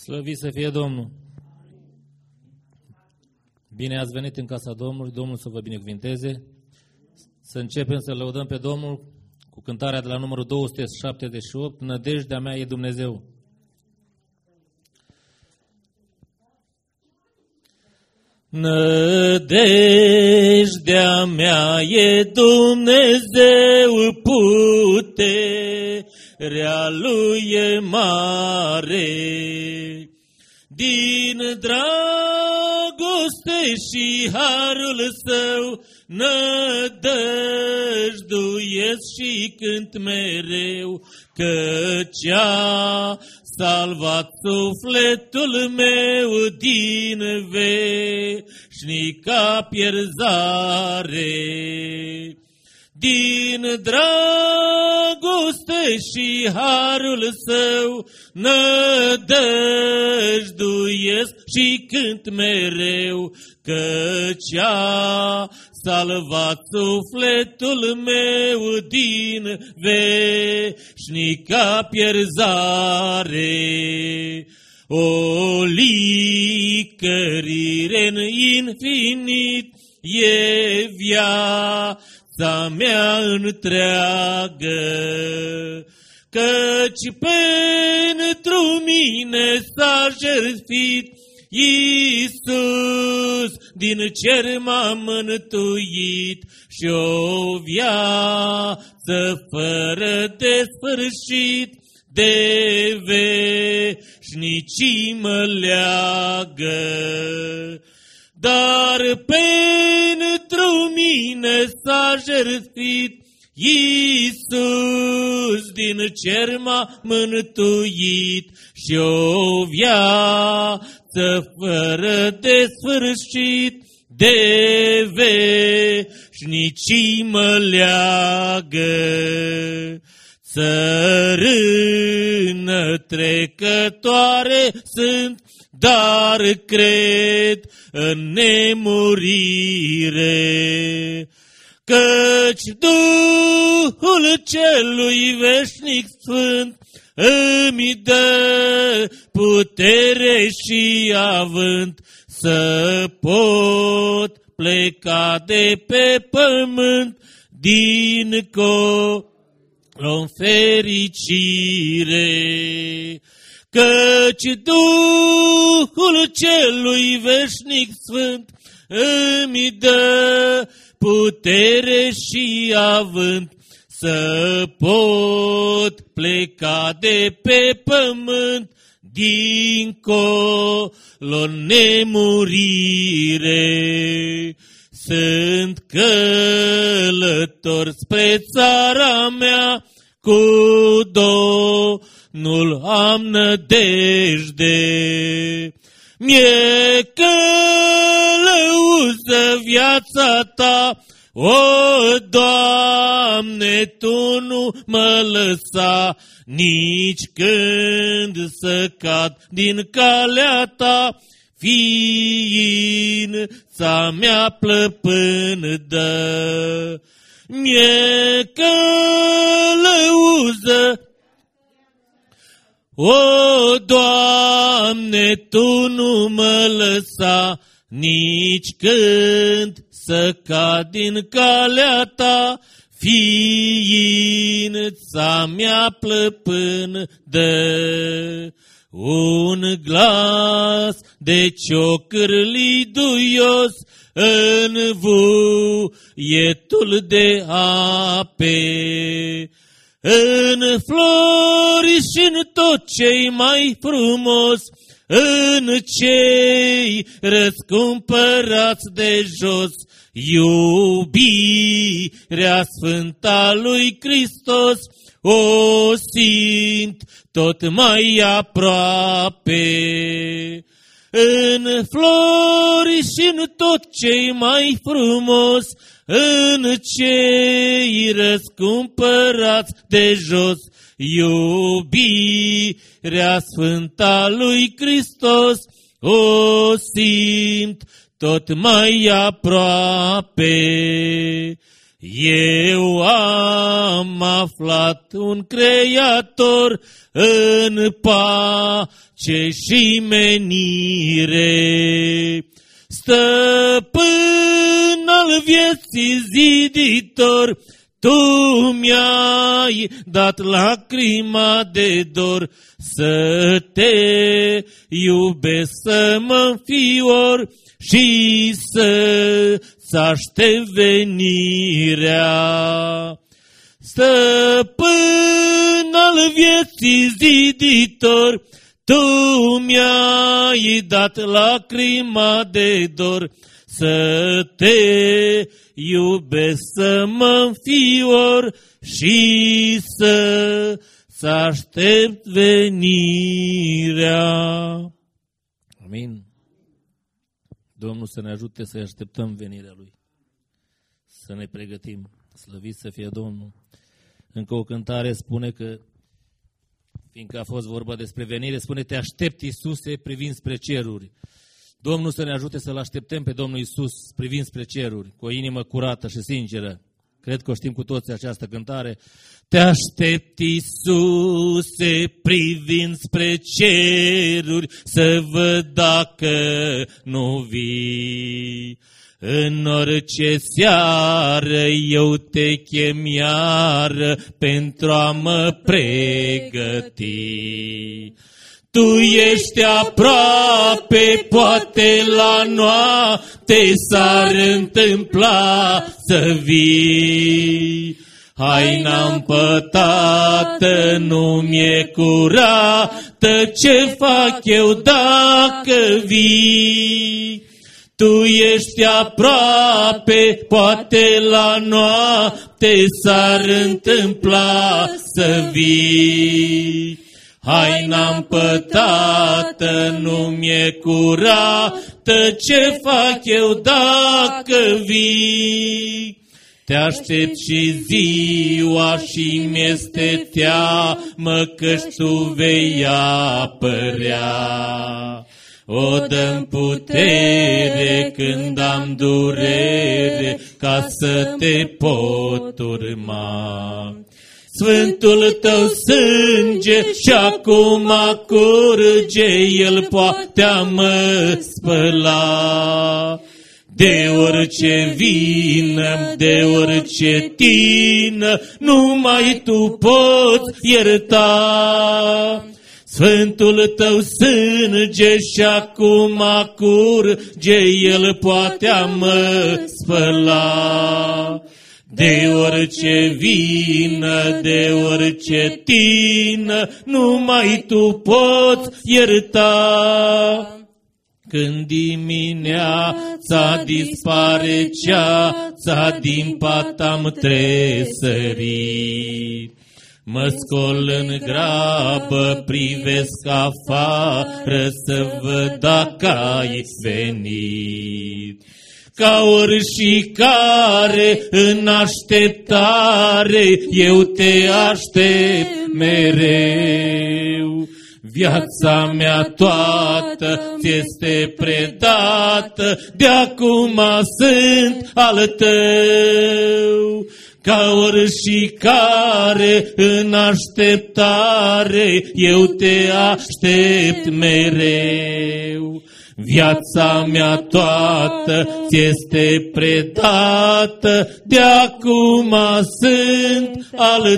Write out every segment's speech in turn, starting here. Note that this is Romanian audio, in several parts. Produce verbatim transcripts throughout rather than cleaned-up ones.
Slăvit să fie Domnul! Bine ați venit în casa Domnului, Domnul să vă binecuvinteze. Să începem să lăudăm pe Domnul cu cântarea de la numărul două sute șaptezeci și opt, Nădejdea mea e Dumnezeu. Nădejdea mea e Dumnezeu, puterea Lui e mare. Din dragoste și harul Său nădăjduiesc și cânt mereu, căci a salvat sufletul meu din veșnica pierzare. Din dragoste și harul Său nădăjduiesc și cânt mereu, căci a salvat sufletul meu din veșnica pierzare. O licărire în infinit e viața mea întreagă, căci pentru mine s-a jertfit Iisus, din cer m-a mântuit și o viață fără de sfârșit de veșnicii mă leagă. Dar pentru mine s-a jertfit Iisus, din cer m-a mântuit și o viață fără de sfârșit de veșnicii mă leagă. Țărână trecătoare sunt, dar cred în nemurire, căci Duhul celui veșnic sfânt îmi dă putere și avânt să pot pleca de pe pământ dincolo în fericire. Căci Duhul celui veșnic sfânt îmi dă putere și avânt să pot pleca de pe pământ dincolo în nemurire. Sunt călător spre țara mea, cu Domnul am nădejde. Mie călăuză viața Ta, o, Doamne, Tu nu mă lăsa, nici când să cad din calea Ta, ființa mea plăpândă. Mie călăuză, o, Doamne, Tu nu mă lăsa, nici când să cad din calea Ta, ființa mea plăpândă. Un glas de ciocâr liduios în vuietul de ape, în flori și în tot ce-i mai frumos, în cei răscumpărați de jos, iubirea sfânta lui Hristos o simt tot mai aproape. În flori și în tot ce-i mai frumos, în cei răscumpărați de jos, iubirea sfânta lui Hristos o simt tot mai aproape. Eu am aflat un creator în pace și menire, stăpân al vieții ziditor, Tu mi-ai dat lacrima de dor, să te iubesc, să mă înfior și să-ți aștept venirea. Stăpân al vieții ziditor, Tu mi-ai dat lacrima de dor, să te iubesc, să mă înfior și să-ți aștept venirea. Amin. Domnul să ne ajute să așteptăm venirea Lui, să ne pregătim. Slăvit să fie Domnul. Încă o cântare spune că, fiindcă a fost vorba despre venire, spune: te aștept, Iisuse, privind spre ceruri. Domnul să ne ajute să-L așteptăm pe Domnul Iisus privind spre ceruri, cu o inimă curată și sinceră. Cred că o știm cu toții această cântare. Te aștept, Iisuse, privind spre ceruri, să văd dacă nu vii. În orice seară eu te chem iară pentru a mă pregăti. Tu ești aproape, poate la noapte s-ar întâmpla să vii. Haina împătată nu mi-e curată, ce fac eu dacă vii? Tu ești aproape, poate la noapte s-ar întâmpla să vii. Haina împătată nu mi-e curată, ce fac eu dacă vii? Te aștept și ziua și mi-este teamă că-și tu vei apărea. O dă-mi putere când am durere, ca să te pot urma. Sfântul tău sânge și acum curge, el poate a mă spăla. De orice vină, de orice tină, numai tu poți ierta. Sfântul tău sânge și acum curge, el poate a mă spăla. De orice vină, de orice tină, numai tu poți ierta. Când dimineața dispare ceața, din pat am tresărit. Mă scol în grabă, privesc afară, să văd dacă ai venit. Ca oricare în așteptare, eu te aștept mereu. Viața mea toată ți este predată, de acum sunt al tău. Ca oricare în așteptare, eu te aștept mereu. Viața mea toată ți este predată, de acum sunt al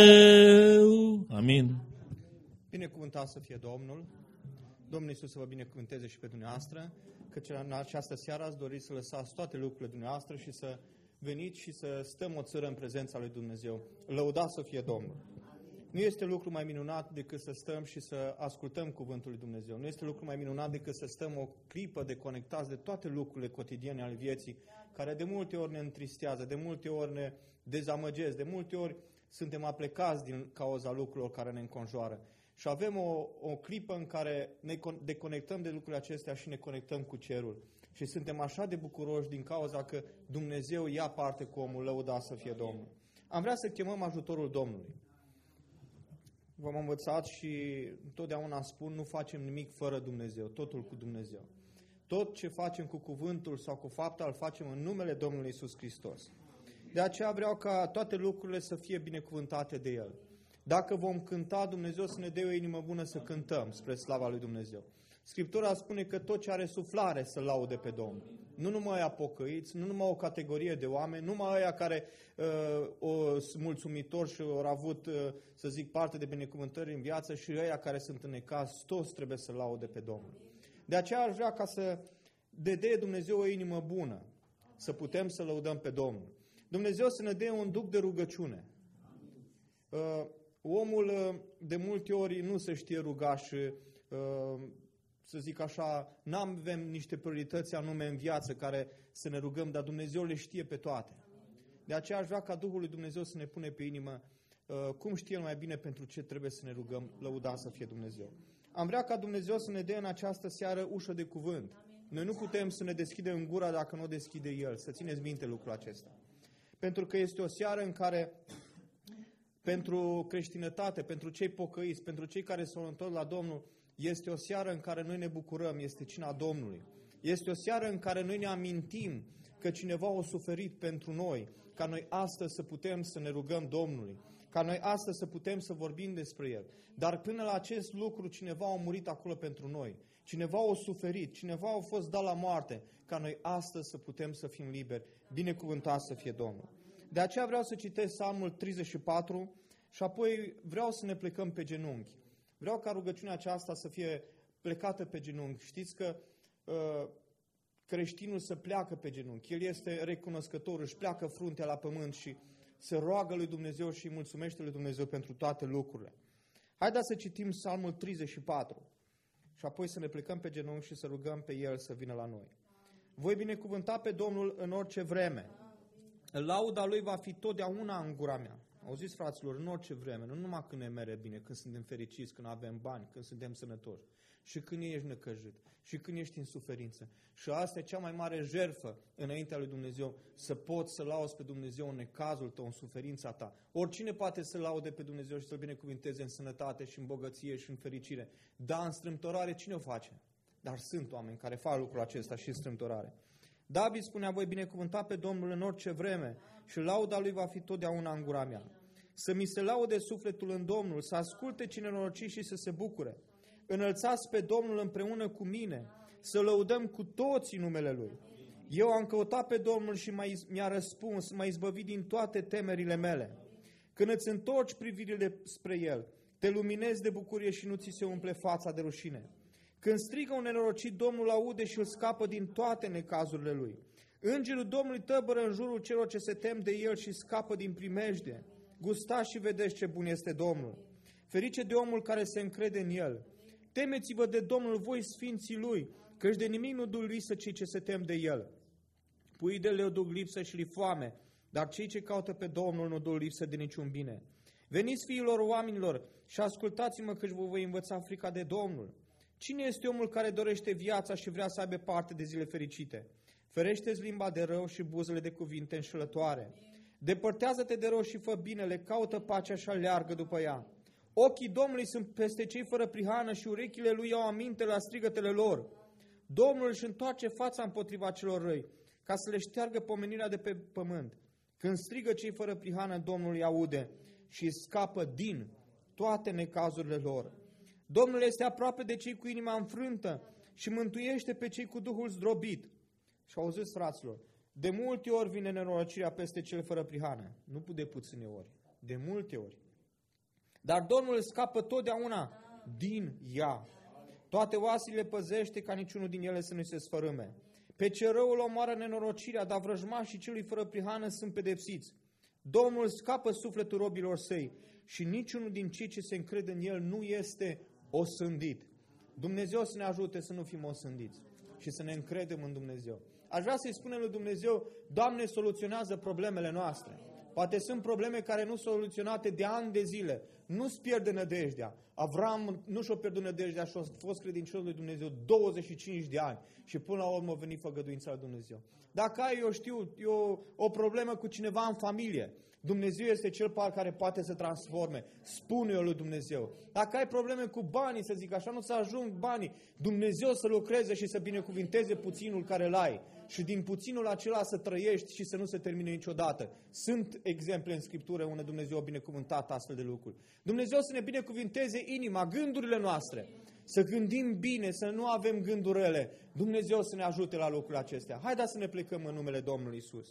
tău. Amin. Binecuvântat să fie Domnul. Domnul Iisus să vă binecuvânteze și pe dumneavoastră, căci în această seară ați dorit să lăsați toate lucrurile dumneavoastră și să veniți și să stăm o țără în prezența lui Dumnezeu. Lăudat să fie Domnul. Nu este lucru mai minunat decât să stăm și să ascultăm cuvântul lui Dumnezeu. Nu este lucru mai minunat decât să stăm o clipă deconectați de toate lucrurile cotidiene ale vieții, care de multe ori ne întristează, de multe ori ne dezamăgesc, de multe ori suntem aplecați din cauza lucrurilor care ne înconjoară. Și avem o, o clipă în care ne deconectăm de lucrurile acestea și ne conectăm cu cerul. Și suntem așa de bucuroși din cauza că Dumnezeu ia parte cu omul, lăudat să fie Domnul. Am vrea să chemăm ajutorul Domnului. V-am învățat și întotdeauna spun, nu facem nimic fără Dumnezeu, totul cu Dumnezeu. Tot ce facem cu cuvântul sau cu fapta, îl facem în numele Domnului Iisus Hristos. De aceea vreau ca toate lucrurile să fie binecuvântate de El. Dacă vom cânta, Dumnezeu să ne dea o inimă bună să cântăm spre slava lui Dumnezeu. Scriptura spune că tot ce are suflare să laude pe Domnul. Nu numai aia pocăiți, nu numai o categorie de oameni, numai aia care uh, o, sunt mulțumitori și au avut, uh, să zic, parte de binecuvântări în viață, și aia care sunt în necaz, toți trebuie să laude pe Domnul. De aceea aș vrea ca să dea Dumnezeu o inimă bună, să putem să lăudăm pe Domnul. Dumnezeu să ne dea un duc de rugăciune. Uh, omul uh, de multe ori nu se știe ruga și, uh, să zic așa, nu avem niște priorități anume în viață care să ne rugăm, dar Dumnezeu le știe pe toate. De aceea aș vrea ca Duhul lui Dumnezeu să ne pune pe inimă uh, cum știe El mai bine pentru ce trebuie să ne rugăm, lăuda să fie Dumnezeu. Am vrea ca Dumnezeu să ne dea în această seară ușă de cuvânt. Noi nu putem să ne deschidem gura dacă nu o deschide El. Să țineți minte lucrul acesta. Pentru că este o seară în care, pentru creștinătate, pentru cei pocăiți, pentru cei care s-au întors la Domnul, este o seară în care noi ne bucurăm, este cina Domnului. Este o seară în care noi ne amintim că cineva a suferit pentru noi, ca noi astăzi să putem să ne rugăm Domnului, ca noi astăzi să putem să vorbim despre El. Dar până la acest lucru cineva a murit acolo pentru noi, cineva a suferit, cineva a fost dat la moarte, ca noi astăzi să putem să fim liberi. Binecuvântat să fie Domnul. De aceea vreau să citesc Psalmul treizeci și patru și apoi vreau să ne plecăm pe genunchi. Vreau ca rugăciunea aceasta să fie plecată pe genunchi. Știți că uh, creștinul să pleacă pe genunchi. El este recunoscător, își pleacă fruntea la pământ și se roagă lui Dumnezeu și îi mulțumește lui Dumnezeu pentru toate lucrurile. Haideți să citim Psalmul treizeci și patru și apoi să ne plecăm pe genunchi și să rugăm pe El să vină la noi. Voi binecuvânta pe Domnul în orice vreme. Lauda Lui va fi totdeauna în gura mea. Auziți, fraților, în orice vreme, nu numai când ne mere bine, când suntem fericiți, când avem bani, când suntem sănătoși, și când ești necăjit, și când ești în suferință. Și asta e cea mai mare jertfă înaintea lui Dumnezeu, să poți să lauzi pe Dumnezeu în necazul tău, în suferința ta. Oricine poate să laude pe Dumnezeu și să-L binecuvinteze în sănătate și în bogăție și în fericire. Dar în strâmtorare cine o face? Dar sunt oameni care fac lucrul acesta și în strâmtorare. David spunea, voi binecuvânta pe Domnul în orice vreme și lauda Lui va fi totdeauna în gura mea. Să mi se laude sufletul în Domnul, să asculte cine nenorocit și să se bucure. Înălțați pe Domnul împreună cu mine, să lăudăm cu toții numele Lui. Eu am căutat pe Domnul și mi-a răspuns, m-a izbăvit din toate temerile mele. Când îți întorci privirile spre El, te luminezi de bucurie și nu ți se umple fața de rușine. Când strigă un nenorocit, Domnul aude și îl scapă din toate necazurile lui. Îngerul Domnului tăbără în jurul celor ce se tem de El și scapă din primejdie. Gustați și vedeți ce bun este Domnul. Ferice de omul care se încrede în El. Temeți-vă de Domnul voi sfinții Lui, căci de nimic nu duc lipsă cei ce se tem de El. Puii de leu duc lipsă și li foame, dar cei ce caută pe Domnul nu duc lipsă de niciun bine. Veniți fiilor oamenilor și ascultați-mă, căci vă voi învăța frica de Domnul. Cine este omul care dorește viața și vrea să aibă parte de zile fericite? Ferește-ți limba de rău și buzele de cuvinte înșelătoare. Depărtează-te de rău și fă binele, caută pacea și aleargă după ea. Ochii Domnului sunt peste cei fără prihană și urechile Lui au aminte la strigătele lor. Domnul își întoarce fața împotriva celor răi, ca să le șteargă pomenirea de pe pământ. Când strigă cei fără prihană, Domnul îi aude și scapă din toate necazurile lor. Domnul este aproape de cei cu inima înfrântă și mântuiește pe cei cu Duhul zdrobit. Și auziți, fraților, de multe ori vine nenorocirea peste cel fără prihană. Nu de puține ori, de multe ori. Dar Domnul scapă totdeauna din ea. Toate oasele păzește ca niciunul din ele să nu se sfărâme. Pe ce răul omoară nenorocirea, dar vrăjmașii celui fără prihană sunt pedepsiți. Domnul scapă sufletul robilor săi și niciunul din cei ce se încrede în El nu este osândit. Dumnezeu să ne ajute să nu fim osândiți și să ne încredem în Dumnezeu. Aș vrea să-i spunem lui Dumnezeu, Doamne, soluționează problemele noastre. Poate sunt probleme care nu sunt soluționate de ani de zile. Nu-ți pierde nădejdea. Avram nu și-a pierdut nădejdea și a fost credincios lui Dumnezeu douăzeci și cinci de ani și până la urmă a venit făgăduința lui Dumnezeu. Dacă ai, eu știu, eu, o problemă cu cineva în familie, Dumnezeu este cel care poate să transforme. Spune-o lui Dumnezeu. Dacă ai probleme cu banii, să zic așa, nu să ajung banii, Dumnezeu să lucreze și să binecuvinteze puținul care îl ai. Și din puținul acela să trăiești și să nu se termine niciodată. Sunt exemple în Scriptură unde Dumnezeu a binecuvântat astfel de lucruri. Dumnezeu să ne binecuvinteze inima, gândurile noastre. Să gândim bine, să nu avem gânduri rele. Dumnezeu să ne ajute la lucrurile acestea. Haideți să ne plecăm în numele Domnului Iisus.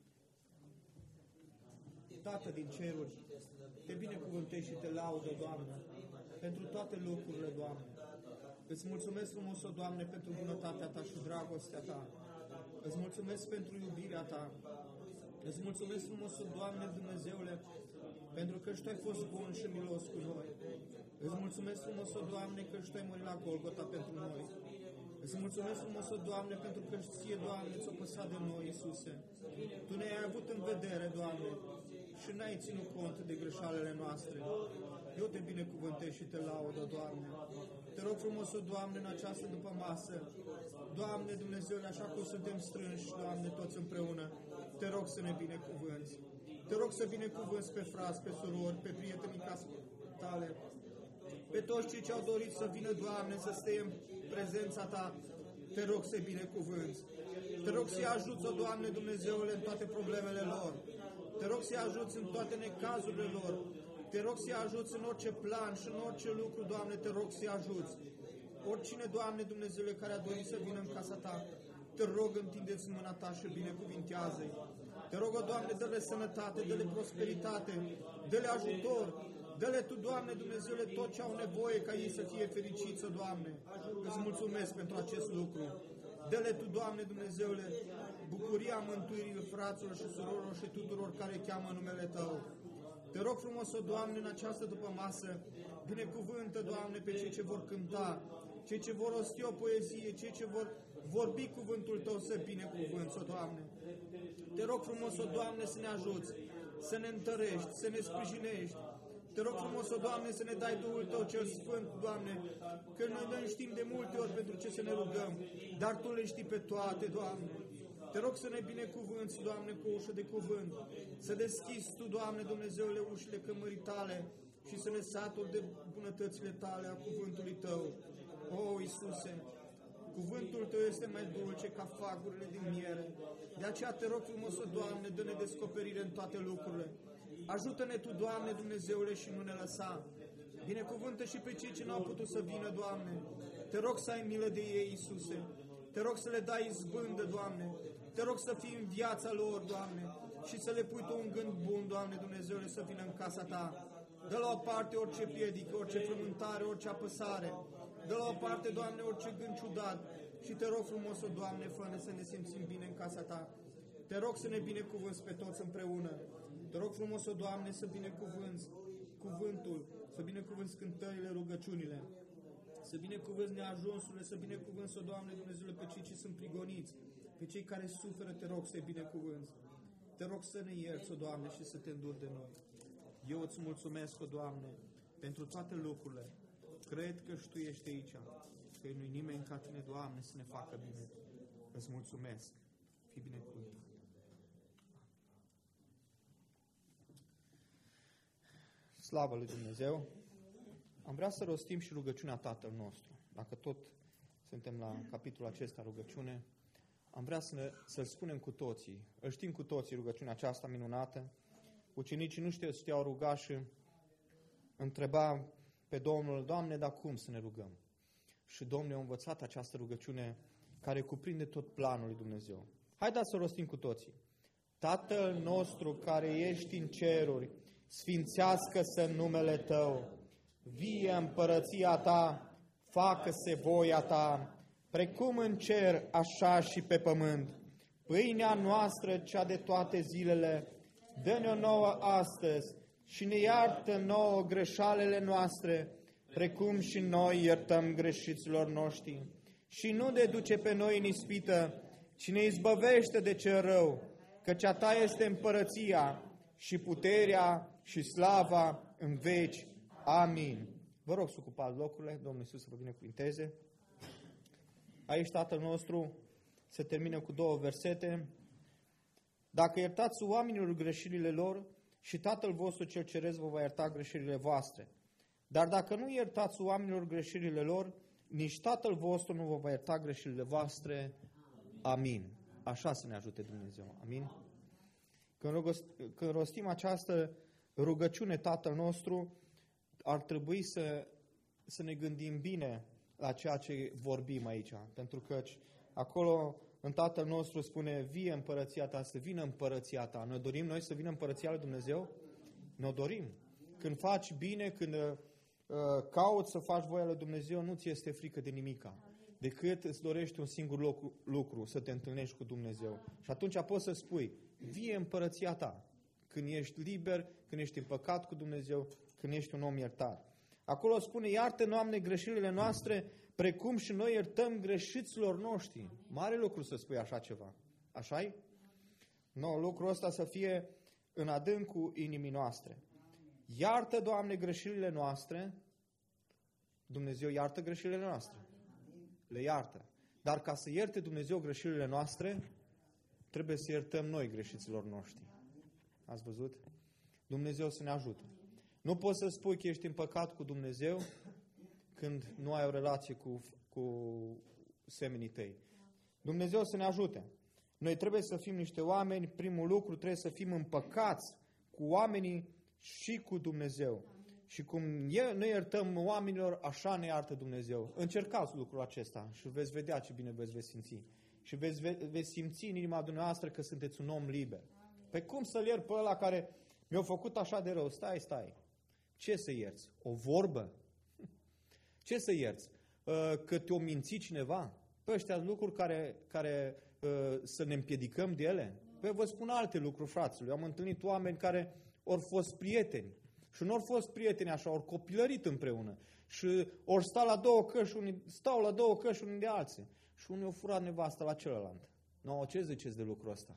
Tată din ceruri, te binecuvântez și te laudă, Doamne, pentru toate lucrurile, Doamne. Îți mulțumesc frumos, o Doamne, pentru bunătatea Ta și dragostea Ta. Îți mulțumesc pentru iubirea Ta. Îți mulțumesc frumos, o Doamne, Dumnezeule, pentru că și Tu ai fost bun și milos cu noi. Îți mulțumesc frumos, o Doamne, că și Tu ai murit la Golgota pentru noi. Îți mulțumesc frumos, o Doamne, pentru că și Ție, Doamne, ți-o păsat de noi, Iisuse. Tu ne-ai avut în vedere, Doamne, și n-ai ținut cont de greșalele noastre. Eu te binecuvântez și te laudă, Doamne. Te rog frumos, o Doamne, în această după masă, Doamne Dumnezeule, așa cum suntem strânși, Doamne, toți împreună, te rog să ne binecuvânți. Te rog să binecuvânți pe frați, pe surori, pe prietenii Tale, pe toți cei ce au dorit să vină, Doamne, să stea în prezența Ta, te rog să-i binecuvânți. Te rog să-i ajuți, o Doamne Dumnezeule, în toate problemele lor. Te rog să-i ajuți în toate necazurile lor. Te rog să-i ajuți în orice plan și în orice lucru, Doamne, te rog să-i ajuți. Oricine, Doamne Dumnezeule, care a dorit să vină în casa Ta, te rog, întindeți mâna Ta și binecuvintează-i. Te rog, o Doamne, dă-le sănătate, dă-le prosperitate, dă-le ajutor, dă-le Tu, Doamne Dumnezeule, tot ce au nevoie ca ei să fie fericiți, o Doamne. Îți mulțumesc pentru acest lucru. Dă-le Tu, Doamne Dumnezeule, bucuria mântuirii fraților și surorilor și tuturor care cheamă numele Tău. Te rog frumos, o Doamne, în această după masă, binecuvântă, Doamne, pe cei ce vor cânta, cei ce vor rosti o poezie, cei ce vor vorbi cuvântul Tău, să binecuvânți, o Doamne. Te rog frumos, o Doamne, să ne ajuți, să ne întărești, să ne sprijinești. Te rog frumos, o Doamne, să ne dai Duhul Tău cel Sfânt, Doamne, că noi nu știm de multe ori pentru ce să ne rugăm, dar Tu le știi pe toate, Doamne. Te rog să ne binecuvânți, Doamne, cu o ușă de cuvânt, să deschizi Tu, Doamne Dumnezeule, ușile cămării Tale și să ne saturi de bunătățile Tale a cuvântului Tău. O, Iisuse, cuvântul Tău este mai dulce ca fagurile din miere. De aceea te rog frumos, o Doamne, dă-ne descoperire în toate lucrurile. Ajută-ne Tu, Doamne Dumnezeule, și nu ne lăsa. Binecuvântă și pe cei ce n-au putut să vină, Doamne. Te rog să ai milă de ei, Iisuse. Te rog să le dai izbândă, Doamne. Te rog să fii în viața lor, Doamne, și să le pui Tu un gând bun, Doamne Dumnezeule, să vină în casa Ta. Dă la o parte orice piedică, orice frământare, orice apăsare. Dă la o parte, Doamne, orice gând ciudat. Și te rog frumos, o Doamne, fă-ne să ne simțim bine în casa Ta. Te rog să ne binecuvânți pe toți împreună. Te rog frumos, o Doamne, să binecuvânți cuvântul, să binecuvânți cântările, rugăciunile, să binecuvânți neajunsurile, să binecuvânți, o Doamne Dumnezeule, pe cei ce sunt prigoniți, pe cei care suferă, te rog să-i binecuvânți. Te rog să ne ierți, o Doamne, și să Te înduri de noi. Eu îți mulțumesc, o Doamne, pentru toate lucrurile. Cred că și Tu ești aici, că nu-i nimeni ca Tine, Doamne, să ne facă bine. Îți mulțumesc. Fii binecuvântat. Slavă lui Dumnezeu! Am vrea să rostim și rugăciunea Tatăl nostru. Dacă tot suntem la capitolul acesta, rugăciune, am vrea să ne, să-l spunem cu toții. Îl știm cu toții rugăciunea aceasta minunată. Ucenicii nu știu, știau ruga și întreba pe Domnul, Doamne, dar cum să ne rugăm? Și Domnul a învățat această rugăciune care cuprinde tot planul lui Dumnezeu. Haideți să o rostim cu toții. Tatăl nostru care ești în ceruri, sfințească-se numele Tău, vie împărăția Ta, facă-se voia Ta, precum în cer, așa și pe pământ. Pâinea noastră, cea de toate zilele, dă-ne-o nouă astăzi și ne iartă nouă greșalele noastre, precum și noi iertăm greșiților noștri. Și nu ne duce pe noi în ispită, ci ne izbăvește de cel rău, căci a Ta este împărăția și puterea și slava în veci. Amin. Vă rog să ocupați locurile, Domnul Iisus să vă binecuvinteze. Aici Tatăl nostru se termină cu două versete. Dacă iertați oamenilor greșelile lor, și Tatăl vostru cel ceresc vă va ierta greșelile voastre. Dar dacă nu iertați oamenilor greșelile lor, nici Tatăl vostru nu vă va ierta greșelile voastre. Amin. Așa să ne ajute Dumnezeu. Amin. Când rostim această rugăciune Tatăl nostru, ar trebui să, să ne gândim bine la ceea ce vorbim aici. Pentru că acolo în Tatăl nostru spune, vie împărăția ta, să vină împărăția ta. Ne dorim noi să vină împărăția lui Dumnezeu? Ne dorim. Când faci bine, când uh, cauți să faci voia lui Dumnezeu, nu ți este frică de nimica. Decât îți dorești un singur lucru, lucru, să te întâlnești cu Dumnezeu. Și atunci poți să spui, vie împărăția ta. Când ești liber, când ești împăcat cu Dumnezeu, când ești un om iertat. Acolo spune, iartă, Doamne, greșelile noastre, precum și noi iertăm greșiților noștri. Mare lucru să spui așa ceva. Așa-i? No, lucrul ăsta să fie în adâncul inimii noastre. Iartă, Doamne, greșelile noastre. Dumnezeu iartă greșelile noastre. Le iartă. Dar ca să ierte Dumnezeu greșelile noastre, trebuie să iertăm noi greșiților noștri. Ați văzut? Dumnezeu să ne ajute. Nu poți să spui că ești în păcat cu Dumnezeu când nu ai o relație cu, cu semenii tăi. Dumnezeu să ne ajute. Noi trebuie să fim niște oameni, primul lucru, trebuie să fim împăcați cu oamenii și cu Dumnezeu. Și cum ne iertăm oamenilor, așa ne iartă Dumnezeu. Încercați lucrul acesta și veți vedea ce bine veți, veți simți. Și veți, veți simți în inima dumneavoastră că sunteți un om liber. Pe cum să-l iert pe ăla care mi-a făcut așa de rău? Stai, stai. Ce să ierți? O vorbă? Ce să ierți? Că te-o minți cineva? Păi ăștia lucruri care, care să ne împiedicăm de ele? Păi vă spun alte lucruri, fraților. Eu am întâlnit oameni care ori fost prieteni. Și nu ori fost prieteni așa, ori copilărit împreună. Și ori sta la două căși, unii, stau la două căși unii de alții. Și unii au furat nevasta la celălalt. No, ce ziceți de lucrul ăsta?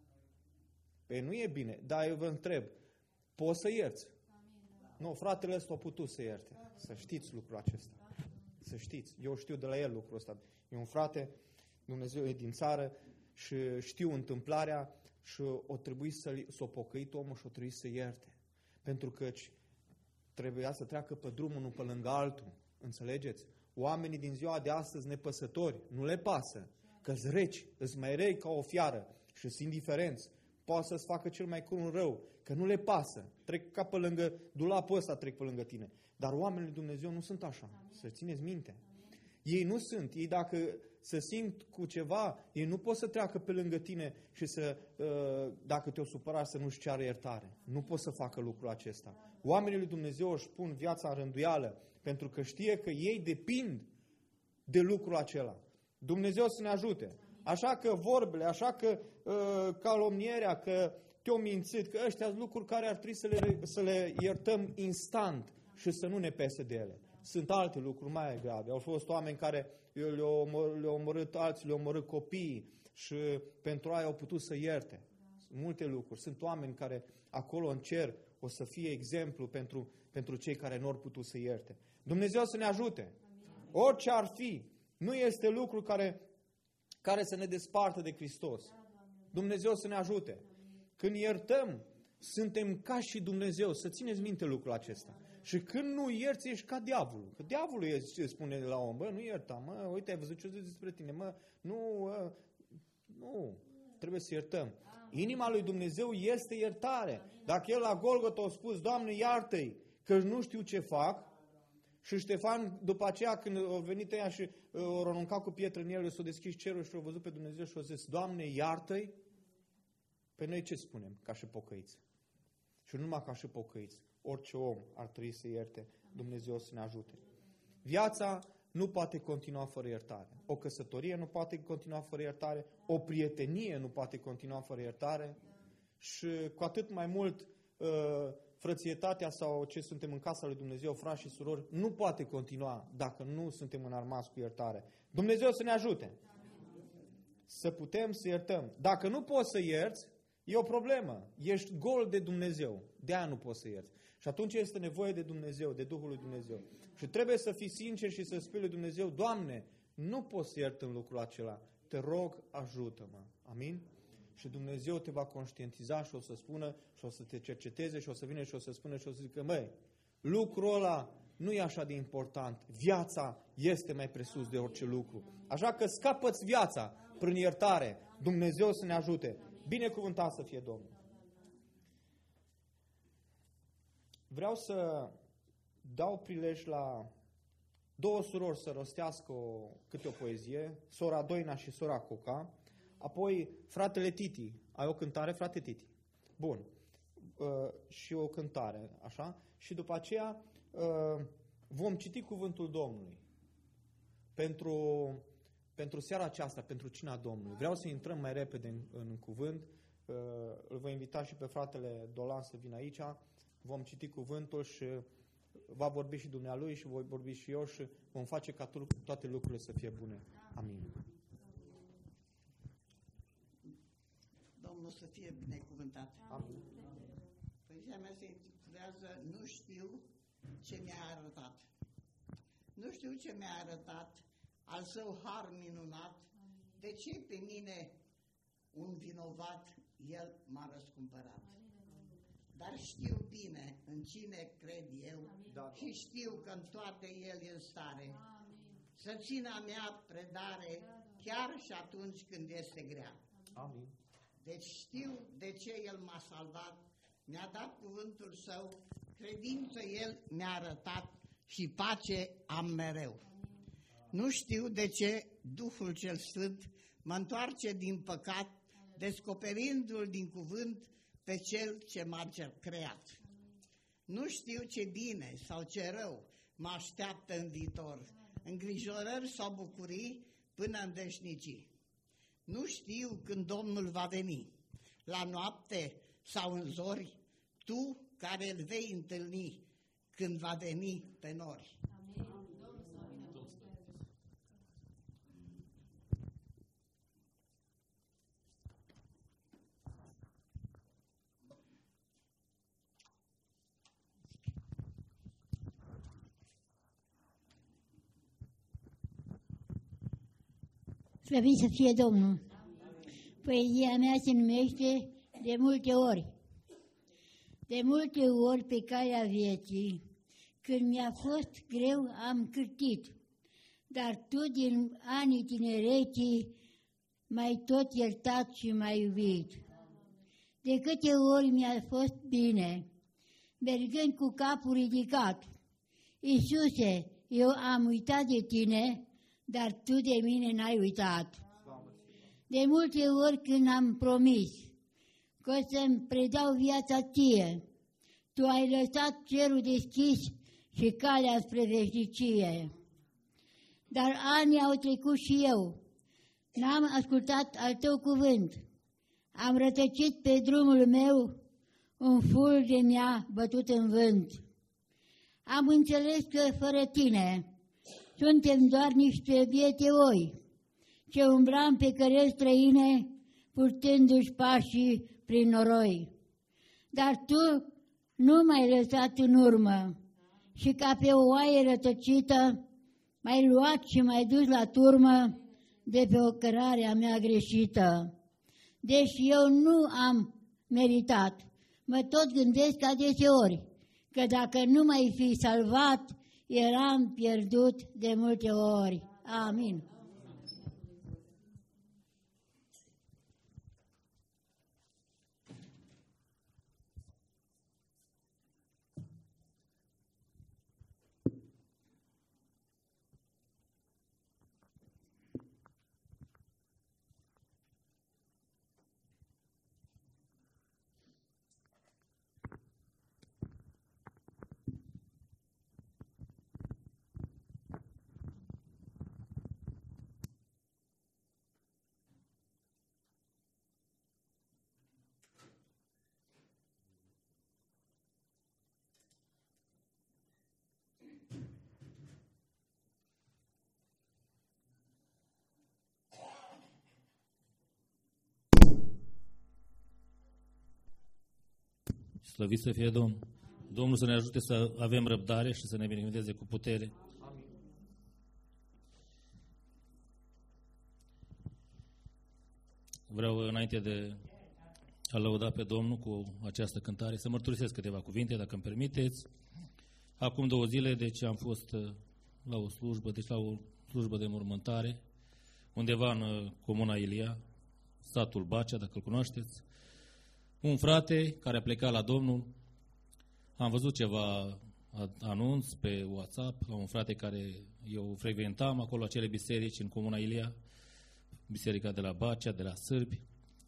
Păi nu e bine, dar eu vă întreb, poți să ierți? Nu, fratele ăsta a putut să ierte. Să știți lucrul acesta. Să știți. Eu știu de la el lucrul ăsta. E un frate, Dumnezeu e din țară și știu întâmplarea și o trebuie să s-o pocăit omul și o trebuie să ierte. Pentru că trebuia să treacă pe drumul, nu pe lângă altul. Înțelegeți? Oamenii din ziua de astăzi nepăsători, nu le pasă. Că-s reci, îs mai rei ca o fiară și sunt indiferenți. Poate să-ți facă cel mai crun rău, că nu le pasă. Trec ca pe lângă, dulapul ăsta trec pe lângă tine. Dar oamenii lui Dumnezeu nu sunt așa. Să țineți minte. Ei nu sunt. Ei dacă se simt cu ceva, ei nu pot să treacă pe lângă tine și să, dacă te-o supăra, să nu-și ceară iertare. Nu pot să facă lucrul acesta. Oamenii lui Dumnezeu își pun viața în rânduială pentru că știe că ei depind de lucrul acela. Dumnezeu să ne ajute. Așa că vorbele, așa că uh, calomnierea, că te-o mințit, că ăștia sunt lucruri care ar trebui să le, să le iertăm instant și să nu ne pese de ele. Sunt alte lucruri mai grave. Au fost oameni care le-au omor, le omorât alții, le-au omorât copiii și pentru aia au putut să ierte. Sunt multe lucruri. Sunt oameni care acolo în cer o să fie exemplu pentru, pentru cei care nu au putut să ierte. Dumnezeu să ne ajute. Orice ar fi, nu este lucru care... care să ne despartă de Hristos. Dumnezeu să ne ajute. Când iertăm, suntem ca și Dumnezeu. Să țineți minte lucrul acesta. Și când nu ierți, ești ca diavolul. Că diavolul e ce spune la om. Bă, nu ierta, mă, uite, ai văzut ce zice despre tine, mă, nu, mă, nu, trebuie să iertăm. Inima lui Dumnezeu este iertare. Dacă el la Golgota a spus, Doamne, iartă-i, că nu știu ce fac, și Ștefan, după aceea, când a venit ea și a aruncat cu pietre în el, s-a deschis cerul și a văzut pe Dumnezeu și a zis, Doamne, iartă-i. Pe noi ce spunem? Ca și pocăiți. Și nu numai ca și pocăiți. Orice om ar trebui să ierte. Dumnezeu să ne ajute. Viața nu poate continua fără iertare. O căsătorie nu poate continua fără iertare. O prietenie nu poate continua fără iertare. Și cu atât mai mult... Uh, frățietatea sau ce suntem în casa lui Dumnezeu, frați și surori, nu poate continua dacă nu suntem înarmați cu iertare. Dumnezeu să ne ajute. Să putem să iertăm. Dacă nu poți să ierți, e o problemă. Ești gol de Dumnezeu. De-aia nu poți să ierți. Și atunci este nevoie de Dumnezeu, de Duhul lui Dumnezeu. Și trebuie să fii sincer și să spui lui Dumnezeu, Doamne, nu pot să iert în lucrul acela. Te rog, ajută-mă. Amin? Și Dumnezeu te va conștientiza și o să spună și o să te cerceteze și o să vină și o să spună și o să zică, măi, lucrul ăla nu e așa de important. Viața este mai presus de orice lucru. Așa că scapă-ți viața prin iertare. Dumnezeu să ne ajute. Binecuvântat să fie Domnul. Vreau să dau prilej la două surori să rostească o, câte o poezie, sora Doina și sora Coca, apoi fratele Titi. Ai o cântare, frate Titi? Bun. Uh, și o cântare, așa? Și după aceea uh, vom citi cuvântul Domnului pentru, pentru seara aceasta, pentru cina Domnului. Vreau să intrăm mai repede în, în cuvânt. Uh, îl voi invita și pe fratele Dolan să vină aici. Vom citi cuvântul și va vorbi și dumnealui și voi vorbi și eu și vom face ca toate lucrurile să fie bune. Amin. Domnul să fie binecuvântat. Amin. Poezia mea se intitulează Nu știu ce mi-a arătat. Nu știu ce mi-a arătat al său har minunat, de ce pe mine un vinovat el m-a răscumpărat. Dar știu bine în cine cred eu da. Și știu că în toate el e în stare Amin. Să țină a mea predare chiar și atunci când este grea. Amin. Deci știu de ce el m-a salvat, mi-a dat cuvântul său, credință el mi-a arătat și pace am mereu. Nu știu de ce Duhul cel Sfânt mă întoarce din păcat, descoperindu-l din cuvânt pe cel ce m-a creat. Nu știu ce bine sau ce rău mă așteaptă în viitor, îngrijorări sau bucurii până în veșnicii. Nu știu când Domnul va veni, la noapte sau în zori, tu care îl vei întâlni când va veni pe nori. Slăvit să fie Domnul! Poezia mea se numește De multe ori. De multe ori pe calea vieții, când mi-a fost greu, am cârtit, dar tu din anii tinereții m-ai tot iertat și m-ai iubit. De câte ori mi-a fost bine, mergând cu capul ridicat, Iisuse, eu am uitat de tine, dar tu de mine n-ai uitat. De multe ori când am promis că o să-mi predau viața ție, tu ai lăsat cerul deschis și calea spre veșnicie. Dar anii au trecut și eu, n-am ascultat al tău cuvânt, am rătăcit pe drumul meu, un fulger mi-a bătut în vânt. Am înțeles că fără tine suntem doar niște biete oi, ce umblam pe cărări străine, purtându-și pașii prin noroi. Dar tu nu m-ai lăsat în urmă și ca pe o oaie rătăcită m-ai luat și m-ai dus la turmă de pe o cărare a mea greșită. Deși eu nu am meritat, mă tot gândesc adeseori că dacă nu m-ai fi salvat, eram pierdut de multe ori. Amin. Slăvit să fie Domnul! Domnul să ne ajute să avem răbdare și să ne binecuvânteze cu putere. Amin. Vreau, înainte de a lăuda pe Domnul cu această cântare, să mărturisesc câteva cuvinte, dacă îmi permiteți. Acum două zile, deci am fost la o slujbă, deci la o slujbă de mormântare, undeva în comuna Ilia, satul Bacea, dacă îl cunoașteți. Un frate care a plecat la Domnul, am văzut ceva anunț pe WhatsApp, la un frate care eu frecventam acolo acele biserici în comuna Ilia, biserica de la Bacea, de la sârbi,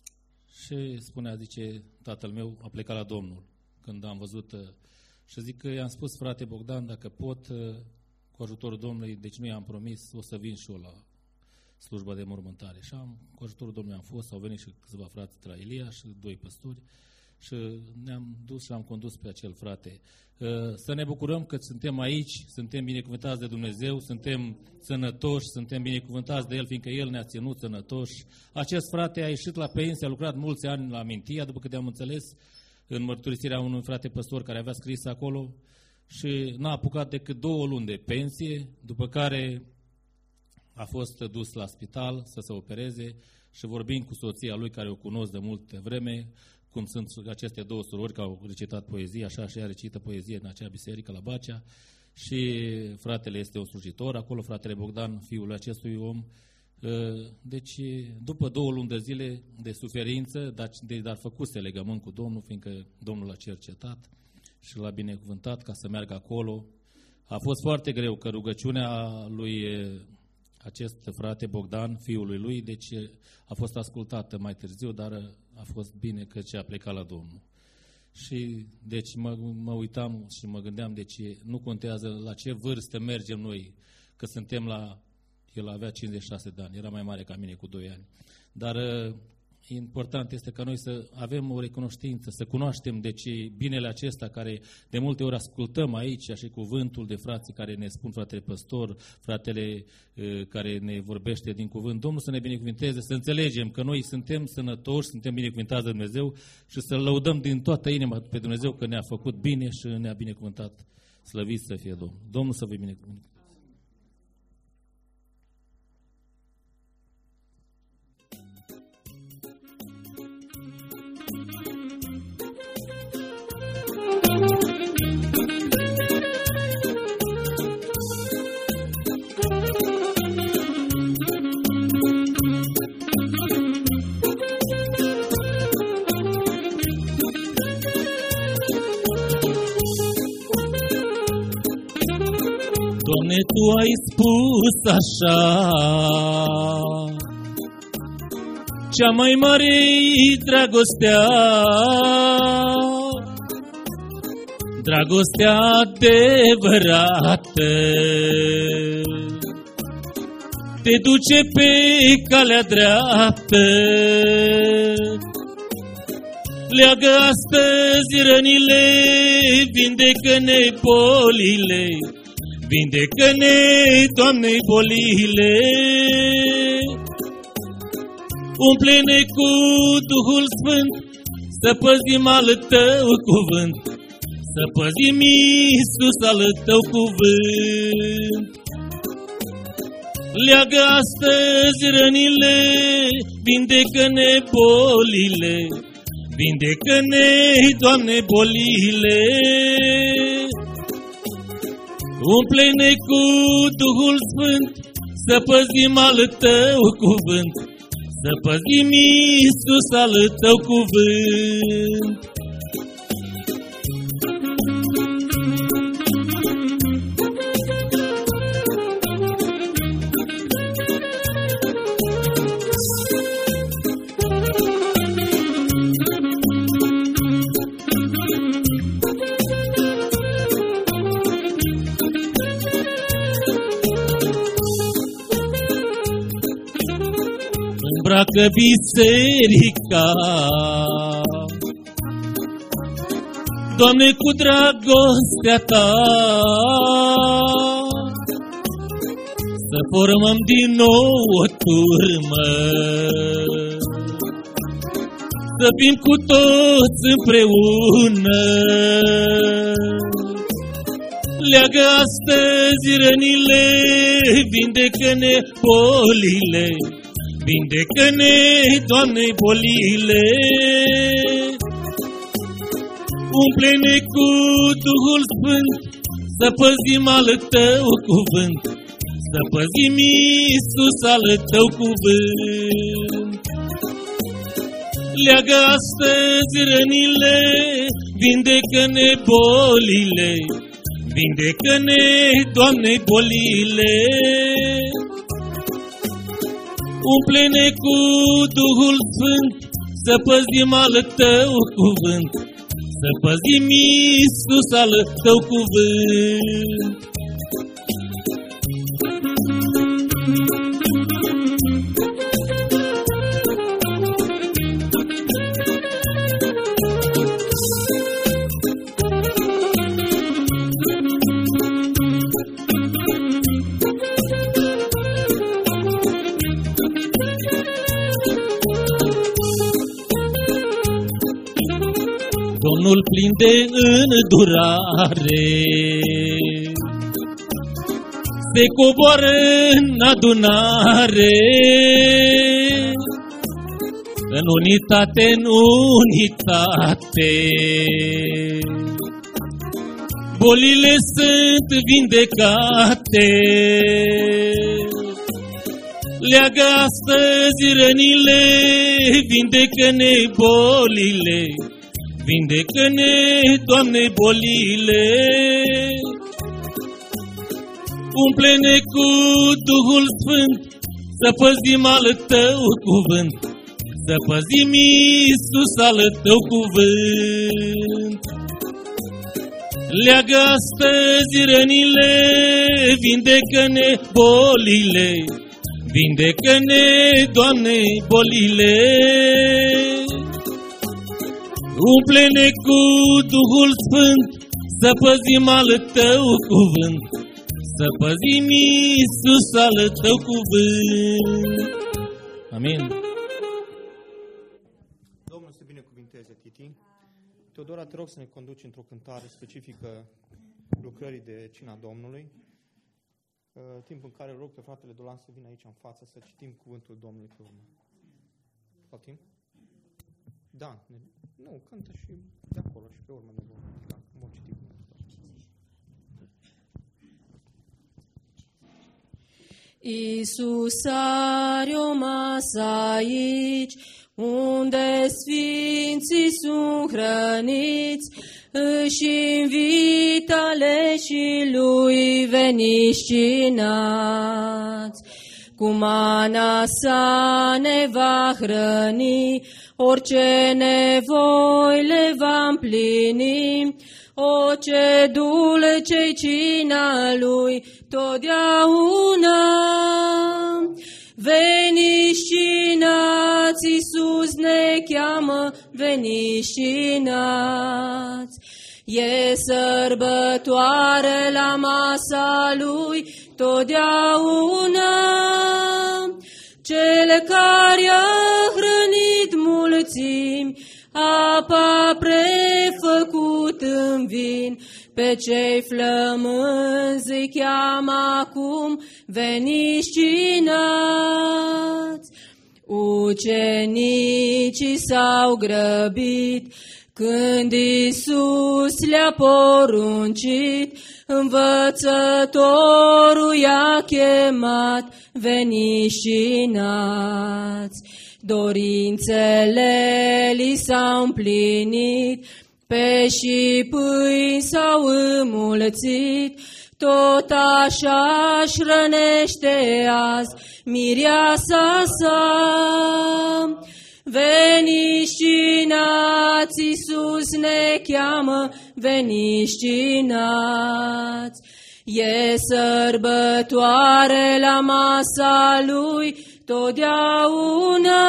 și spunea, zice, tatăl meu a plecat la Domnul. Când am văzut, și zic că i-am spus, frate Bogdan, dacă pot, cu ajutorul Domnului, deci nu i-am promis, o să vin și eu la slujba de mormântare. Și am, cu ajutorul Domnului am fost, au venit și câțiva frați de la Ilia și doi păstori și ne-am dus și l-am condus pe acel frate. Să ne bucurăm că suntem aici, suntem binecuvântați de Dumnezeu, suntem sănătoși, suntem binecuvântați de El, fiindcă El ne-a ținut sănătoși. Acest frate a ieșit la pensie, a lucrat mulți ani la Mintia, după câte am înțeles, în mărturisirea unui frate păstor care avea scris acolo, și n-a apucat decât două luni de pensie, după care a fost dus la spital să se opereze și vorbind cu soția lui, care o cunosc de multe vreme, cum sunt aceste două surori care au recitat poezie, așa și ea recită poezie în acea biserică la Bacea, și fratele este un slujitor acolo, fratele Bogdan, fiul acestui om. Deci, după două luni de zile de suferință, dar, dar făcuse legământ cu Domnul, fiindcă Domnul l-a cercetat și l-a binecuvântat ca să meargă acolo. A fost foarte greu, că rugăciunea lui acest frate Bogdan, fiului lui, deci a fost ascultată mai târziu, dar a fost bine că ce a plecat la Domnul. Și deci mă, mă uitam și mă gândeam, deci nu contează la ce vârstă mergem noi, că suntem la, el avea cincizeci și șase de ani, era mai mare ca mine cu doi ani, dar important este ca noi să avem o recunoștință, să cunoaștem deci binele acesta care de multe ori ascultăm aici, și cuvântul de frații care ne spun, fratele păstor, fratele care ne vorbește din cuvânt. Domnul să ne binecuvinteze, să înțelegem că noi suntem sănătoși, suntem binecuvântați de Dumnezeu și să lăudăm din toată inima pe Dumnezeu că ne-a făcut bine și ne-a binecuvântat. Slăvit să fie Domnul. Domnul să vă binecuvânteze. Doamne, Tu ai spus așa, cea mai mare-i dragostea, dragostea adevărată, te duce pe calea dreaptă. Leagă astăzi rănile, vindecă-ne bolile, vindecă-ne, Doamne, bolile. Umple-ne cu Duhul Sfânt, să păzim al Tău cuvânt, să păzim, Iisus, al Tău cuvânt. Leagă astăzi rănile, vindecă-ne bolile, vindecă-ne, Doamne, bolile. Umple-ne cu Duhul Sfânt, să păzim al Tău cuvânt, să păzim, Iisus, al Tău cuvânt. Îmbracă biserica, Doamne, cu dragostea Ta, să formăm din nou o turmă, să fim cu toți împreună. Leagă astăzi rănile, vindecă-ne bolile, vindecă-ne, Doamne, bolile. Umple-ne cu Duhul Sfânt, să păzim al Tău cuvânt, să păzim, Iisus, al Tău cuvânt. Leagă astăzi rănile, vindecă-ne bolile, vindecă-ne, Doamne, bolile. Umple-ne cu Duhul Sfânt, să păzim al Tău cuvânt, să păzim, Iisus, al Tău cuvânt. Domnul plin de îndurare se coboară în adunare, în unitate, în unitate. Bolile sunt vindecate, leagă astăzi rănile, vindecă-ne bolile, vindecă-ne, Doamne, bolile. Umple-ne cu Duhul Sfânt, să păzim al Tău cuvânt, să păzim, Iisus, al Tău cuvânt. Leagă astăzi rănile, vindecă-ne bolile, vindecă-ne, Doamne, bolile. Umple-ne cu Duhul Sfânt, să păzim al Tău cuvânt, să păzim, Iisus, al Tău cuvânt. Amin. Domnul să te binecuvinteze, Titi. Teodora, te rog să ne conduci într-o cântare specifică lucrării de Cina Domnului, timp în care rog pe fratele Dolan să vină aici în față să citim cuvântul Domnului pe urmă. Poftim? Da. Nu, cântă și de acolo și pe urmă ne vom, da, vom citi. Iisus are o masă aici, unde sfinții sunt hrăniți, își invită aleșii lui veniți cinați. Cu mana sa ne va hrăni, orice nevoi le va împlini. O, ce dulce-i cina lui totdeauna! Veniți cinați, Iisus ne cheamă, veniți cinați. E sărbătoare la masa lui totdeauna. Cel care a hrănit mulțimi, apa prefăcut în vin, pe cei flămânzi îi cheamă acum, veniți cinați. Ucenicii s-au grăbit când Iisus le-a poruncit, învățătorul i-a chemat, veniți cinați. Dorințele li s-au împlinit, pești pâini s-au înmulțit, tot așa-și rănește azi mireasa sa. Veniți cinați, Iisus ne cheamă, veniți cinați. E sărbătoare la masa lui totdeauna.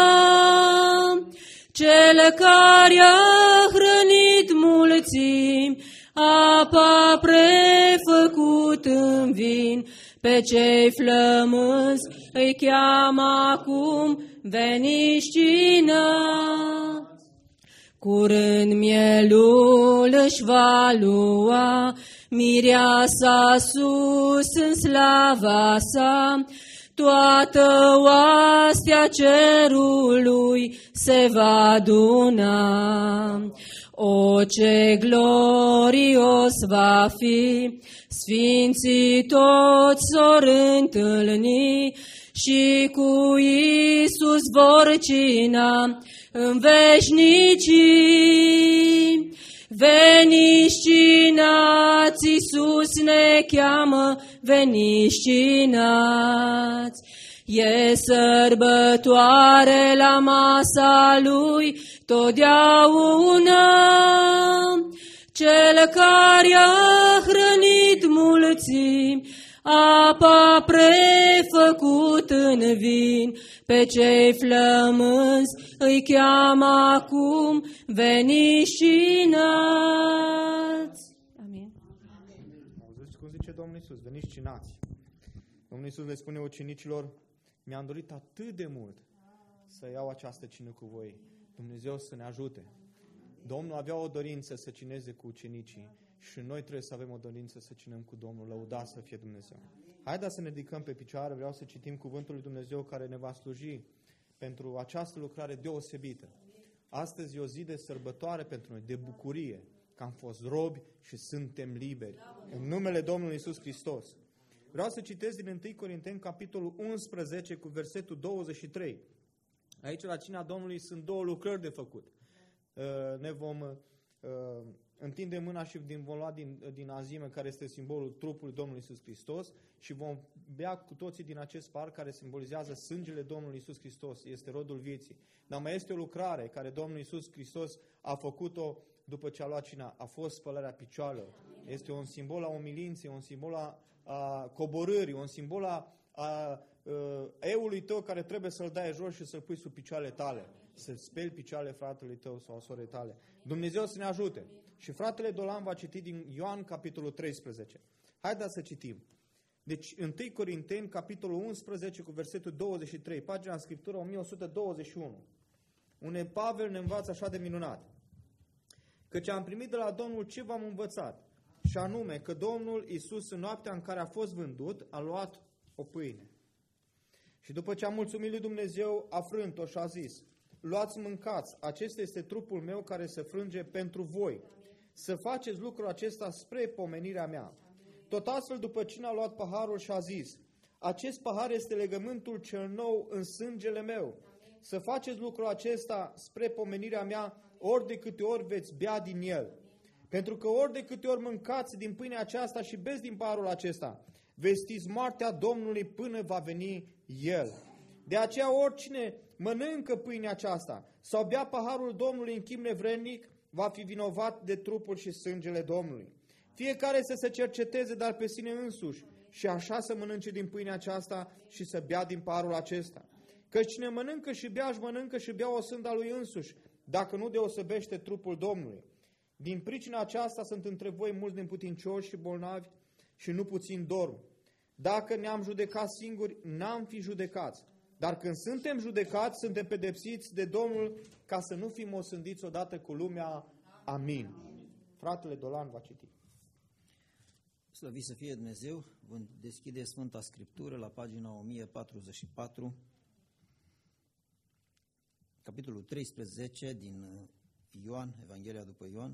Cel care a hrănit mulțimi, apa prefăcut în vin, pe cei flămânzi îi cheamă acum, veniți cinați. Curând mielul își va lua mireasa sus în slava sa, toată oastea cerului se va aduna. O, ce glorios va fi, sfinții toți s-or întâlni și cu Iisus vor cina în veșnicii. Veniți cinați, Iisus ne cheamă, veniți cinați. E sărbătoare la masa Lui totdeauna. Cel care a hrănit mulțimi, apa prefăcut în vin, pe cei flămânzi îi cheamă acum, veniți cinați. Amin. Auziți cum zice Domnul Iisus, veniți cinați. Domnul Iisus le spune ucenicilor, mi-am dorit atât de mult să iau această cină cu voi. Dumnezeu să ne ajute. Domnul avea o dorință să cineze cu ucenicii și noi trebuie să avem o dorință să cinăm cu Domnul. Lăudați să fie Dumnezeu. Haideți să ne ridicăm pe picioare, vreau să citim cuvântul lui Dumnezeu care ne va sluji pentru această lucrare deosebită. Astăzi e o zi de sărbătoare pentru noi, de bucurie, că am fost robi și suntem liberi. În numele Domnului Iisus Hristos. Vreau să citesc din întâi Corinteni, capitolul unsprezece, cu versetul douăzeci și trei. Aici, la cina Domnului, sunt două lucrări de făcut. Ne vom întinde mâna și vom lua din, din azime, care este simbolul trupului Domnului Iisus Hristos, și vom bea cu toții din acest par care simbolizează sângele Domnului Iisus Hristos. Este rodul vieții. Dar mai este o lucrare care Domnul Iisus Hristos a făcut-o după ce a luat cina. A fost spălarea picioarelor. Este un simbol a umilinței, un simbol a, a coborârii, un simbol a, a, a eului tău care trebuie să-l dai jos și să-l pui sub picioarele tale. Să-ți speli picioarele fratelui tău sau a sorei tale. Dumnezeu să ne ajute. Și fratele Dolan va citi din Ioan, capitolul treisprezece. Haideți să citim. Deci, întâi Corinteni, capitolul unsprezece, cu versetul douăzeci și trei, pagina în Scriptură o mie o sută douăzeci și unu. Unde Pavel ne învață așa de minunat. Căci am primit de la Domnul ce v-am învățat, și anume că Domnul Iisus, în noaptea în care a fost vândut, a luat o pâine. Și după ce a mulțumit lui Dumnezeu, a frânt-o și a zis, luați, mâncați, acesta este trupul meu care se frânge pentru voi. Să faceți lucrul acesta spre pomenirea mea. Tot astfel, după cine a luat paharul și a zis, acest pahar este legământul cel nou în sângele meu. Să faceți lucrul acesta spre pomenirea mea, ori de câte ori veți bea din el. Pentru că ori de câte ori mâncați din pâinea aceasta și beți din paharul acesta, vestiți moartea Domnului până va veni El. De aceea oricine mănâncă pâinea aceasta sau bea paharul Domnului în chip nevrednic, va fi vinovat de trupul și sângele Domnului. Fiecare să se cerceteze, dar pe sine însuși, și așa să mănânce din pâinea aceasta și să bea din paharul acesta. Căci cine mănâncă și bea, își mănâncă și bea o sânda lui însuși, dacă nu deosebește trupul Domnului. Din pricina aceasta sunt între voi mulți neputincioși și bolnavi și nu puțin dorm. Dacă ne-am judecat singuri, n-am fi judecați. Dar când suntem judecați, suntem pedepsiți de Domnul ca să nu fim osândiți odată cu lumea. Amin. Fratele Dolan va citi. Slăvit să fie Dumnezeu, vom deschide Sfânta Scriptură la pagina o mie patruzeci și patru, capitolul treisprezece din Ioan, Evanghelia după Ioan.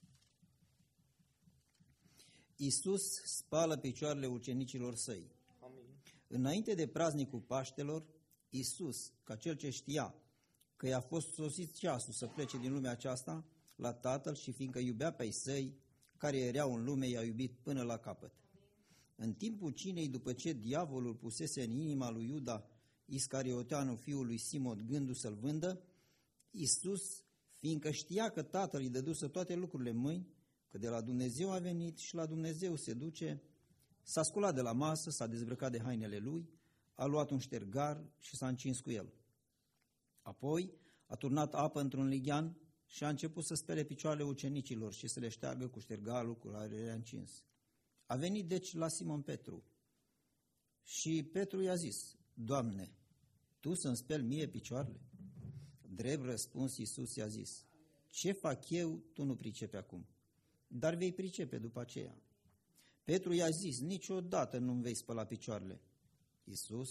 Iisus spală picioarele ucenicilor săi. Amin. Înainte de praznicul Paștelor, Iisus, ca cel ce știa că i-a fost sosit ceasul să plece din lumea aceasta la Tatăl și fiindcă iubea pe ai săi, care erau în lume, i-a iubit până la capăt. În timpul cinei, după ce diavolul pusese în inima lui Iuda Iscarioteanu, fiul lui Simon, gândul să-l vândă, Iisus, fiindcă știa că Tatăl îi dăduse toate lucrurile în mâini, că de la Dumnezeu a venit și la Dumnezeu se duce, s-a sculat de la masă, s-a dezbrăcat de hainele lui, a luat un ștergar și s-a încins cu el. Apoi a turnat apă într-un lighean și a început să spele picioarele ucenicilor și să le șteargă cu ștergarul cu care le-a încins. A venit deci la Simon Petru și Petru i-a zis, Doamne, Tu să-mi speli mie picioarele? Drept răspuns, Iisus i-a zis, ce fac eu, tu nu pricepi acum, dar vei pricepe după aceea. Petru i-a zis, niciodată nu-mi vei spăla picioarele. Iisus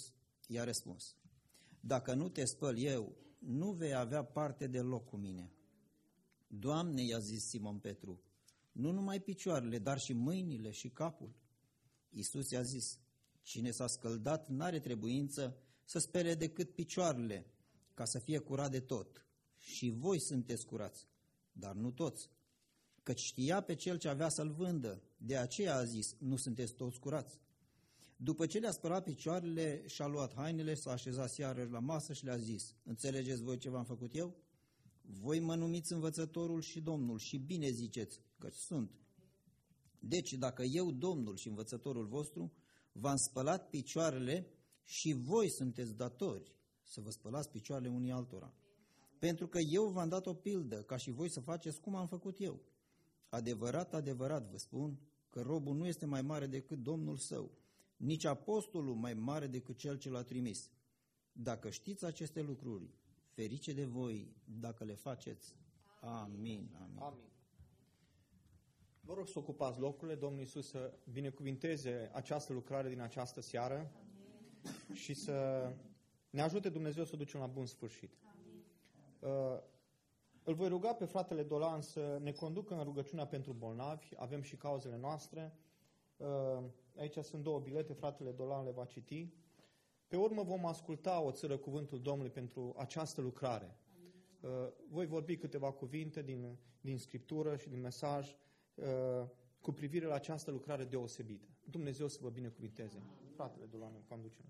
I-a răspuns: dacă nu te spăl eu, nu vei avea parte deloc cu mine. Doamne, i-a zis Simon Petru, nu numai picioarele, dar și mâinile și capul. Iisus i-a zis: cine s-a scăldat n-are trebuință să spele decât picioarele, ca să fie curat de tot. Și voi sunteți curați, dar nu toți. Căci știa pe cel ce avea să-l vândă, de aceea a zis: nu sunteți toți curați. După ce le-a spălat picioarele, și-a luat hainele, s-a așezat iarăși la masă și le-a zis: înțelegeți voi ce v-am făcut eu? Voi mă numiți învățătorul și Domnul și bine ziceți, căci sunt. Deci dacă eu, Domnul și învățătorul vostru, v-am spălat picioarele, și voi sunteți datori să vă spălați picioarele unii altora. Pentru că eu v-am dat o pildă, ca și voi să faceți cum am făcut eu. Adevărat, adevărat vă spun că robul nu este mai mare decât Domnul său, nici apostolul mai mare decât cel ce l-a trimis. Dacă știți aceste lucruri, ferice de voi dacă le faceți. Amin. Amin. Amin. Vă rog să ocupați locurile, Domnul Iisus să binecuvinteze această lucrare din această seară și să ne ajute Dumnezeu să o ducem la bun sfârșit. Uh, îl voi ruga pe fratele Dolan să ne conducă în rugăciunea pentru bolnavi, avem și cauzele noastre. Uh, aici sunt două bilete, fratele Dolan le va citi. Pe urmă vom asculta o țără cuvântul Domnului pentru această lucrare. Uh, voi vorbi câteva cuvinte din, din Scriptură și din mesaj uh, cu privire la această lucrare deosebită. Dumnezeu să vă binecuvinteze. Fratele Dolan, conduce-ne.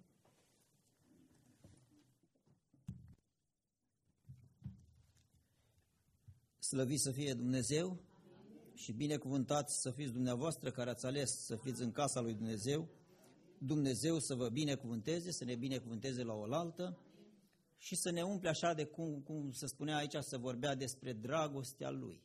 Slăvit să fie Dumnezeu și binecuvântați să fiți dumneavoastră care ați ales să fiți în casa lui Dumnezeu. Dumnezeu să vă binecuvânteze, să ne binecuvânteze la oaltă și să ne umple așa de cum, cum se spunea aici, să vorbea despre dragostea Lui.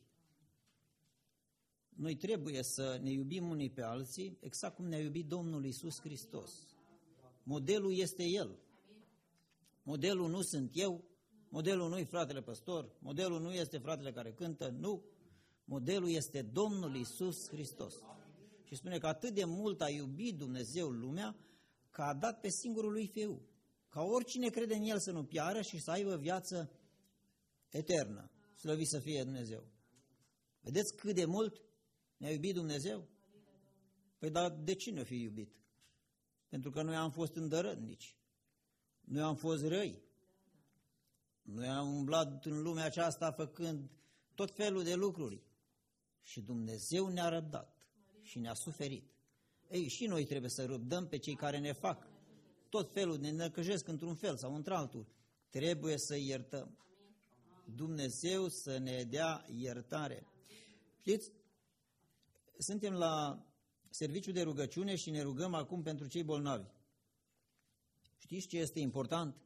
Noi trebuie să ne iubim unii pe alții exact cum ne-a iubit Domnul Iisus Hristos. Modelul este El. Modelul nu sunt eu, modelul nu e fratele păstor, modelul nu este fratele care cântă, nu. Modelul este Domnul Iisus Hristos. Și spune că atât de mult a iubit Dumnezeu lumea, că a dat pe singurul lui Fiu, ca oricine crede în El să nu piară și să aibă viață eternă. Slăvit să fie Dumnezeu. Vedeți cât de mult ne-a iubit Dumnezeu? Păi dar de ce ne-a fi iubit? Pentru că noi am fost îndărătnici, noi am fost răi, noi am umblat în lumea aceasta făcând tot felul de lucruri și Dumnezeu ne-a răbdat și ne-a suferit. Ei, și noi trebuie să răbdăm pe cei care ne fac tot felul, ne năcăjesc într-un fel sau într-altul. Trebuie să iertăm. Dumnezeu să ne dea iertare. Știți, suntem la serviciu de rugăciune și ne rugăm acum pentru cei bolnavi. Știți ce este important?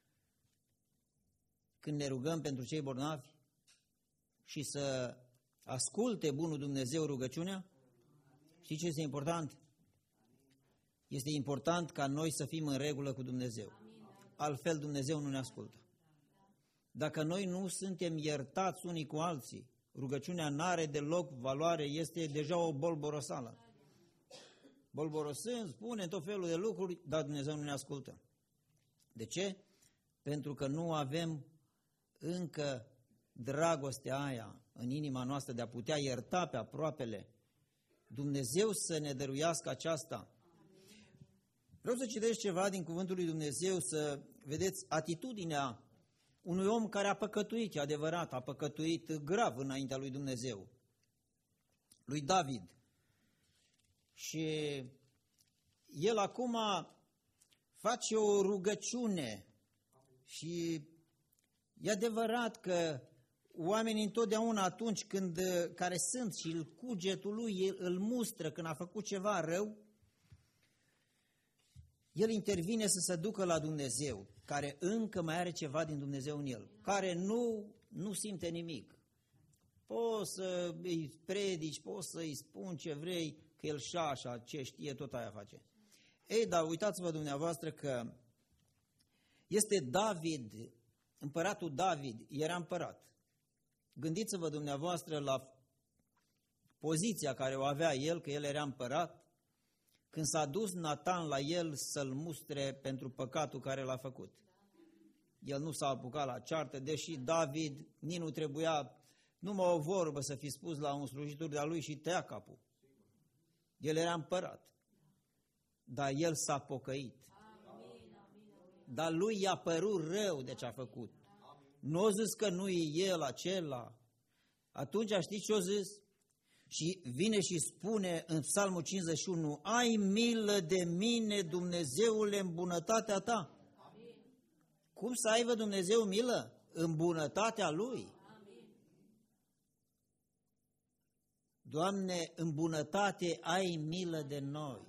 Când ne rugăm pentru cei bolnavi și să asculte bunul Dumnezeu rugăciunea, știți ce este important? Este important ca noi să fim în regulă cu Dumnezeu. Altfel Dumnezeu nu ne ascultă. Dacă noi nu suntem iertați unii cu alții, rugăciunea n-are deloc valoare, este deja o bolborosală. Bolborosând, spune tot felul de lucruri, dar Dumnezeu nu ne ascultă. De ce? Pentru că nu avem încă dragostea aia în inima noastră de a putea ierta pe aproapele. Dumnezeu să ne dăruiască aceasta. Vreau să citesc ceva din Cuvântul lui Dumnezeu, să vedeți atitudinea unui om care a păcătuit, e adevărat, a păcătuit grav înaintea lui Dumnezeu, lui David. Și el acum face o rugăciune și e adevărat că oamenii întotdeauna atunci când, care sunt și cugetul lui îl mustră când a făcut ceva rău, el intervine să se ducă la Dumnezeu, care încă mai are ceva din Dumnezeu în el, care nu, nu simte nimic. Poți să îi predici, poți să îi spun ce vrei, că el și așa, ce știe, tot aia face. Ei, dar uitați-vă dumneavoastră că este David, împăratul David, era împărat. Gândiți-vă dumneavoastră la poziția care o avea el, că el era împărat, când s-a dus Natan la el să-l mustre pentru păcatul care l-a făcut. El nu s-a apucat la ceartă, deși David nici nu trebuia numai o vorbă să fi spus la un slujitor de-a lui și tăia capul. El era împărat, dar el s-a pocăit. Dar lui i-a părut rău de ce a făcut. Nu a zis că nu e el acela. Atunci știți ce a zis? Și vine și spune în Psalmul cincizeci și unu, ai milă de mine, Dumnezeule, în bunătatea ta. Amin. Cum să aibă Dumnezeu milă? În bunătatea Lui. Amin. Doamne, în bunătate ai milă de noi.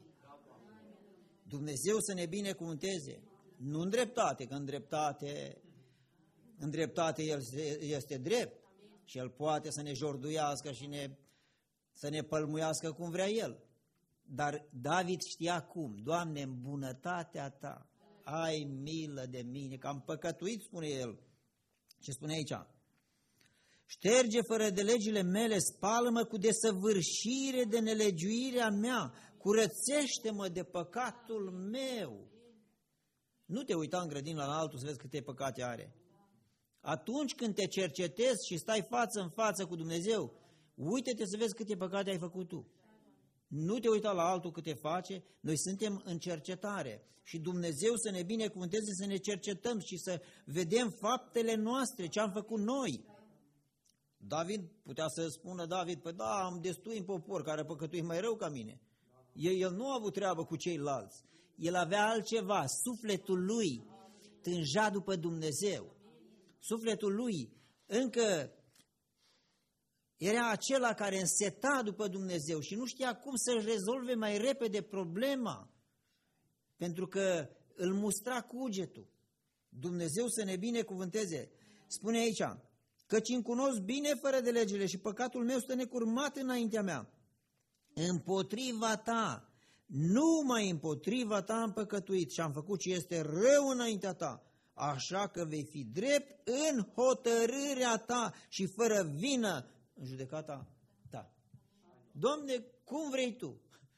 Dumnezeu să ne binecuvânteze. Nu în dreptate, că în dreptate, în dreptate El este drept și El poate să ne jorduiască și ne, să ne pălmuiască cum vrea El. Dar David știa cum. Doamne, în bunătatea Ta ai milă de mine, că am păcătuit, spune el. Ce spune aici? Șterge fără de legile mele, spală-mă cu desăvârșire de nelegiuirea mea, curățește-mă de păcatul meu. Nu te uita în grădină la altul să vezi câte păcate are. Atunci când te cercetezi și stai față în față cu Dumnezeu, uite-te să vezi câte păcate ai făcut tu. Nu te uita la altul câte face, noi suntem în cercetare și Dumnezeu să ne binecuvânteze să ne cercetăm și să vedem faptele noastre, ce am făcut noi. David putea să spună, David, păi da, am destui în popor care a păcătuit mai rău ca mine. El, el nu a avut treabă cu ceilalți, el avea altceva, sufletul lui tânja după Dumnezeu. Sufletul lui încă era acela care înseta după Dumnezeu și nu știa cum să-și rezolve mai repede problema, pentru că îl mustra cugetul. Dumnezeu să ne binecuvânteze. Spune aici, căci îmi cunosc bine fără de legile și păcatul meu stă necurmat înaintea mea. Împotriva ta, numai împotriva ta am păcătuit și am făcut ce este rău înaintea ta, așa că vei fi drept în hotărârea ta și fără vină în judecata ta. Doamne, cum vrei Tu?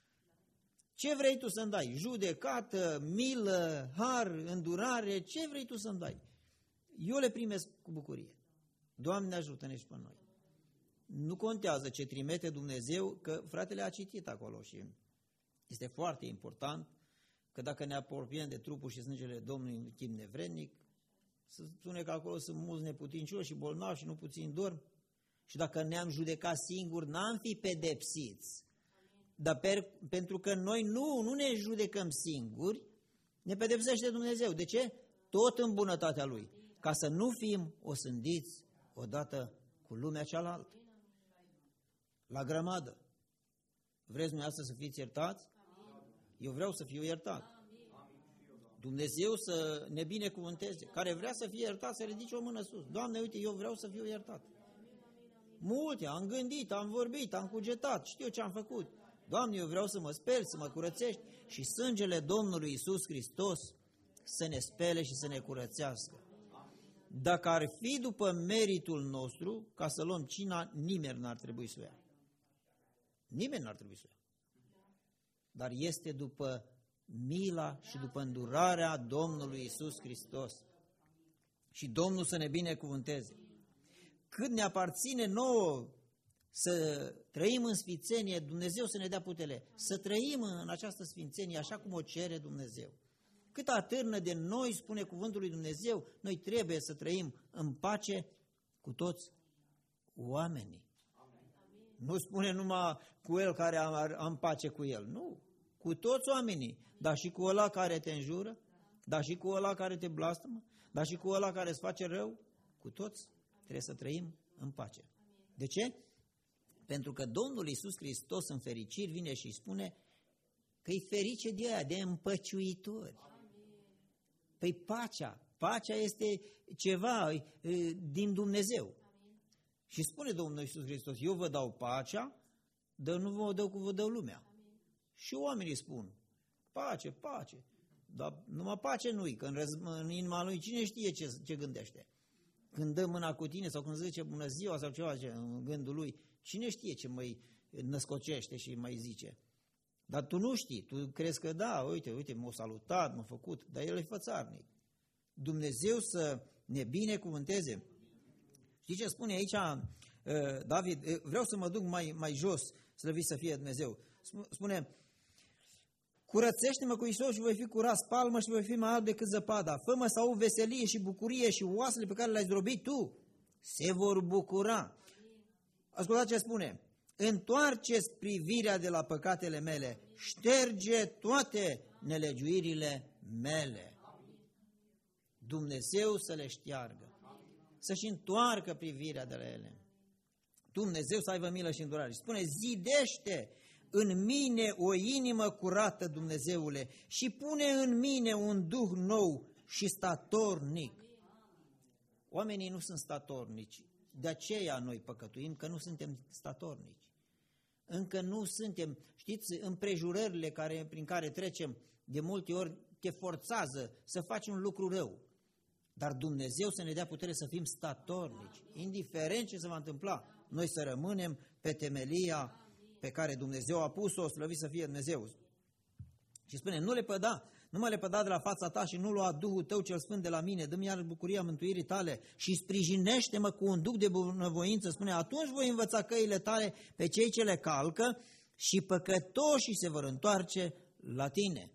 Ce vrei Tu să-mi dai? Judecată, milă, har, îndurare, ce vrei Tu să-mi dai? Eu le primesc cu bucurie. Doamne, ajută-ne și pe noi. Nu contează ce trimite Dumnezeu, că fratele a citit acolo și este foarte important că dacă ne apropiem de trupul și sângele Domnului în timp nevrednic, să spune că acolo sunt mulți neputincioși și bolnavi și nu puțin dorm. Și dacă ne-am judecat singuri, n-am fi pedepsiți. Dar per, pentru că noi nu, nu ne judecăm singuri, ne pedepsește Dumnezeu. De ce? Tot în bunătatea Lui. Ca să nu fim osândiți odată cu lumea cealaltă. La grămadă. Vreți dumneavoastră să fiți iertați? Eu vreau să fiu iertat. Dumnezeu să ne binecuvânteze. Care vrea să fie iertat, să ridice o mână sus. Doamne, uite, eu vreau să fiu iertat. Multe, am gândit, am vorbit, am cugetat, știu ce am făcut. Doamne, eu vreau să mă speli, să mă curățești și sângele Domnului Iisus Hristos să ne spele și să ne curățească. Dacă ar fi după meritul nostru, ca să luăm cina, nimeni n-ar trebui să o ia. Nimeni n-ar trebui să o ia. Dar este după mila și după îndurarea Domnului Iisus Hristos. Și Domnul să ne binecuvânteze. Cât ne aparține nouă să trăim în sfințenie, Dumnezeu să ne dea putere, să trăim în această sfințenie așa cum o cere Dumnezeu. Cât atârnă de noi, spune cuvântul lui Dumnezeu, noi trebuie să trăim în pace cu toți oamenii. Nu spune numai cu el care am pace cu el, nu. Cu toți oamenii, dar și cu ăla care te înjură, dar și cu ăla care te blastămă, dar și cu ăla care îți face rău, cu toți trebuie să trăim în pace. De ce? Pentru că Domnul Iisus Hristos în fericiri vine și spune că e ferice de aia, de împăciuitori. Păi pacea, pacea este ceva din Dumnezeu. Și spune Domnul Iisus Hristos, eu vă dau pacea, dar nu vă dau cum vă dau lumea. Și oamenii spun, pace, pace, dar numai pace nu-i, că în, răz- în inima lui cine știe ce, ce gândește. Când dă mâna cu tine sau când zice bună ziua sau ceva în gândul lui, cine știe ce mai născocește și mai zice. Dar tu nu știi, tu crezi că da, uite, uite, m-a salutat, m-a făcut, dar el e fățarnic. Dumnezeu să ne binecuvânteze. Știi ce spune aici David? Vreau să mă duc mai, mai jos, slăvit să fie Dumnezeu. Spune, curățește-mă cu Iisus și voi fi curat, spalmă și voi fi mai alb decât zăpada. Fă-mă să aud veselie și bucurie și oasele pe care le-ai zdrobit tu se vor bucura. Ascultați ce spune. Întoarceți privirea de la păcatele mele, șterge toate nelegiuirile mele. Dumnezeu să le șteargă, să-și întoarcă privirea de la ele. Dumnezeu să aibă milă și îndurare. Spune, zidește în mine o inimă curată, Dumnezeule, și pune în mine un duh nou și statornic. Oamenii nu sunt statornici, de aceea noi păcătuim, că nu suntem statornici. Încă nu suntem, știți, împrejurările care, prin care trecem, de multe ori te forțează să faci un lucru rău. Dar Dumnezeu să ne dea putere să fim statornici, indiferent ce se va întâmpla, noi să rămânem pe temelia pe care Dumnezeu a pus-o, slăvit să fie Dumnezeu. Și spune, nu le păda, nu mă le păda de la fața ta și nu lua Duhul tău cel sfânt de la mine, dă-mi iar bucuria mântuirii tale și sprijinește-mă cu un duh de bunăvoință. Spune, atunci voi învăța căile tale pe cei ce le calcă și păcătoșii se vor întoarce la tine.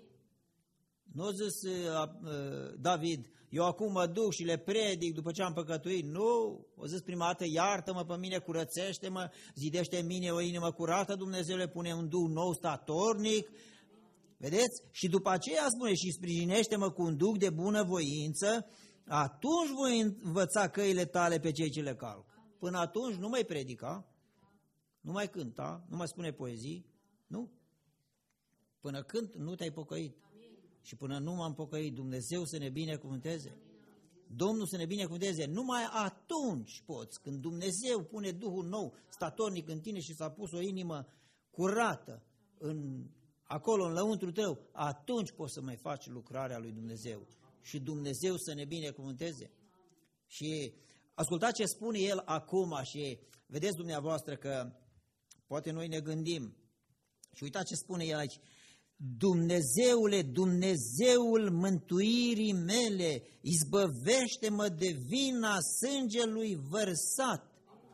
Nu a zis uh, uh, David, eu acum mă duc și le predic după ce am păcătuit. Nu, a zis prima dată, iartă-mă pe mine, curățește-mă, zidește în mine o inimă curată, Dumnezeu le pune un duh nou statornic. Vedeți? Și după aceea spune, și sprijinește-mă cu un duh de bunăvoință, atunci voi învăța căile tale pe cei ce le calc. Până atunci nu mai predica, nu mai cânta, nu mai spune poezii, nu? Până când nu te-ai pocăit. Și până nu m-am pocăit, Dumnezeu să ne binecuvânteze. Domnul să ne binecuvânteze. Numai atunci poți, când Dumnezeu pune Duhul nou, statornic în tine și s-a pus o inimă curată în, acolo, în lăuntru tău, atunci poți să mai faci lucrarea lui Dumnezeu. Și Dumnezeu să ne binecuvânteze. Și ascultați ce spune El acum și vedeți dumneavoastră că poate noi ne gândim și uitați ce spune El aici. Dumnezeule, Dumnezeul mântuirii mele, izbăvește-mă de vina sângelui vărsat.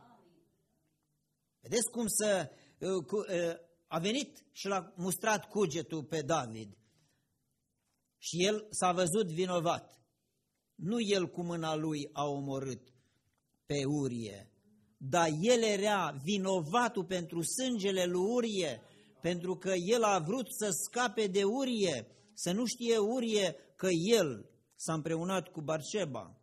Vedeți cum să, a venit și l-a mustrat cugetul pe David și el s-a văzut vinovat. Nu el cu mâna lui a omorât pe Urie, dar el era vinovatul pentru sângele lui Urie, pentru că el a vrut să scape de Urie, să nu știe Urie că el s-a împreunat cu Barșeba.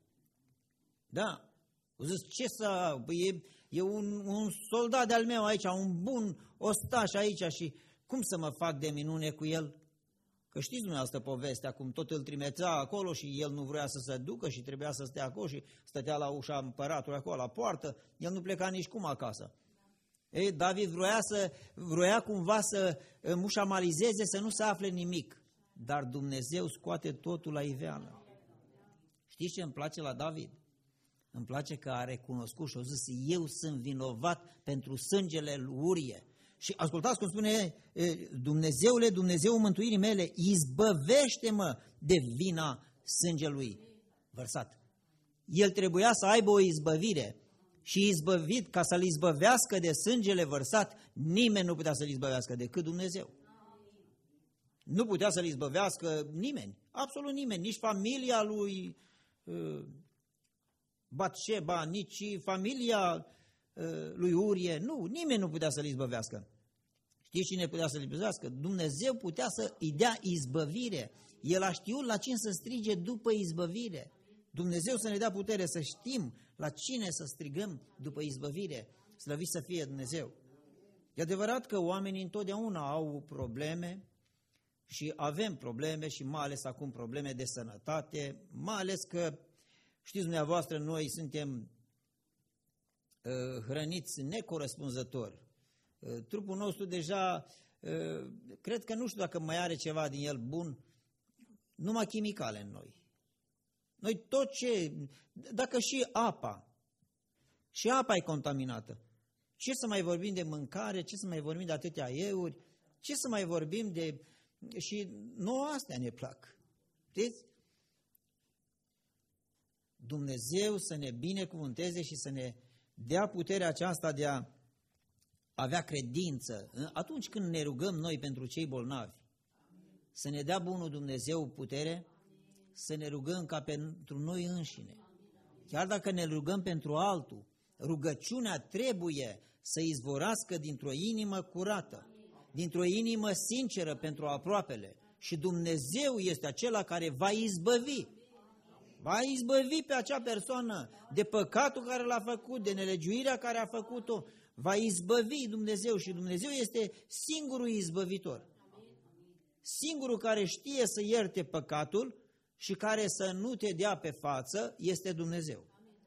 Da, au zis, ce să, e, e un, un soldat de-al meu aici, un bun ostaș aici și cum să mă fac de minune cu el? Că știți dumneavoastră povestea, cum tot îl trimitea acolo și el nu vrea să se ducă și trebuia să stea acolo și stătea la ușa împăratului acolo, la poartă, el nu pleca nici cum acasă. Ei, David vroia, să, vroia cumva să mușamalizeze, să nu se afle nimic, dar Dumnezeu scoate totul la iveală. Știți ce îmi place la David? Îmi place că a recunoscut și a zis, eu sunt vinovat pentru sângele lui Urie. Și ascultați cum spune, Dumnezeule, Dumnezeul mântuirii mele, izbăvește-mă de vina sângelui vărsat. El trebuia să aibă o izbăvire și izbăvit, ca să-l izbăvească de sângele vărsat, nimeni nu putea să-l izbăvească decât Dumnezeu. Nu putea să-l izbăvească nimeni, absolut nimeni, nici familia lui uh, Batșeba, nici familia uh, lui Urie, nu, nimeni nu putea să-l izbăvească. Știți cine putea să-l izbăvească? Dumnezeu putea să îi dea izbăvire. El a știut la cine să strige după izbăvire. Dumnezeu să ne dea putere să știm la cine să strigăm după izbăvire. Slăvit să fie Dumnezeu. E adevărat că oamenii întotdeauna au probleme și avem probleme și mai ales acum probleme de sănătate, mai ales că, știți dumneavoastră, noi suntem uh, hrăniți necorespunzător. Uh, trupul nostru deja, uh, cred că nu știu dacă mai are ceva din el bun, numai chimicale în noi. Noi tot ce, dacă și apa, și apa e contaminată, ce să mai vorbim de mâncare, ce să mai vorbim de atâtea euri, Ce să mai vorbim de... Și nouă astea ne plac. Știți? Dumnezeu să ne binecuvânteze și să ne dea puterea aceasta de a avea credință. Atunci când ne rugăm noi pentru cei bolnavi, să ne dea bunul Dumnezeu putere, să ne rugăm ca pentru noi înșine. Chiar dacă ne rugăm pentru altul, rugăciunea trebuie să izvorască dintr-o inimă curată, dintr-o inimă sinceră pentru aproapele. Și Dumnezeu este acela care va izbăvi. Va izbăvi pe acea persoană de păcatul care l-a făcut, de nelegiuirea care a făcut-o. Va izbăvi Dumnezeu și Dumnezeu este singurul izbăvitor. Singurul care știe să ierte păcatul și care să nu te dea pe față este Dumnezeu.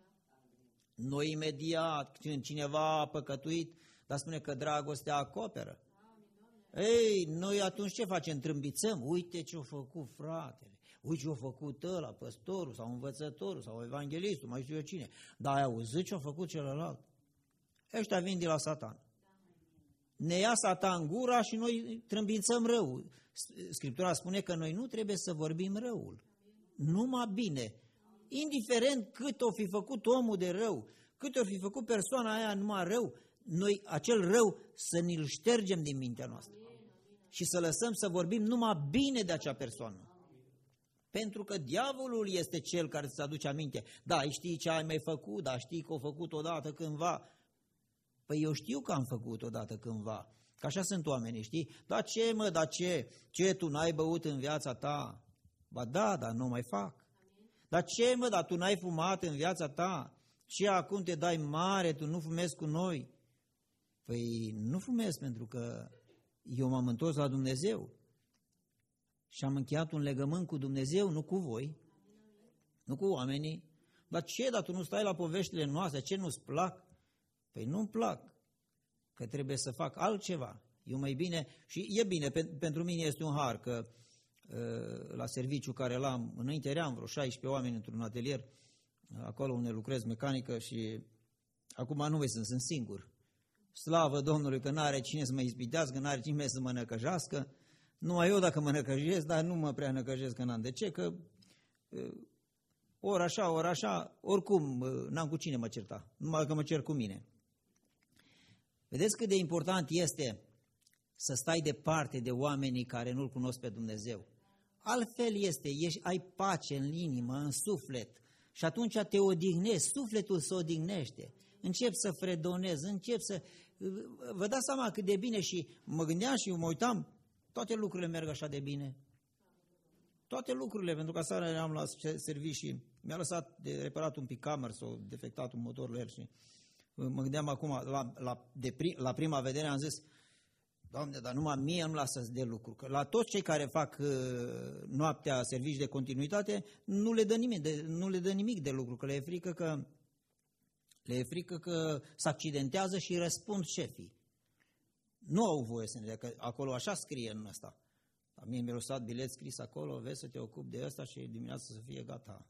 Noi imediat, când cineva a păcătuit, dar spune că dragostea acoperă. Ei, noi atunci ce facem? Trâmbițăm. Uite ce-a făcut fratele, uite ce-a făcut ăla, păstorul sau învățătorul sau evanghelistul, mai știu eu cine. Dar ai auzit ce-a făcut celălalt? Ăștia vin de la Satan. Ne ia Satan gura și noi trâmbițăm rău. Scriptura spune că noi nu trebuie să vorbim răul. Numai bine. Indiferent cât o fi făcut omul de rău, cât o fi făcut persoana aia numai rău, noi acel rău să ni-l ștergem din mintea noastră. Și să lăsăm să vorbim numai bine de acea persoană. Pentru că diavolul este cel care îți aduce aminte. Da, știi ce ai mai făcut, da, știi că o făcut odată cândva. Păi eu știu că am făcut odată cândva. Că așa sunt oamenii, știi? Dar ce mă, dar ce? Ce tu n-ai băut în viața ta? Ba da, dar nu mai fac. Dar ce mă, dar tu n-ai fumat în viața ta? Ce acum te dai mare, tu nu fumezi cu noi? Păi nu fumez pentru că eu m-am întors la Dumnezeu și am încheiat un legământ cu Dumnezeu, nu cu voi, nu cu oamenii. Dar ce, dar tu nu stai la poveștile noastre, ce nu-ți plac? Păi nu-mi plac, că trebuie să fac altceva. Eu mai bine, și e bine, pe, pentru mine este un har că la serviciu care l-am, înainte eram vreo șaisprezece oameni într-un atelier, acolo unde lucrez mecanică și acum nu mai sunt, sunt singur. Slavă Domnului că n-are cine să mă ispitească, n-are cine să mă năcăjească. Numai eu dacă mă năcăjesc, dar nu mă prea năcăjesc că n-am de ce, că ori așa, ori așa, oricum n-am cu cine mă certa, numai că mă cer cu mine. Vedeți cât de important este să stai departe de oamenii care nu-L cunosc pe Dumnezeu. Altfel este, ești, ai pace în inimă, în suflet și atunci te odihnezi, sufletul se odihnește. Încep să fredonez, încep să... Vă dați seama cât de bine și mă gândeam și mă uitam, toate lucrurile merg așa de bine. Toate lucrurile, pentru că seara eram la serviciu și mi-a lăsat de reparat un picamer sau defectat un motor la el și mă gândeam acum, la, la, de pri, la prima vedere am zis, Doamne, dar numai mie îmi lasă de lucru, că la toți cei care fac uh, noaptea servicii de continuitate nu le, dă nimic de, nu le dă nimic de lucru, că le e frică că le e frică că se accidentează și răspund șefii. Nu au voie să ne dea, că acolo așa scrie în ăsta. La mine mi-a lăsat bilet scris acolo, vezi să te ocupi de ăsta și dimineața să fie gata.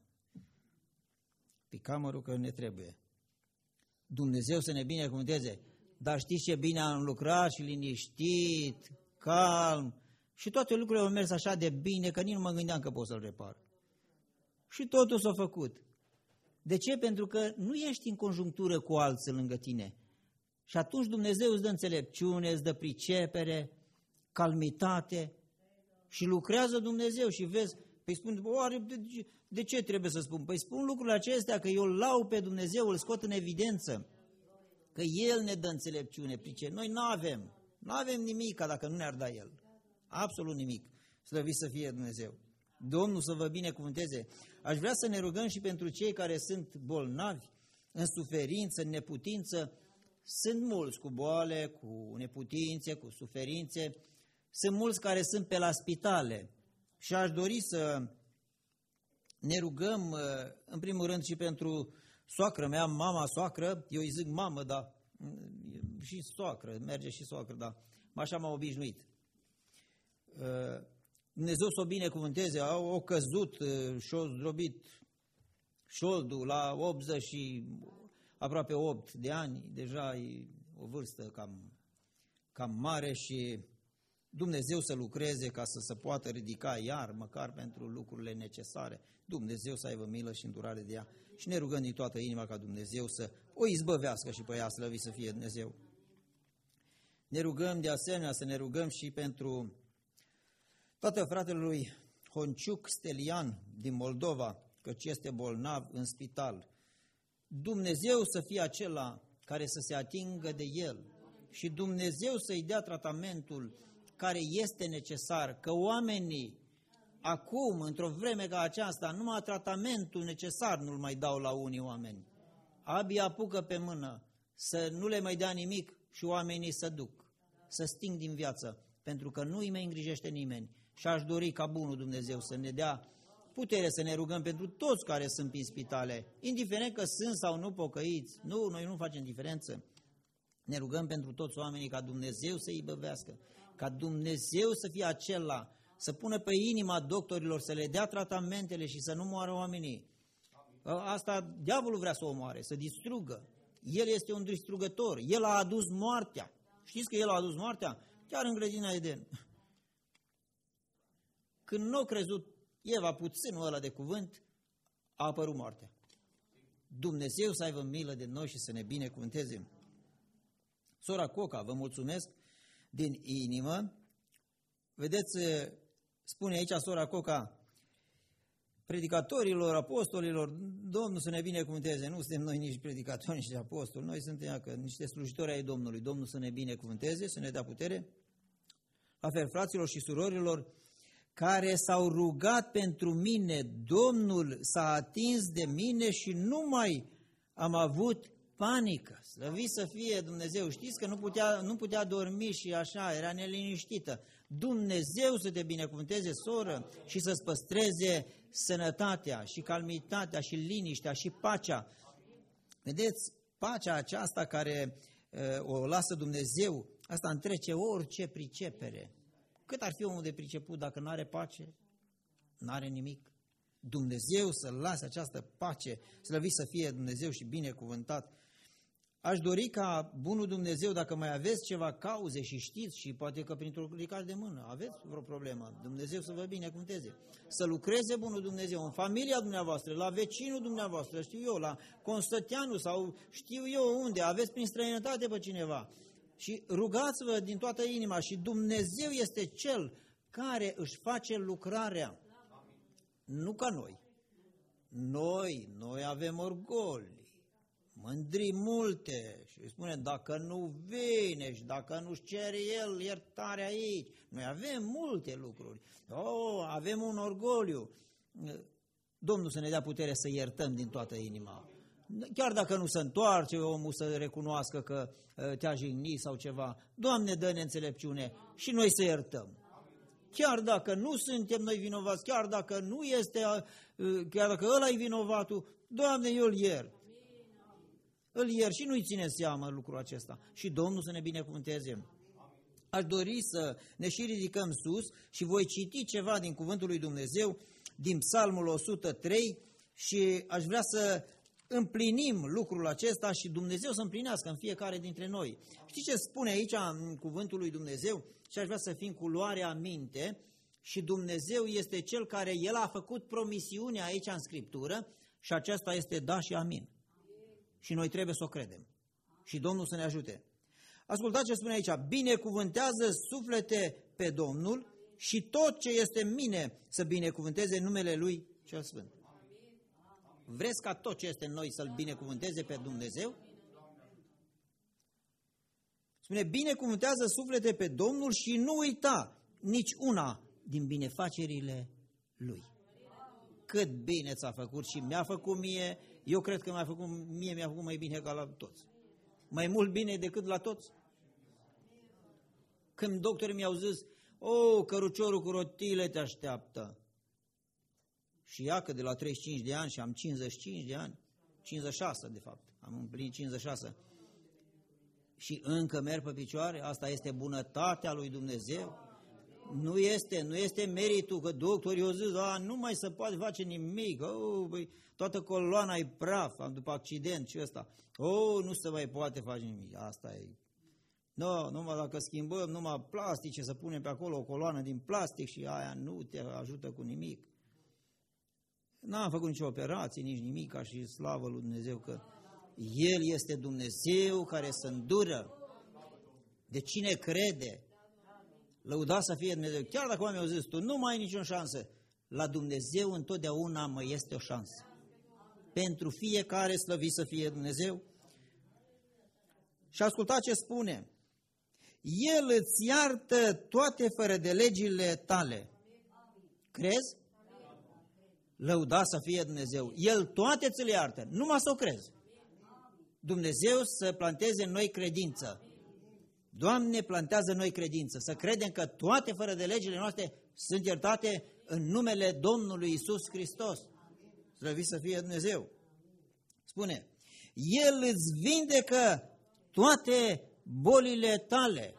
Picamărul că ne trebuie. Dumnezeu să ne binecuvânteze. Dar știți ce bine am lucrat și liniștit, calm și toate lucrurile au mers așa de bine că nici nu mă gândeam că pot să-l repar. Și totul s-a făcut. De ce? Pentru că nu ești în conjunctură cu alții lângă tine. Și atunci Dumnezeu îți dă înțelepciune, îți dă pricepere, calmitate și lucrează Dumnezeu și vezi, păi spun, oare de, de ce trebuie să spun? Păi spun lucrurile acestea că eu îl lau pe Dumnezeu, îl scot în evidență. Că El ne dă înțelepciune, price. Noi nu avem, nu avem nimic dacă nu ne-ar da El. Absolut nimic. Slăvit să fie Dumnezeu. Domnul să vă binecuvânteze. Aș vrea să ne rugăm și pentru cei care sunt bolnavi, în suferință, în neputință. Sunt mulți cu boale, cu neputințe, cu suferințe. Sunt mulți care sunt pe la spitale. Și aș dori să ne rugăm, în primul rând, și pentru soacră mea, mama soacră, eu îi zic mamă, dar și soacră, merge și soacră, dar așa m-am obișnuit. Dumnezeu să o binecuvânteze, au căzut și-o zdrobit șoldul la optzeci și aproape opt de ani, deja e o vârstă cam, cam mare și Dumnezeu să lucreze ca să se poată ridica iar, măcar pentru lucrurile necesare. Dumnezeu să aibă milă și îndurare de ea. Și ne rugăm din toată inima ca Dumnezeu să o izbăvească și pe ea, slăvit să fie Dumnezeu. Ne rugăm de asemenea să ne rugăm și pentru tatăl fratelui Honciuc Stelian din Moldova, căci este bolnav în spital. Dumnezeu să fie acela care să se atingă de el și Dumnezeu să-i dea tratamentul care este necesar, că oamenii acum, într-o vreme ca aceasta, numai tratamentul necesar nu-l mai dau la unii oameni. Abia apucă pe mână să nu le mai dea nimic și oamenii să duc, să sting din viață, pentru că nu îi mai îngrijește nimeni. Și aș dori ca bunul Dumnezeu să ne dea putere să ne rugăm pentru toți care sunt în spitale, indiferent că sunt sau nu pocăiți. Nu, noi nu facem diferență. Ne rugăm pentru toți oamenii ca Dumnezeu să îi băvească, ca Dumnezeu să fie acela, să pună pe inima doctorilor, să le dea tratamentele și să nu moară oamenii. Asta diavolul vrea să o moare, să distrugă. El este un distrugător, el a adus moartea. Știți că el a adus moartea? Chiar în grădina Eden. Când nu a crezut Eva puținul ăla de cuvânt, a apărut moartea. Dumnezeu să aibă milă de noi și să ne binecuvânteze. Sora Coca, vă mulțumesc din inimă. Vedeți, spune aici sora Coca, predicatorilor, apostolilor, Domnul să ne binecuvânteze. Nu suntem noi nici predicatori, nici apostoli, noi suntem că, niște slujitori ai Domnului. Domnul să ne binecuvânteze, să ne dea putere. La fel, fraților și surorilor, care s-au rugat pentru mine, Domnul s-a atins de mine și nu mai am avut panică. Slăvit să fie Dumnezeu. Știți că nu putea, nu putea dormi și așa, era neliniștită. Dumnezeu să te binecuvânteze, soră, și să-ți păstreze sănătatea și calmitatea și liniștea și pacea. Vedeți, pacea aceasta care uh, o lasă Dumnezeu, asta întrece orice pricepere. Cât ar fi omul de priceput dacă nu are pace? Nu are nimic. Dumnezeu să lase această pace, slăvit să fie Dumnezeu și binecuvântat. Aș dori ca bunul Dumnezeu, dacă mai aveți ceva cauze și știți și poate că printr-o ridicare de mână aveți vreo problemă, Dumnezeu să vă binecuvânteze. Să lucreze bunul Dumnezeu în familia dumneavoastră, la vecinul dumneavoastră, știu eu, la Constăteanu sau știu eu unde, aveți prin străinătate pe cineva. Și rugați-vă din toată inima și Dumnezeu este Cel care își face lucrarea. Nu ca noi. Noi, noi avem orgoli, mândrii multe și îi spunem, dacă nu vine și dacă nu-și cere El iertare aici, noi avem multe lucruri. Oh, avem un orgoliu. Domnul să ne dea putere să iertăm din toată inima. Chiar dacă nu se întoarce omul să recunoască că te-a jignit sau ceva, Doamne, dă-ne înțelepciune și noi să iertăm. Chiar dacă nu suntem noi vinovați, chiar dacă nu este, chiar dacă ăla e vinovatul, Doamne, eu îl iert. Îl iert și nu-i ține seamă lucrul acesta. Și Domnul să ne binecuvânteze. Aș dori să ne și ridicăm sus și voi citi ceva din Cuvântul lui Dumnezeu, din Psalmul o sută trei și aș vrea să împlinim lucrul acesta și Dumnezeu să împlinească în fiecare dintre noi. Știți ce spune aici în Cuvântul lui Dumnezeu? Și aș vrea să fim cu luarea minte și Dumnezeu este Cel care El a făcut promisiunea aici în Scriptură și aceasta este da și amin. Și noi trebuie să o credem. Și Domnul să ne ajute. Ascultați ce spune aici. Binecuvântează suflete pe Domnul și tot ce este în mine să binecuvânteze numele Lui cel Sfânt. Vreți ca tot ce este în noi să-L binecuvânteze pe Dumnezeu? Spune, binecuvântează suflete pe Domnul și nu uita nici una din binefacerile Lui. Cât bine ți-a făcut și mi-a făcut mie, eu cred că mi-a făcut mie, mi-a făcut mai bine ca la toți. Mai mult bine decât la toți. Când doctorii mi-au zis, o, căruciorul cu rotile te așteaptă. Și ia că de la treizeci și cinci de ani și am cincizeci și cinci de ani, cincizeci și șase de fapt, am împlinit cincizeci și șase. Și încă merg pe picioare, asta este bunătatea lui Dumnezeu. Nu este, nu este meritul că doctorii au zis, a, nu mai se poate face nimic, oh, băi, toată coloana e praf, am după accident și ăsta, oh, nu se mai poate face nimic, asta e. No, numai dacă schimbăm numai plastice, să punem pe acolo o coloană din plastic și aia nu te ajută cu nimic. N-am făcut nicio operație, nici nimic, ca și slavă lui Dumnezeu că El este Dumnezeu care se îndură. De cine crede, lăudat să fie Dumnezeu. Chiar dacă oamenii au zis, tu nu mai ai nicio șansă, la Dumnezeu întotdeauna mai este o șansă. Pentru fiecare slăvit să fie Dumnezeu. Și ascultați ce spune. El îți iartă toate fără de legile tale. Crezi? Lăudat să fie Dumnezeu. El toate ți le iartă. Numai să o crezi. Dumnezeu să planteze în noi credință. Doamne, plantează în noi credință. Să credem că toate fără de legile noastre sunt iertate în numele Domnului Iisus Hristos. Slăvit să fie Dumnezeu. Spune, El îți vindecă toate bolile tale.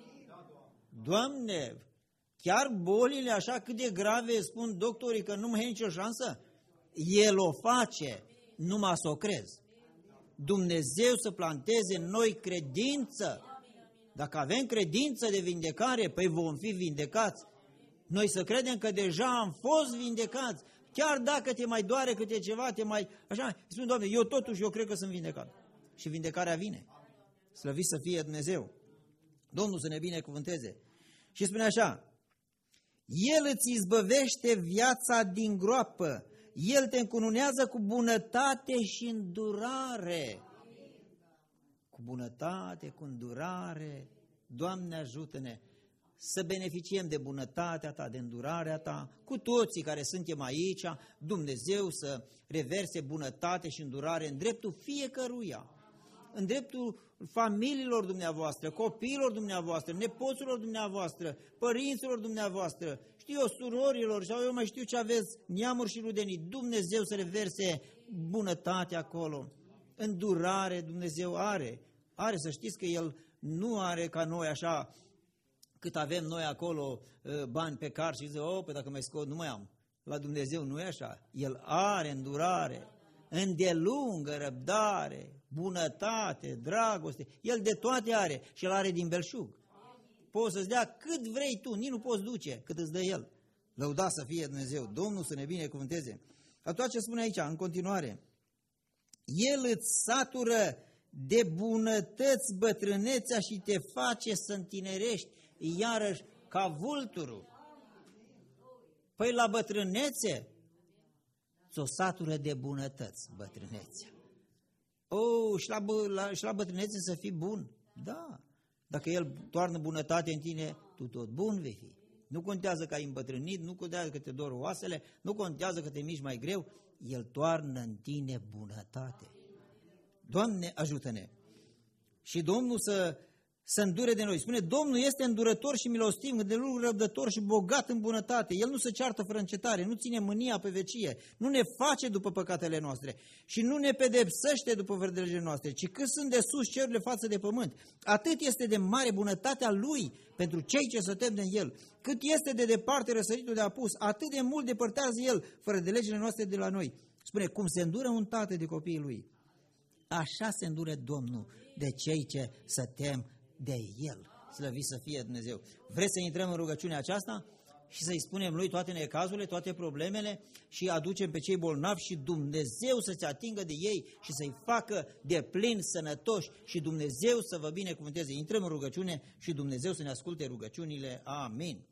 Doamne, chiar bolile așa cât de grave, spun doctorii că nu mai e nicio șansă, El o face, numai să o crezi. Dumnezeu să planteze în noi credință. Dacă avem credință de vindecare, păi vom fi vindecați. Noi să credem că deja am fost vindecați. Chiar dacă te mai doare câte ceva, te mai... Așa, spun, Doamne, eu totuși, eu cred că sunt vindecat. Și vindecarea vine. Slăvit să fie Dumnezeu. Domnul să ne binecuvânteze. Și spune așa, El îți izbăvește viața din groapă, El te încununează cu bunătate și îndurare. Cu bunătate, cu îndurare, Doamne ajută-ne să beneficiem de bunătatea Ta, de îndurarea Ta, cu toții care suntem aici, Dumnezeu să reverse bunătate și îndurare în dreptul fiecăruia, în dreptul familiilor dumneavoastră, copiilor dumneavoastră, nepoților dumneavoastră, părinților dumneavoastră, știu eu, surorilor, sau eu mai știu ce aveți, neamuri și rudenii, Dumnezeu să reverse bunătate acolo, îndurare Dumnezeu are, are să știți că El nu are ca noi așa, cât avem noi acolo bani pe card și zice, oh, pe dacă mai scot, nu mai am. La Dumnezeu nu e așa, El are îndurare, îndelungă răbdare, bunătate, dragoste, El de toate are și El are din belșug. Poți să-ți dea cât vrei tu, nici nu poți duce cât îți dă El. Lăudat să fie Dumnezeu, Domnul să ne binecuvânteze. Atunci ce spune aici, în continuare, El îți satură de bunătăți bătrânețea și te face să întinerești, iarăși ca vulturul. Păi la bătrânețe, ți-o satură de bunătăți bătrânețea. Oh, și la, bă, la, și la bătrânețe să fii bun. Da. Dacă El toarnă bunătate în tine, tu tot bun vei fi. Nu contează că ai îmbătrânit, nu contează că te dor oasele, nu contează că te miști mai greu, El toarnă în tine bunătate. Doamne, ajută-ne! Și Domnul să, să îndure de noi. Spune, Domnul este îndurător și milostiv, de lucruri răbdător și bogat în bunătate. El nu se ceartă fără încetare, nu ține mânia pe vecie, nu ne face după păcatele noastre și nu ne pedepsește după vărdelele noastre, ci cât sunt de sus cerurile față de pământ. Atât este de mare bunătatea Lui pentru cei ce se tem de El. Cât este de departe răsăritul de apus, atât de mult depărtează El fără de legile noastre de la noi. Spune, cum se îndură un tată de copiii lui, așa se îndure Domnul de cei ce se tem de El. Slăvit să fie Dumnezeu. Vreți să intrăm în rugăciunea aceasta și să-i spunem Lui toate necazurile, toate problemele și aducem pe cei bolnavi și Dumnezeu să se atingă de ei și să-i facă de plin sănătoși și Dumnezeu să vă binecuvânteze. Intrăm în rugăciune și Dumnezeu să ne asculte rugăciunile. Amin.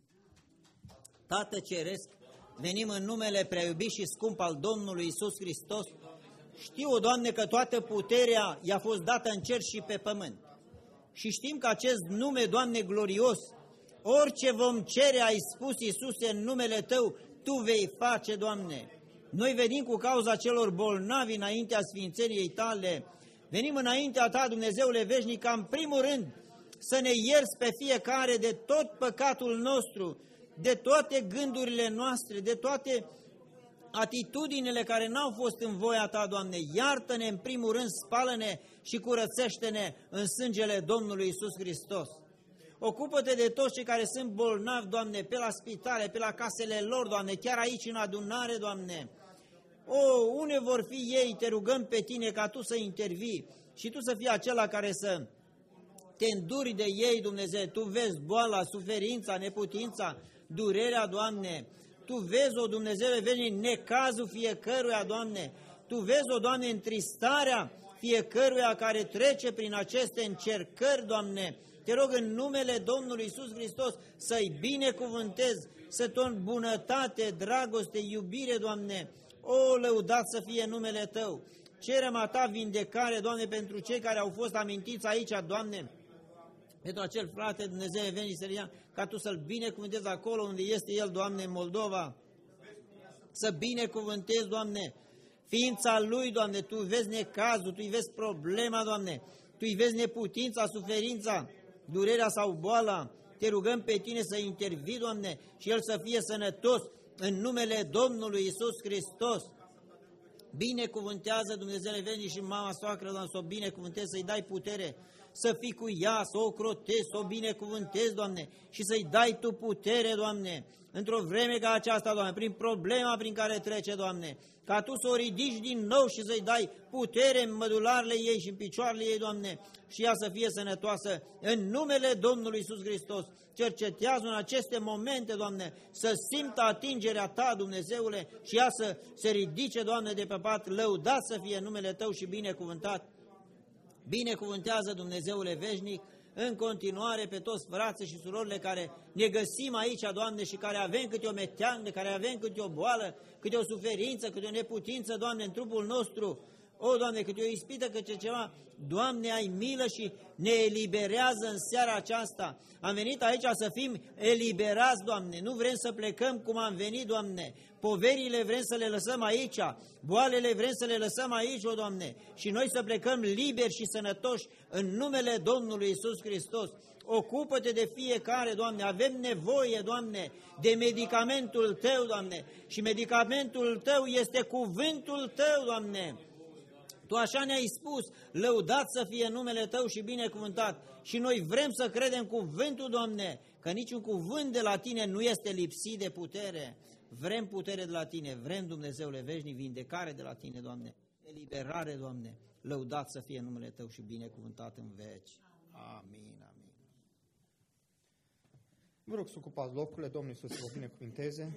Tată Ceresc, venim în numele preiubit și scump al Domnului Iisus Hristos. Știu, Doamne, că toată puterea i-a fost dată în cer și pe pământ. Și știm că acest nume, Doamne, glorios, orice vom cere, ai spus, Iisuse, în numele Tău, Tu vei face, Doamne. Noi venim cu cauza celor bolnavi înaintea sfințeniei Tale. Venim înaintea Ta, Dumnezeule veșnic, ca în primul rând să ne ierți pe fiecare de tot păcatul nostru, de toate gândurile noastre, de toate atitudinile care n-au fost în voia Ta, Doamne. Iartă-ne în primul rând, spală-ne și curățește-ne în sângele Domnului Iisus Hristos. Ocupă-te de toți cei care sunt bolnavi, Doamne, pe la spitale, pe la casele lor, Doamne, chiar aici în adunare, Doamne. O, unde vor fi ei, te rugăm pe Tine ca Tu să intervii și Tu să fii acela care să te înduri de ei, Dumnezeu, Tu vezi boala, suferința, neputința, durerea, Doamne, Tu vezi, o Dumnezeu, vezi necazul fiecăruia, Doamne, Tu vezi, o Doamne, întristarea fiecăruia care trece prin aceste încercări, Doamne. Te rog în numele Domnului Iisus Hristos să-i binecuvântezi, să ton bunătate, dragoste, iubire, Doamne. O, lăudat să fie numele Tău. Cerem a Ta vindecare, Doamne, pentru cei care au fost amintiți aici, Doamne, pentru acel frate, Dumnezeu, Eveni Serian, ca Tu să-l binecuvântezi acolo unde este el, Doamne, în Moldova. Să binecuvântezi, Doamne, ființa lui, Doamne, Tu vezi necazul, Tu vezi problema, Doamne, Tu vezi neputința, suferința, durerea sau boala. Te rugăm pe Tine să intervii, Doamne, și el să fie sănătos în numele Domnului Iisus Hristos. Binecuvântează, Dumnezeu, veni și mama soacră, Doamne, să o binecuvântezi, să-i dai putere, să fii cu ea, să o ocrotezi, să o binecuvântezi, Doamne, și să-i dai Tu putere, Doamne, într-o vreme ca aceasta, Doamne, prin problema prin care trece, Doamne, ca Tu să o ridici din nou și să-i dai putere în mădularele ei și în picioarele ei, Doamne, și ea să fie sănătoasă în numele Domnului Iisus Hristos. Cercetează în aceste momente, Doamne, să simtă atingerea Ta, Dumnezeule, și ea să se ridice, Doamne, de pe pat, lăudat să fie numele Tău și binecuvântat. Binecuvântează, Dumnezeule veșnic, în continuare pe toți frații și surorile care ne găsim aici, Doamne, și care avem câte o meteană, care avem câte o boală, câte o suferință, câte o neputință, Doamne, în trupul nostru. O, Doamne, câte o ispită, câte ceva, Doamne, ai milă și ne eliberează în seara aceasta. Am venit aici să fim eliberați, Doamne, nu vrem să plecăm cum am venit, Doamne. Poverile vrem să le lăsăm aici, boalele vrem să le lăsăm aici, o, Doamne, și noi să plecăm liberi și sănătoși în numele Domnului Iisus Hristos. Ocupă-te de fiecare, Doamne, avem nevoie, Doamne, de medicamentul Tău, Doamne, și medicamentul Tău este cuvântul Tău, Doamne. Tu așa ne-ai spus, lăudat să fie numele Tău și binecuvântat. Și noi vrem să credem cuvântul, Doamne, că niciun cuvânt de la Tine nu este lipsit de putere. Vrem putere de la Tine, vrem, Dumnezeule veșnic, vindecare de la Tine, Doamne, eliberare, Doamne, lăudat să fie numele Tău și binecuvântat în veci. Amin, amin. Vă rog să ocupați locurile, Domnul Iisus să vă binecuvinteze.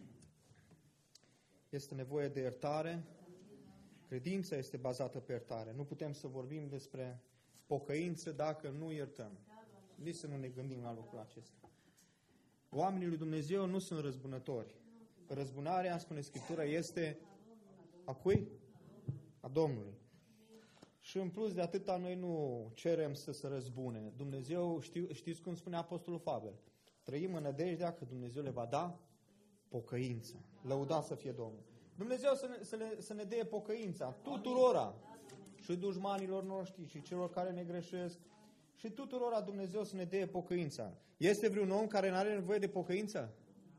Este nevoie de iertare. Credința este bazată pe iertare. Nu putem să vorbim despre pocăință dacă nu iertăm. Nici să nu ne gândim la lucrul acesta. Oamenii lui Dumnezeu nu sunt răzbunători. Răzbunarea, spune Scriptura, este a cui? A Domnului. Și în plus de atâta noi nu cerem să se răzbune. Dumnezeu, știu, știți cum spune Apostolul Pavel? Trăim în nădejdea că Dumnezeu le va da pocăință. Lăudat să fie Domnul. Dumnezeu să ne, să, le, să ne dea pocăința tuturora, și dușmanilor noștri, și celor care ne greșesc, și tuturora Dumnezeu să ne dea pocăința. Este vreun om care nu are nevoie de pocăință?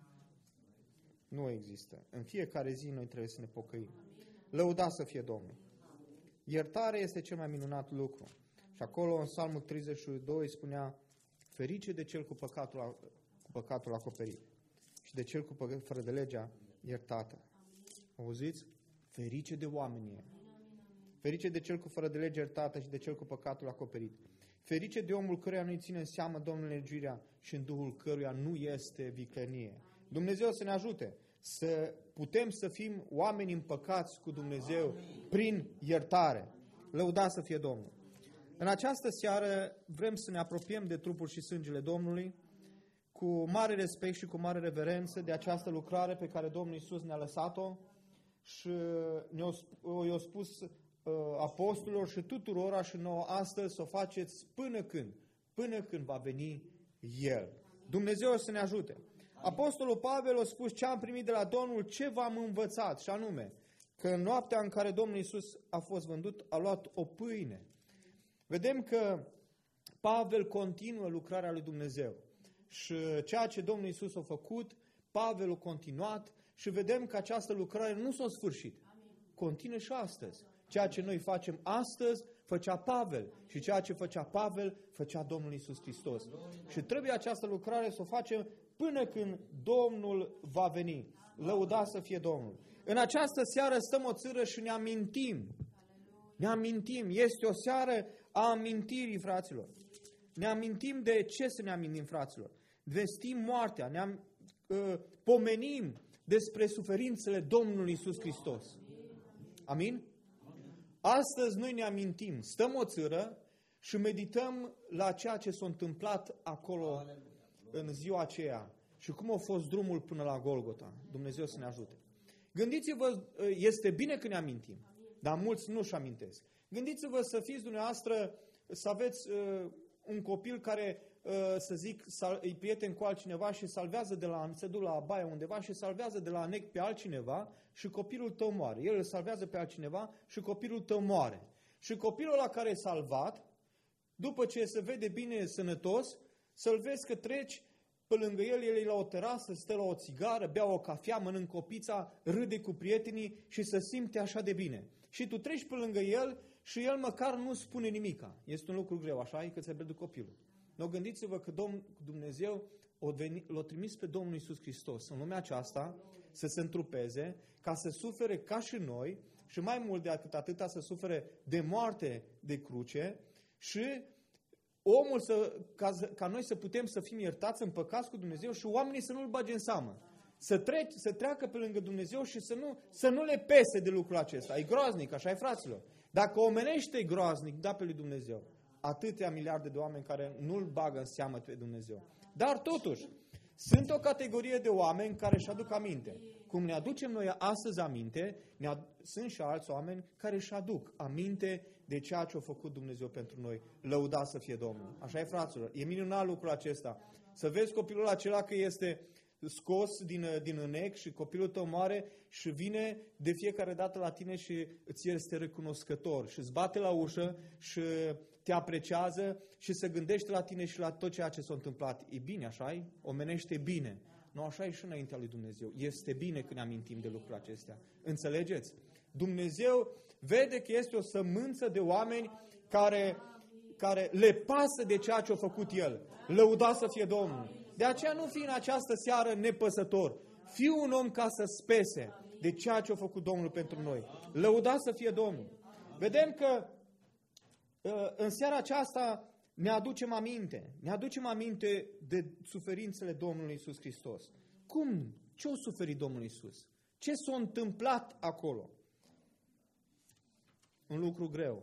Nu există. În fiecare zi noi trebuie să ne pocăim. Lăudat să fie Domnul. Iertarea este cel mai minunat lucru. Și acolo în Psalmul treizeci și doi spunea, ferice de cel cu păcatul, cu păcatul acoperit și de cel cu păcatul fără de legea iertată. Auziți? Ferice de oameni. Ferice de cel cu fără de lege iertată și de cel cu păcatul acoperit. Ferice de omul căruia nu-i ține în seamă Domnul legiuirea și în duhul căruia nu este viclenie. Dumnezeu să ne ajute să putem să fim oameni împăcați cu Dumnezeu prin iertare. Lăudat să fie Domnul. În această seară vrem să ne apropiem de trupul și sângele Domnului cu mare respect și cu mare reverență de această lucrare pe care Domnul Iisus ne-a lăsat-o și ne-a spus uh, apostolilor și tuturora și nouă astăzi să o faceți până când, până când va veni El. Dumnezeu să ne ajute. Apostolul Pavel a spus ce am primit de la Domnul, ce v-am învățat, și anume că în noaptea în care Domnul Iisus a fost vândut, a luat o pâine. Vedem că Pavel continuă lucrarea lui Dumnezeu și ceea ce Domnul Iisus a făcut, Pavel a continuat și vedem că această lucrare nu s-a sfârșit. Continuă și astăzi. Ceea ce noi facem astăzi, făcea Pavel. Și ceea ce făcea Pavel, făcea Domnul Iisus Hristos. Și trebuie această lucrare să o facem până când Domnul va veni. Lăudat să fie Domnul. În această seară stăm o țără și ne amintim. Ne amintim. Este o seară a amintirii, fraților. Ne amintim de ce să ne amintim, fraților? Vestim moartea, ne am, uh, pomenim despre suferințele Domnului Iisus Hristos. Amin? Astăzi noi ne amintim, stăm o țără și medităm la ceea ce s-a întâmplat acolo în ziua aceea și cum a fost drumul până la Golgota. Dumnezeu să ne ajute. Gândiți-vă, este bine că ne amintim, dar mulți nu-și amintesc. Gândiți-vă să fiți dumneavoastră, să aveți uh, un copil care, uh, să zic, îi prieten cu altcineva și salvează de la, se duc la baie undeva și salvează de la nec pe altcineva și copilul tău moare. El îl salvează pe altcineva și copilul tău moare. Și copilul ăla care e salvat, după ce se vede bine sănătos, să-l vezi că treci pe lângă el, el e la o terasă, stă la o țigară, bea o cafea, mănâncă pizza, râde cu prietenii și se simte așa de bine. Și tu treci pe lângă el și el măcar nu spune nimica. Este un lucru greu, așa e că ți-ai pierdut copilul. No, gândiți-vă că Domn, Dumnezeu l-a trimis pe Domnul Iisus Hristos în lumea aceasta să se întrupeze, ca să sufere ca și noi și mai mult decât atâta să sufere de moarte de cruce și omul să, ca, ca noi să putem să fim iertați, împăcați cu Dumnezeu și oamenii să nu-L bage în seamă. Să, trec, să treacă pe lângă Dumnezeu și să nu, să nu le pese de lucrul acesta. E groaznic, așa e, fraților. Dacă omenește e groaznic, da pe lui Dumnezeu. Atâtea miliarde de oameni care nu-L bagă în seamă pe Dumnezeu. Dar totuși, sunt o categorie de oameni care își aduc aminte. Cum ne aducem noi astăzi aminte, ne ad- sunt și alți oameni care își aduc aminte de ceea ce a făcut Dumnezeu pentru noi. Lăuda să fie Domnul. Așa e, fraților. E minunat lucrul acesta. Să vezi copilul acela că este scos din, din înec și copilul tău moare și vine de fiecare dată la tine și îți este recunoscător și îți bate la ușă și te apreciază și se gândește la tine și la tot ceea ce s-a întâmplat. E bine, așa-i? Omenește bine. Nu, așa e și înaintea lui Dumnezeu. Este bine când ne amintim de lucrurile acestea. Înțelegeți? Dumnezeu vede că este o sămânță de oameni care, care le pasă de ceea ce a făcut El. Lăuda să fie Domnul. De aceea nu fi în această seară nepăsător. Fii un om ca să spese de ceea ce a făcut Domnul pentru noi. Lăuda să fie Domnul. Vedem că în seara aceasta ne aducem aminte. Ne aducem aminte de suferințele Domnului Iisus Hristos. Cum? Ce a suferit Domnul Iisus? Ce s-a întâmplat acolo? Un lucru greu.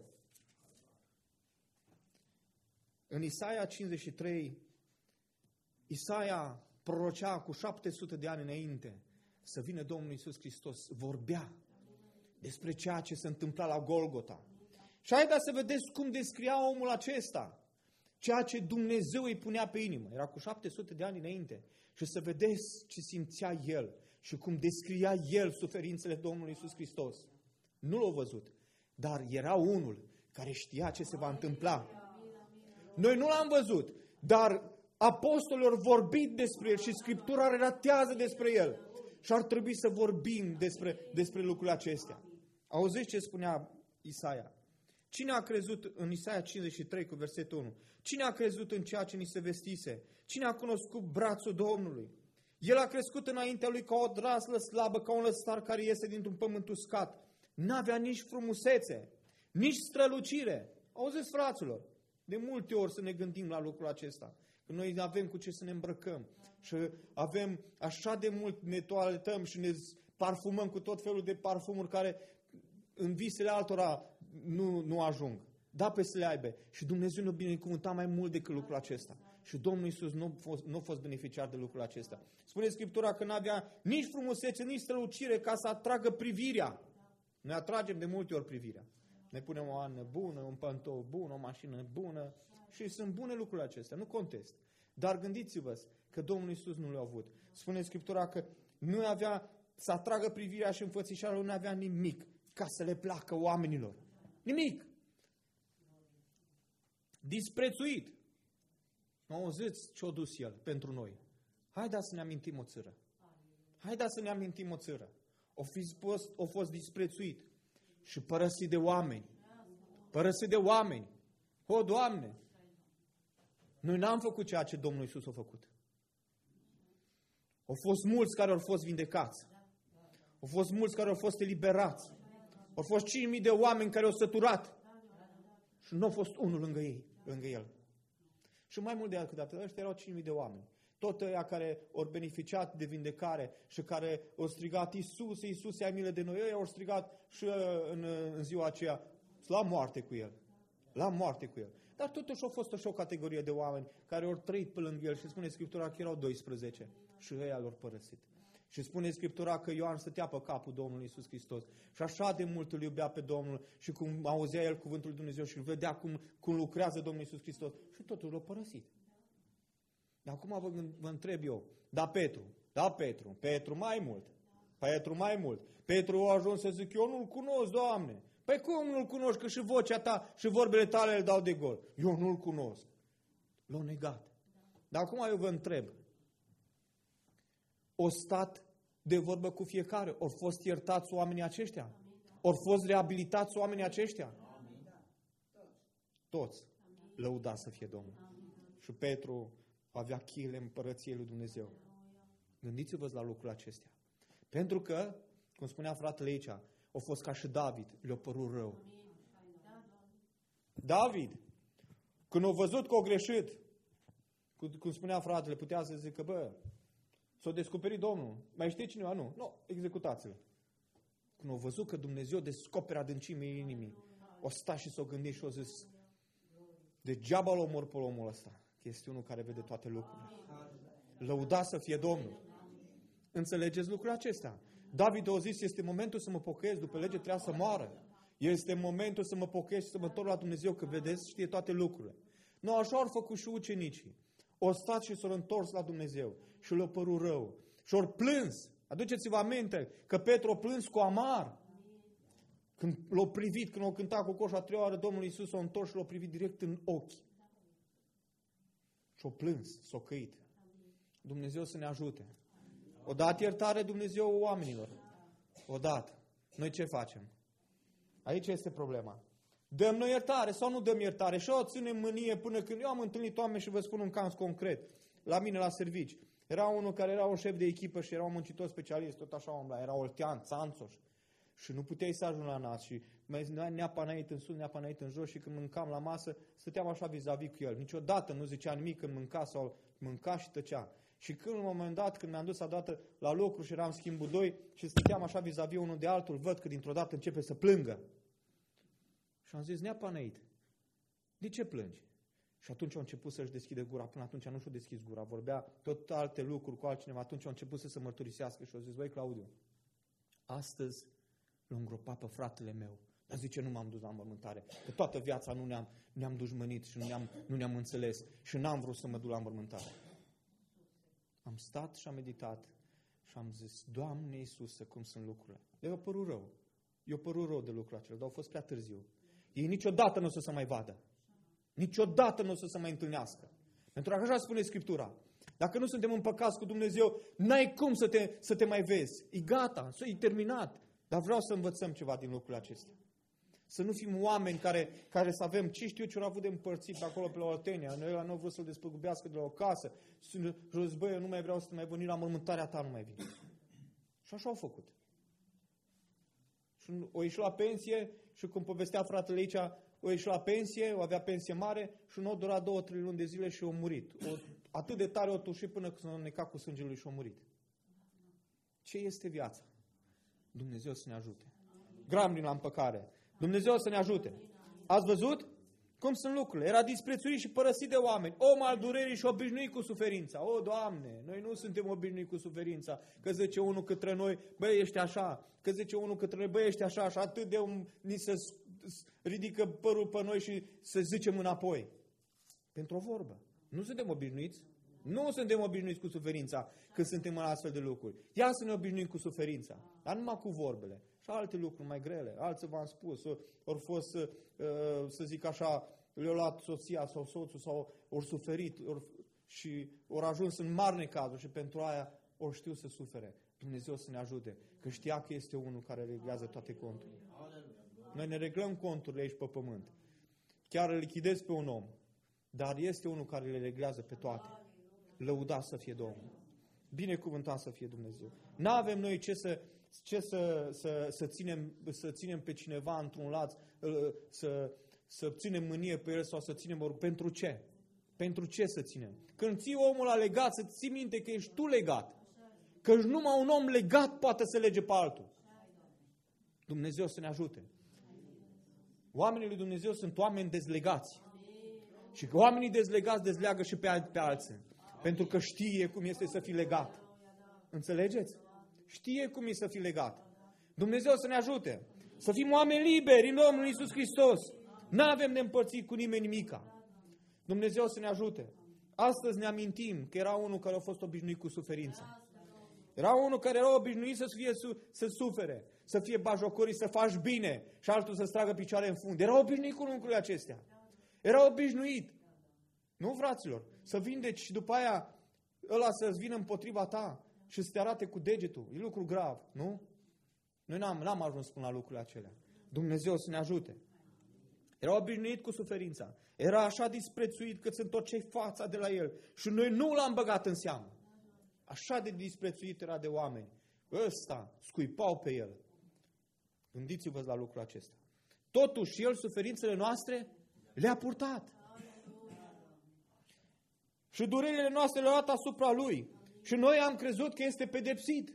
În Isaia cincizeci și trei, Isaia prorocea cu șapte sute de ani înainte să vină Domnul Iisus Hristos. Vorbea despre ceea ce se întâmpla la Golgota. Și haideți să vedeți cum descria omul acesta ceea ce Dumnezeu îi punea pe inimă. Era cu șapte sute de ani înainte. Și să vedeți ce simțea el și cum descria el suferințele Domnului Iisus Hristos. Nu l-a văzut, dar era unul care știa ce se va întâmpla. Noi nu l-am văzut, dar apostolii au vorbit despre el și Scriptura relatează despre el. Și ar trebui să vorbim despre, despre lucrurile acestea. Auziți ce spunea Isaia? Cine a crezut în Isaia cincizeci și trei cu versetul unu? Cine a crezut în ceea ce ni se vestise? Cine a cunoscut brațul Domnului? El a crescut înaintea lui ca o draslă slabă, ca un lăstar care iese dintr-un pământ uscat. N-avea nici frumusețe, nici strălucire. Auziți, fraților, de multe ori să ne gândim la lucrul acesta. Că noi avem cu ce să ne îmbrăcăm și avem așa de mult, ne toaletăm și ne parfumăm cu tot felul de parfumuri care în visele altora nu, nu ajung. Da, pe să le aibă. Și Dumnezeu ne-a binecuvântat mai mult decât lucrul acesta. Și Domnul Iisus nu a fost, nu a fost beneficiar de lucrul acesta. Spune Scriptura că n-avea nici frumusețe, nici strălucire ca să atragă privirea. Noi atragem de multe ori privirea. Ne punem o ană bună, un pantou bun, o mașină bună și sunt bune lucrurile acestea, nu contest. Dar gândiți-vă că Domnul Iisus nu le-a avut. Spune Scriptura că nu avea să atragă privirea și înfățișarea, nu avea nimic ca să le placă oamenilor. Nimic. Disprețuit. Auziți ce-a dus El pentru noi. Haideți să ne amintim o țără. Haideți să ne amintim o țără. O fost, o fost disprețuit și părăsit de oameni. Părăsit de oameni. O, Doamne! Noi n-am făcut ceea ce Domnul Iisus a făcut. Au fost mulți care au fost vindecați. Au fost mulți care au fost eliberați. Au fost cinci mii de oameni care au săturat. Și nu a fost unul lângă ei, lângă El. Și mai mult decât atât, ăștia erau cinci mii de oameni. Tot ăia care au beneficiat de vindecare și care au strigat Iisus, Iisus, ai milă de noi, ăia au strigat și în, în ziua aceea la moarte cu El. La moarte cu El. Dar totuși a fost și o categorie de oameni care au trăit pe lângă El și spune Scriptura că erau doisprezece și ăia l-au părăsit. Și spune Scriptura că Ioan stătea pe capul Domnului Iisus Hristos și așa de mult îl iubea pe Domnul și cum auzea el cuvântul lui Dumnezeu și îl vedea cum, cum lucrează Domnul Iisus Hristos și totul l-a părăsit. Dar acum vă, vă întreb eu, da Petru, da Petru, Petru mai mult, Petru mai mult, Petru a ajuns să zic, eu nu-L cunosc, Doamne. Păi cum nu-L cunoști, că și vocea ta și vorbele tale îl dau de gol. Eu nu-L cunosc. L-a negat. Dar acum eu vă întreb, o stat de vorbă cu fiecare, au fost iertați oamenii aceștia? Au fost reabilitați oamenii aceștia? Toți. Lăuda să fie Domnul. Și Petru avea cheile împărăției lui Dumnezeu. Gândiți-vă la lucrurile acestea. Pentru că, cum spunea fratele aici, a fost ca și David, le-a părut rău. David, când a văzut că a greșit, cum spunea fratele, putea să zică, bă, s-a descoperit Domnul. Mai știe cineva? Nu. Nu, executați-l. Când a văzut că Dumnezeu descoperă adâncimea inimii, o sta și s-o gândit și o zis, degeaba l-a omor pe omul ăsta. Este unul care vede toate lucrurile. Lăuda să fie Domnul. Înțelegeți lucrurile acestea? David a zis, este momentul să mă pocăiesc, după lege trebuia să moară. Este momentul să mă pocăiesc și să mă întorc la Dumnezeu, că vedeți, știe toate lucrurile. Nu, așa au făcut și ucenicii. O stat și s-au întors la Dumnezeu și le-a părut rău. Și au plâns. Aduceți-vă aminte că Petru a plâns cu amar. Când l-a privit, când l-a cântat cu coșa a treia oară, Domnul Iisus s-a întors și l-a privit direct în ochi. Și a plâns, s-a căit. Dumnezeu să ne ajute. O dat iertare Dumnezeu oamenilor. O dat. Noi ce facem? Aici este problema. Dăm noi iertare sau nu dăm iertare? Și o ținem mânie până când eu am întâlnit oameni și vă spun un caz concret. La mine la servici. Era unul care era un șef de echipă și era un muncitor specialist, tot așa umbla. Era oltean, țanțoș. Și nu puteai să ajungi la nas și neapa înainte în sus, neapa înainte în jos și când mâncam la masă, stăteam așa vis-a-vis cu el. Niciodată nu zicea nimic când mânca sau mânca și tăcea. Și când în un moment dat, când mi-am dus odată la lucru și eram schimbul doi și stăteam așa vis-a-vis unul de altul, văd că dintr-o dată începe să plângă. Și am zis, neapa înainte, de ce plângi? Și atunci a început să-și deschide gura. Până atunci nu și-a deschis gura. Vorbea tot alte lucruri cu altcineva. Atunci a început să se mărturisească și a zis, băi Claudiu, astăzi l-a îngropat pe fratele meu. Dar zice, nu m-am dus la înmormântare. Că toată viața nu ne-am, ne-am dușmănit și nu ne-am, nu ne-am înțeles. Și n-am vrut să mă duc la înmormântare. Am stat și am meditat și am zis, Doamne Iisuse, cum sunt lucrurile. Le-a părut rău. I-a părut rău de lucrul acela, dar a fost prea târziu. Ei niciodată nu o să se mai vadă. Niciodată nu o să se mai întâlnească. Pentru că așa spune Scriptura. Dacă nu suntem împăcați cu Dumnezeu, n-ai cum să te, să te mai vezi. E gata, e terminat. Dar vreau să învățăm ceva din lucrurile acestea. Să nu fim oameni care, care să avem, ce știu ce au avut de împărțit acolo pe la Oltenia. Noi nu au vrut să-l despăgubească de la o casă. Și zis, băi, eu nu mai vreau să te mai veni la mormântarea ta, nu mai vin. Și așa au făcut. Și o ieși la pensie și cum povestea fratele aici, o ieși la pensie, o avea pensie mare și nu a durat două, trei luni de zile și a murit. O, atât de tare o tușit până când s-a înnecat cu sângele lui și a murit. Ce este viața? Dumnezeu să ne ajute. Grabnic la împăcare. Dumnezeu să ne ajute. Ați văzut cum sunt lucrurile? Era disprețuit și părăsit de oameni. Om al durerii și obișnuit cu suferința. O, Doamne, noi nu suntem obișnuiți cu suferința. Că zice unul către noi, băi, ești așa. Că zice unul către noi, băi, ești așa. Și atât de um, ni se ridică părul pe noi și să zicem înapoi. Pentru o vorbă. Nu suntem obișnuiți. Nu suntem obișnuiți cu suferința când suntem în astfel de lucruri. Ia să ne obișnuim cu suferința. Dar numai cu vorbele. Și alte lucruri mai grele. Alții v-am spus. Ori fost, să zic așa, le-au luat soția sau soțul sau ori suferit ori, și ori ajuns în mari necazuri și pentru aia ori știu să sufere. Dumnezeu să ne ajute. Că știa că este unul care reglează toate conturile. Noi ne reglăm conturile aici pe pământ. Chiar îl lichidez pe un om. Dar este unul care le reglează pe toate. Lăudat să fie Domnul. Binecuvântat să fie Dumnezeu. N-avem noi ce să, ce să, să, să, ținem, să ținem pe cineva într-un laț, să, să ținem mânie pe el sau să ținem... Pentru ce? Pentru ce să ținem? Când ții omul la legat, să ții minte că ești tu legat. Că numai un om legat poate să lege pe altul. Dumnezeu să ne ajute. Oamenii lui Dumnezeu sunt oameni dezlegați. Și că oamenii dezlegați dezleagă și pe, pe alții. Pentru că știe cum este să fii legat. Înțelegeți? Știe cum e să fii legat. Dumnezeu să ne ajute. Să fim oameni liberi în Domnul Iisus Hristos. N-avem de împărțit cu nimeni nimica. Dumnezeu să ne ajute. Astăzi ne amintim că era unul care a fost obișnuit cu suferința. Era unul care era obișnuit să, fie, să sufere, să fie bajocorii, să faci bine și altul să-ți tragă picioare în fund. Era obișnuit cu lucrurile acestea. Era obișnuit. Nu, fraților? Să vindeci și după aia ăla să-ți vină împotriva ta și să te arate cu degetul. E lucru grav, nu? Noi n-am, n-am ajuns până la lucrurile acelea. Dumnezeu să ne ajute. Era obișnuit cu suferința. Era așa disprețuit cât sunt tot cei fața de la el. Și noi nu l-am băgat în seamă. Așa de disprețuit era de oameni. Ăsta, scuipau pe el. Gândiți-vă la lucrul acesta. Totuși, el suferințele noastre le-a purtat. Și durerile noastre le-au luat asupra lui. Și noi am crezut că este pedepsit.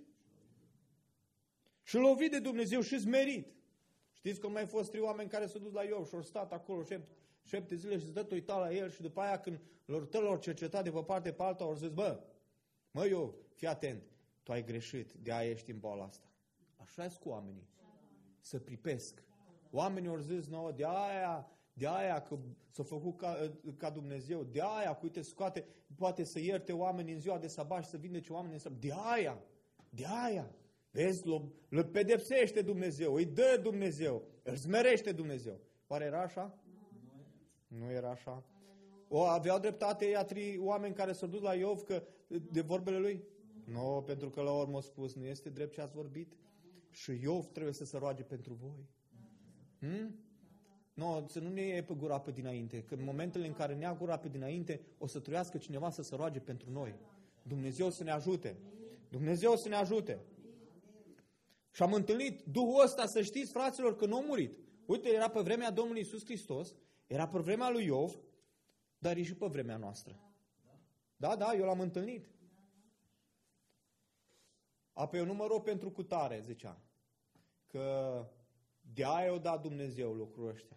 Și lovit de Dumnezeu și zmerit. Știți că mai fost trei oameni care s-au dus la Iov și au stat acolo șapte, șapte zile și se dă uita la el și după aia când lor tălor cercetat de pe parte pe alta au zis, bă, mă Iov, fii atent, tu ai greșit, de aia ești în boala asta. Așa e cu oamenii. Să pripesc. Oamenii au zis nouă, de aia, de aia că s-a făcut ca, ca Dumnezeu, de aia, că uite, scoate, poate să ierte oamenii în ziua de sabat și să vindece oamenii în sabat. De aia, de aia. Vezi, îl pedepsește Dumnezeu, îi dă Dumnezeu, îl smerește Dumnezeu. Oare era așa? Nu era așa. O, aveau dreptate ea trei oameni care s-au dus la Iov că, de vorbele lui? Nu, pentru că la urmă a spus, nu este drept ce ați vorbit? Și Iov trebuie să se roage pentru voi. Hmm? Nu, să nu ne iei pe gura pe dinainte, că în momentele în care ne ia gura pe dinainte, o să trebuiască cineva să se roage pentru noi. Dumnezeu să ne ajute. Dumnezeu să ne ajute. Și am întâlnit Duhul ăsta, să știți, fraților, că nu a murit. Uite, era pe vremea Domnului Iisus Hristos, era pe vremea lui Iov, dar e și pe vremea noastră. Da, da, eu l-am întâlnit. Apoi eu număr-o pentru cutare, zicea, că de aia o da Dumnezeu lucrul ăștia,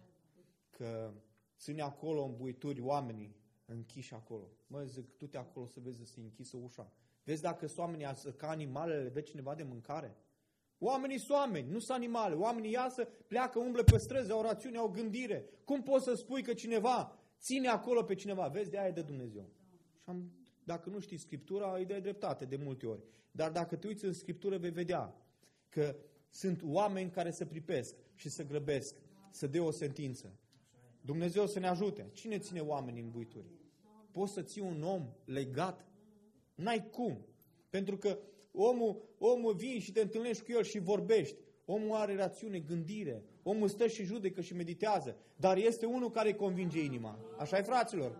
că ține acolo în buituri oamenii închiși acolo. Mă, zic, du-te acolo să vezi să se închisă ușa. Vezi dacă sunt oamenii ca animalele, vezi cineva de mâncare? Oamenii sunt oameni, nu sunt animale. Oamenii iasă, pleacă, umblă pe străzi, au rațiune, au gândire. Cum poți să spui că cineva ține acolo pe cineva? Vezi, de aia e de Dumnezeu. Și am, dacă nu știi Scriptura, îi dai dreptate de multe ori. Dar dacă te uiți în Scriptură, vei vedea că sunt oameni care se pripesc și se grăbesc, să dea o sentință. Dumnezeu să ne ajute. Cine ține oamenii în buituri? Poți să ții un om legat? N-ai cum. Pentru că omul, omul vine și te întâlnești cu el și vorbești. Omul are rațiune, gândire. Omul stă și judecă și meditează. Dar este unul care îi convinge inima. Așa e, fraților?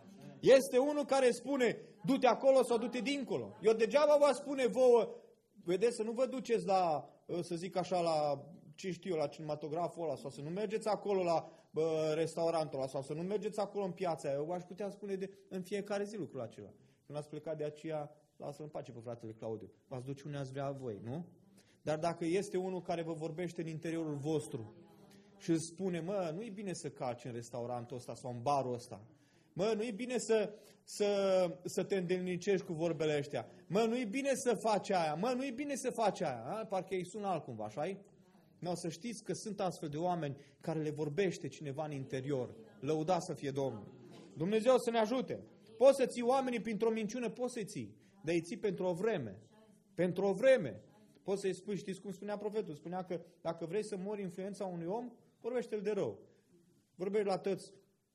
Este unul care spune, du-te acolo sau du-te dincolo. Eu degeaba vă spune vouă, vedeți, să nu vă duceți la, să zic așa, la, ce știu eu, la cinematograful ăla, sau să nu mergeți acolo la bă, restaurantul ăla, sau să nu mergeți acolo în piața aia. Eu aș putea spune de, în fiecare zi lucrul acela. Când ați plecat de aceea, lasă-l în pace pe fratele Claudiu. V-ați duce unde ați vrea voi, nu? Dar dacă este unul care vă vorbește în interiorul vostru și îți spune, mă, nu e bine să calci în restaurantul ăsta sau în barul ăsta. Mă, nu e bine să, să, să te îndelnicești cu vorbele astea. Mă, nu e bine să faci aia. Mă, nu e bine să faci aia. A? Parcă îi sună altcumva, așa-i? Nu, să știți că sunt astfel de oameni care le vorbește cineva în interior. Lăuda să fie Domnul. Dumnezeu să ne ajute. Poți să ții oamenii printr-o minciună, poți să-i ții. Dar îi ții pentru o vreme. Pentru o vreme. Poți să-i spui, știți cum spunea profetul? Spunea că dacă vrei să mori influența unui om, vorbește-l de rău. Vorbești la tăți.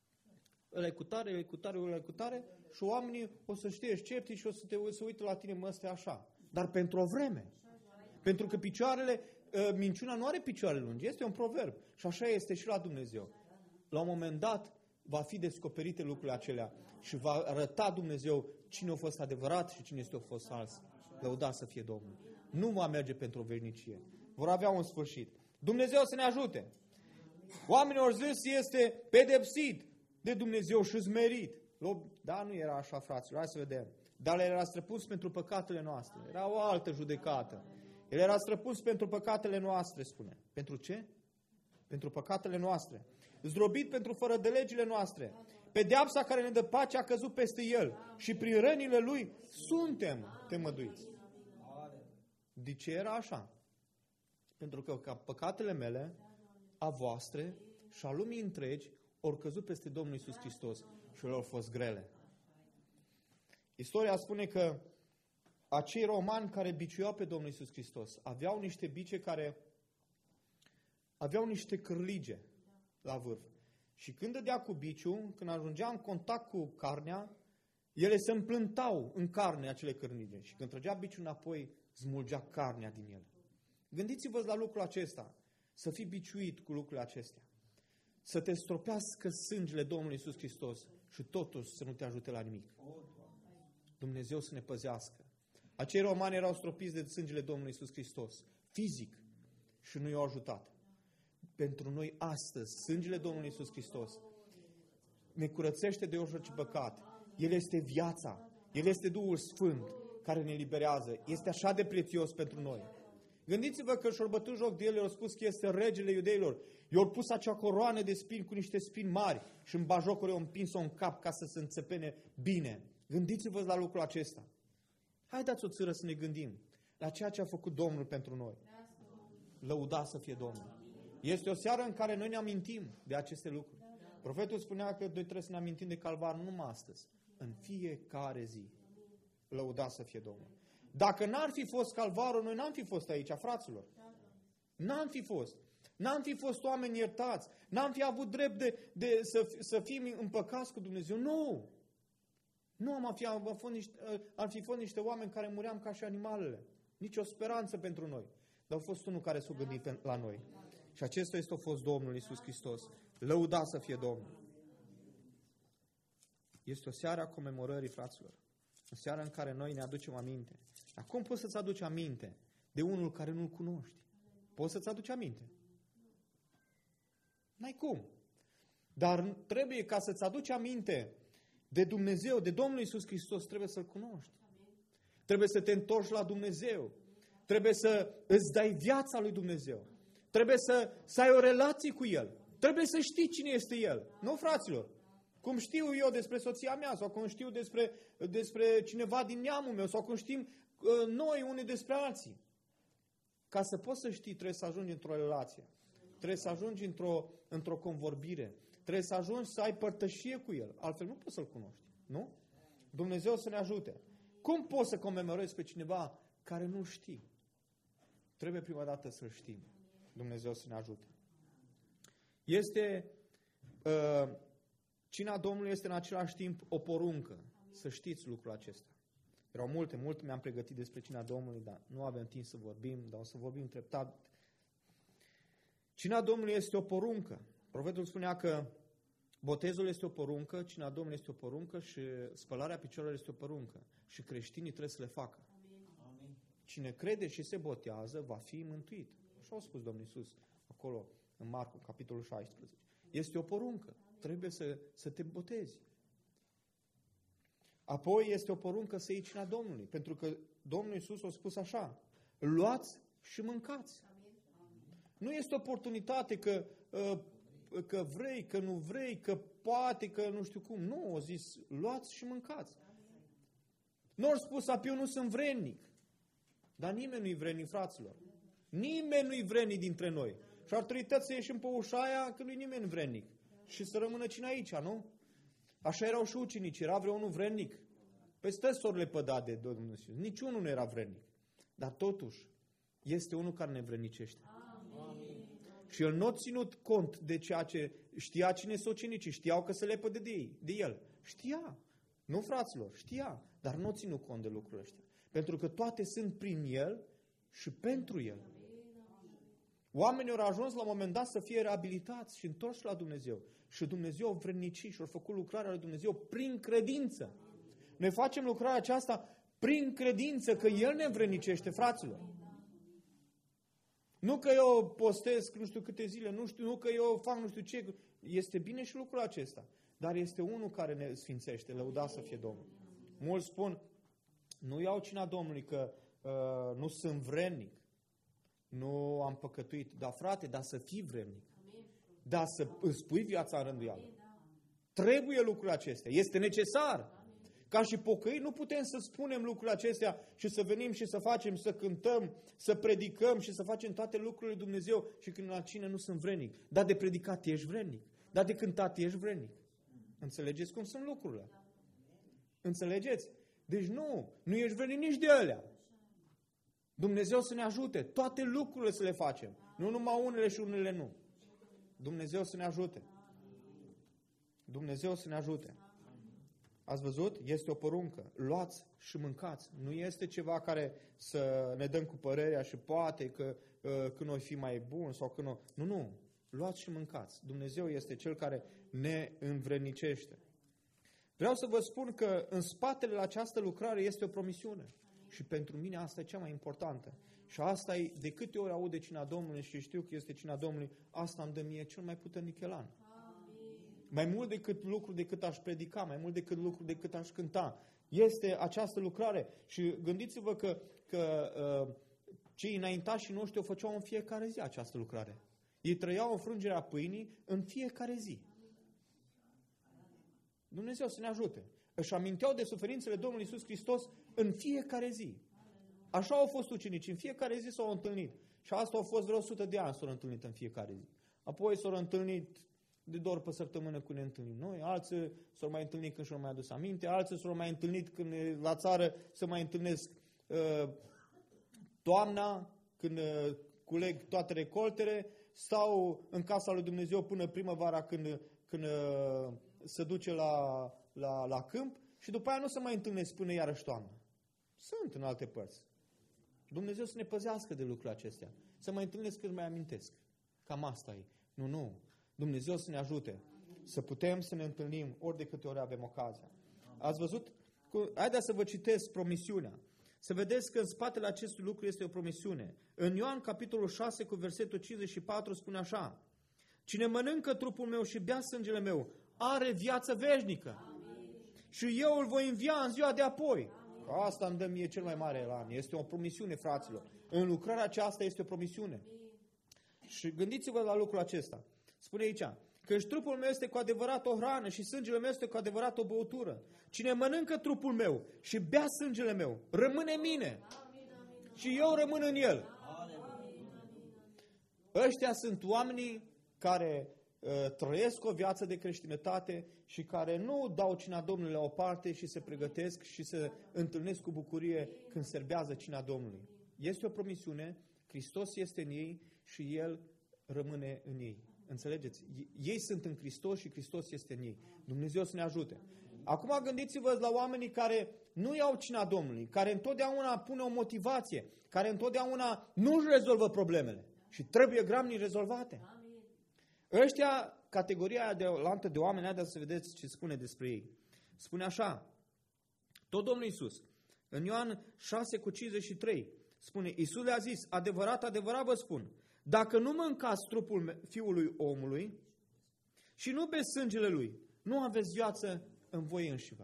Ăla-i cu tare, ăla-i cu tare, ăla-i cu tare și oamenii o să știe sceptici și o să te să uită la tine, mă, ăsta e așa. Dar pentru o vreme. Pentru că picioarele, minciuna nu are picioare lungi, este un proverb. Și așa este și la Dumnezeu. La un moment dat va fi descoperite lucrurile acelea și va arăta Dumnezeu cine a fost adevărat și cine este a fost fals. Lăudat să fie Domnul. Nu va merge pentru o veșnicie. Vor avea un sfârșit. Dumnezeu să ne ajute. Oamenii au zis este pedepsit de Dumnezeu și zmerit. Dar Da, nu era așa, fraților, hai să vedem. Dar el era străpuns pentru păcatele noastre. Era o altă judecată. El era străpuns pentru păcatele noastre, spune. Pentru ce? Pentru păcatele noastre. Zdrobit pentru fără de legile noastre. Pedeapsa care ne dă pace a căzut peste el. Și prin rănile lui suntem temăduiți. De ce era așa? Pentru că ca păcatele mele, a voastre și a lumii întregi, au căzut peste Domnul Iisus Hristos și le-au fost grele. Istoria spune că acei romani care biciuiau pe Domnul Iisus Hristos aveau niște bice care aveau niște cârlige la vârf. Și când dădea cu biciul, când ajungea în contact cu carnea, ele se împlântau în carne acele cârlige. Și când trăgea biciul înapoi, smulgea carnea din ele. Gândiți-vă la lucrul acesta, să fii biciuit cu lucrurile acestea. Să te stropească sângele Domnului Iisus Hristos și totuși să nu te ajute la nimic. Dumnezeu să ne păzească. Acei romani erau stropiți de sângele Domnului Iisus Hristos, fizic, și nu i-au ajutat. Pentru noi astăzi, sângele Domnului Iisus Hristos ne curățește de orice păcat. El este viața, El este Duhul Sfânt care ne eliberează. Este așa de prețios pentru noi. Gândiți-vă că și-au bătut joc de El, i-au spus că este regele iudeilor. I-au pus acea coroană de spini cu niște spini mari și în bajocuri i-au împins-o în cap ca să se înțepene bine. Gândiți-vă la lucrul acesta. Haideți o țără să ne gândim la ceea ce a făcut Domnul pentru noi. Lăuda să fie Domnul. Este o seară în care noi ne amintim de aceste lucruri. Profetul spunea că noi trebuie să ne amintim de Calvar nu numai astăzi, în fiecare zi. Lăuda să fie Domnul. Dacă n-ar fi fost Calvarul, noi n-am fi fost aici, fraților. N-am fi fost. N-am fi fost oameni iertați. N-am fi avut drept de, de să, să fim împăcați cu Dumnezeu. Nu! Nu am fi, am fost niște, ar fi fost niște oameni care muream ca și animalele. Nici o speranță pentru noi. Dar a fost unul care s-a gândit la noi. Și acesta este a fost Domnul Iisus Hristos. Lăuda să fie Domnul. Este o seară a comemorării, fraților. O seară în care noi ne aducem aminte. Acum poți să-ți aduci aminte de unul care nu-L cunoști. Poți să-ți aduci aminte. N-ai cum. Dar trebuie ca să-ți aduci aminte de Dumnezeu, de Domnul Iisus Hristos, trebuie să-L cunoști. Trebuie să te întorci la Dumnezeu. Trebuie să îți dai viața lui Dumnezeu. Trebuie să, să ai o relație cu El. Trebuie să știi cine este El. Nu, fraților? Cum știu eu despre soția mea, sau cum știu despre, despre cineva din neamul meu, sau cum știm uh, noi unii despre alții. Ca să poți să știi, trebuie să ajungi într-o relație. Trebuie să ajungi într-o, într-o convorbire. Trebuie să ajungi să ai părtășie cu El. Altfel nu poți să-L cunoști. Nu? Dumnezeu să ne ajute. Cum poți să comemorezi pe cineva care nu știi? Trebuie prima dată să-L știm. Dumnezeu să ne ajute. Este, uh, cina Domnului este în același timp o poruncă. Să știți lucrul acesta. Erau multe, multe mi-am pregătit despre cina Domnului, dar nu avem timp să vorbim, dar o să vorbim treptat. Cina Domnului este o poruncă. Profetul spunea că botezul este o poruncă, cina Domnului este o poruncă și spălarea picioarelor este o poruncă. Și creștinii trebuie să le facă. Amin. Cine crede și se botează va fi mântuit. Așa a spus Domnul Iisus acolo în Marcu, capitolul șaisprezece. Este o poruncă. Trebuie să, să te botezi. Apoi este o poruncă să iei cina Domnului. Pentru că Domnul Iisus a spus așa: luați și mâncați. Nu este oportunitate că, că vrei, că nu vrei, că poate, că nu știu cum. Nu, a zis, luați și mâncați. Nu a spus, eu nu sunt vrednic. Dar nimeni nu-i vrednic, fraților. Nimeni nu-i vrednic dintre noi. Și ar trebui să ieșim pe ușa aia că nu-i nimeni vrednic. Și să rămână cine aici, nu? Așa erau și ucenicii. Era vreunul vrednic? Păi stă sorile pădat de Domnul Iisus. Niciunul nu era vrednic. Dar totuși, este unul care ne vrednicește. Amin. Și el nu a ținut cont de ceea ce știa cine sunt ucenicii. Știau că se lepădă de ei, de el. Știa. Nu, fraților, știa. Dar nu a ținut cont de lucrurile astea. Pentru că toate sunt prin el și pentru el. Oamenii au ajuns la un moment dat să fie reabilitați și întorși la Dumnezeu. Și Dumnezeu a vrednicit și a făcut lucrarea lui Dumnezeu prin credință. Noi facem lucrarea aceasta prin credință că El ne învrednicește, fraților. Nu că eu postez nu știu câte zile, nu știu, nu că eu fac nu știu ce. Este bine și lucrul acesta. dar este unul care ne sfințește, lăudat să fie Domnul. Mulți spun, nu iau cina Domnului că uh, nu sunt vrednic, nu am păcătuit. Dar frate, dar să fii vrednic, dar să îți pui viața în rânduială. Trebuie lucrurile acestea, este necesar. Ca și pocăi nu putem să spunem lucrurile acestea și să venim și să facem, să cântăm, să predicăm și să facem toate lucrurile lui Dumnezeu și când la cină nu sunt vrednic. Dar de predicat ești vrednic, dar de cântat ești vrednic. Înțelegeți cum sunt lucrurile? Înțelegeți? Deci nu, nu ești vrednic nici de alea. Dumnezeu să ne ajute, toate lucrurile să le facem. Nu numai unele și unele nu. Dumnezeu să ne ajute. Dumnezeu să ne ajute. Ați văzut? Este o poruncă. Luați și mâncați. Nu este ceva care să ne dăm cu părerea și poate că uh, când o fi mai bun sau când o... Nu, nu. Luați și mâncați. Dumnezeu este Cel care ne învrednicește. Vreau să vă spun că în spatele la această lucrare este o promisiune. Și pentru mine asta e cea mai importantă. Și asta e, de câte ori aud de cina Domnului și știu că este cina Domnului, asta îmi dă mie cel mai puternic elan. Mai mult decât lucru decât aș predica, mai mult decât lucru decât aș cânta. Este această lucrare. Și gândiți-vă că, că uh, cei înaintașii noștri o făceau în fiecare zi această lucrare. Ei trăiau înfrângerea pâinii în fiecare zi. Dumnezeu să ne ajute. Își aminteau de suferințele Domnului Iisus Hristos în fiecare zi. Așa au fost ucenici. În fiecare zi s-au întâlnit. Și asta au fost vreo o sută de ani s-au întâlnit în fiecare zi. Apoi s-au întâlnit de două ori pe săptămână când ne întâlnim noi, alții s-au mai întâlnit când și-au mai adus aminte, alții s-au mai întâlnit când la țară se mai întâlnesc uh, toamna, când uh, culeg toate recoltele, stau în casa lui Dumnezeu până primăvara când, când uh, se duce la, la, la câmp și după aia nu se mai întâlnesc până iarăși toamna. Sunt în alte părți. Dumnezeu să ne păzească de lucrurile acestea. Să mai întâlnesc când mai amintesc. Cam asta e. Nu, nu. Dumnezeu să ne ajute să putem să ne întâlnim ori de câte ori avem ocazia. Ați văzut? Haideți să vă citesc promisiunea. Să vedeți că în spatele acestui lucru este o promisiune. În Ioan, capitolul șase, cu versetul cincizeci și patru, spune așa: cine mănâncă trupul meu și bea sângele meu, are viață veșnică. Amin. Și eu îl voi învia în ziua de apoi. Amin. Asta îmi dă mie cel mai mare elan. Este o promisiune, fraților. În lucrarea aceasta este o promisiune. Amin. Și gândiți-vă la lucrul acesta. Spune aici, că trupul meu este cu adevărat o hrană și sângele meu este cu adevărat o băutură. Cine mănâncă trupul meu și bea sângele meu, rămâne în mine. Și eu rămân în el. Ăștia sunt oamenii care uh, trăiesc o viață de creștinătate și care nu dau cina Domnului la o parte și se pregătesc și se întâlnesc cu bucurie când serbează cina Domnului. Este o promisiune, Hristos este în ei și El rămâne în ei. Înțelegeți? Ei sunt în Hristos și Hristos este în ei. Dumnezeu să ne ajute. Acum gândiți-vă la oamenii care nu iau cina Domnului, care întotdeauna pune o motivație, care întotdeauna nu-și rezolvă problemele și trebuie grabnic rezolvate. Ăștia, categoria de lantă de oameni, haideți să vedeți ce spune despre ei. Spune așa, tot Domnul Iisus, în Ioan șase cu cincizeci și trei, spune, Iisus le-a zis, adevărat, adevărat vă spun, dacă nu mâncați trupul Fiului omului și nu beți sângele Lui, nu aveți viață în voi înșivă.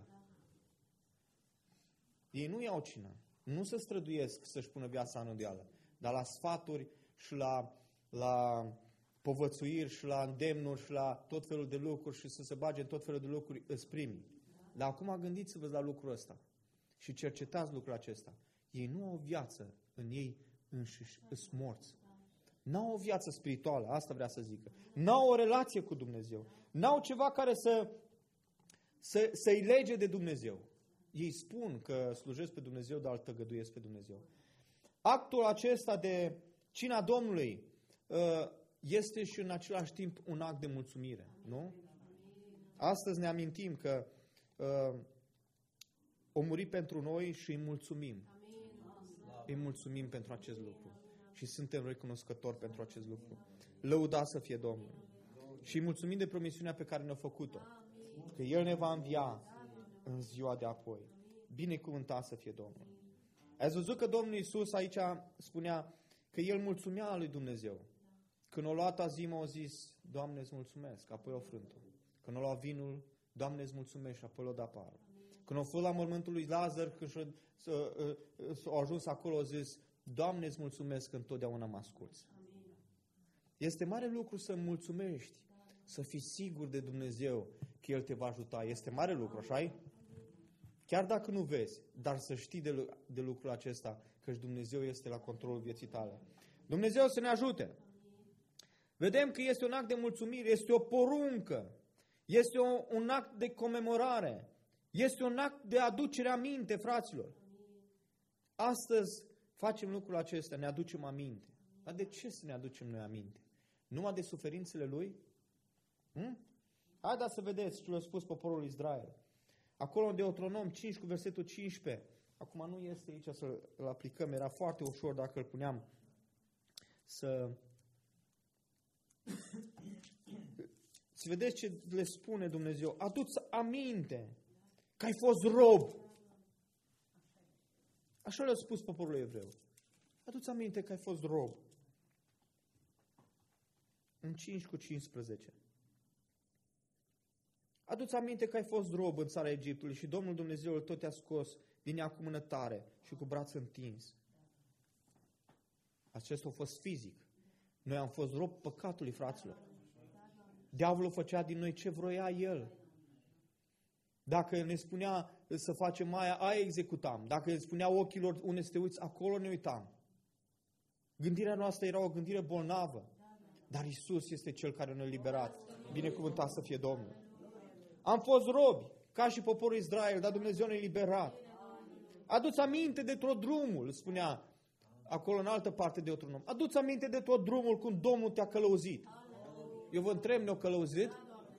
Ei nu iau cină, nu se străduiesc să-și pună viața în îndoială, dar la sfaturi și la, la povățuiri și la îndemnuri și la tot felul de lucruri și să se bage în tot felul de lucruri îți primi. Dar acum gândiți-vă la lucrul ăsta și cercetați lucrul acesta. Ei nu au viață în ei înșiși, îs morți. N-au o viață spirituală, asta vrea să zică. N-au o relație cu Dumnezeu. N-au ceva care să, să, să-i lege de Dumnezeu. Ei spun că slujesc pe Dumnezeu, dar îl tăgăduiesc pe Dumnezeu. Actul acesta de cina Domnului este și în același timp un act de mulțumire, nu? Astăzi ne amintim că o muri pentru noi și îi mulțumim. Îi mulțumim pentru acest lucru. Și suntem recunoscători pentru acest lucru. Lăudați să fie Domnul. Și îi mulțumim de promisiunea pe care ne-a făcut-o. Că El ne va învia în ziua de apoi. Binecuvântat să fie Domnul. Ați văzut că Domnul Iisus aici spunea că El mulțumea lui Dumnezeu. Când o luat azimă, a zis, Doamne, îți mulțumesc. Apoi o frântă. Când o luat vinul, Doamne, îți mulțumesc, și apoi l-o dat afară. Când au fost la mormântul lui Lazar, când s-au ajuns acolo, au zis, Doamne, îți mulțumesc că întotdeauna mă asculți. Este mare lucru să mulțumești, să fii sigur de Dumnezeu că El te va ajuta. Este mare lucru, așa-i? Chiar dacă nu vezi, dar să știi de, de lucrul acesta, că Dumnezeu este la controlul vieții tale. Dumnezeu să ne ajute. Vedem că este un act de mulțumire, este o poruncă, este o, un act de comemorare, este un act de aducere aminte, fraților. Astăzi facem lucrul acesta, ne aducem aminte. Dar de ce să ne aducem noi aminte? Numai de suferințele Lui? Hm? Haideți să vedeți ce le-a spus poporul Israel. Acolo în Deuteronom cinci cu versetul cincisprezece. Acum nu este aici să-l aplicăm, era foarte ușor dacă îl puneam să... Să vedeți ce le spune Dumnezeu. Adu-ți aminte că ai fost rob. Așa le-a spus poporul evreu. Adu-ți aminte că ai fost rob. În cinci cu cincisprezece. Adu-ți aminte că ai fost rob în țara Egiptului și Domnul Dumnezeul tot te-a scos din ea cu mână tare și cu braț întins. Acesta a fost fizic. Noi am fost rob păcatului, fraților. Diavolul făcea din noi ce vroia el. Dacă ne spunea să facem aia, aia executam. Dacă ne spunea ochilor unde să te uiți, acolo ne uitam. Gândirea noastră era o gândire bolnavă. Dar Isus este Cel care ne-a eliberat. Binecuvântat să fie Domnul. Am fost robi, ca și poporul Israel, dar Dumnezeu ne-a eliberat. Adu-ți aminte de tot drumul, spunea acolo în altă parte de Deuteronom. Adu-ți aminte de tot drumul cum Domnul te-a călăuzit. Eu vă întreb, ne-a călăuzit?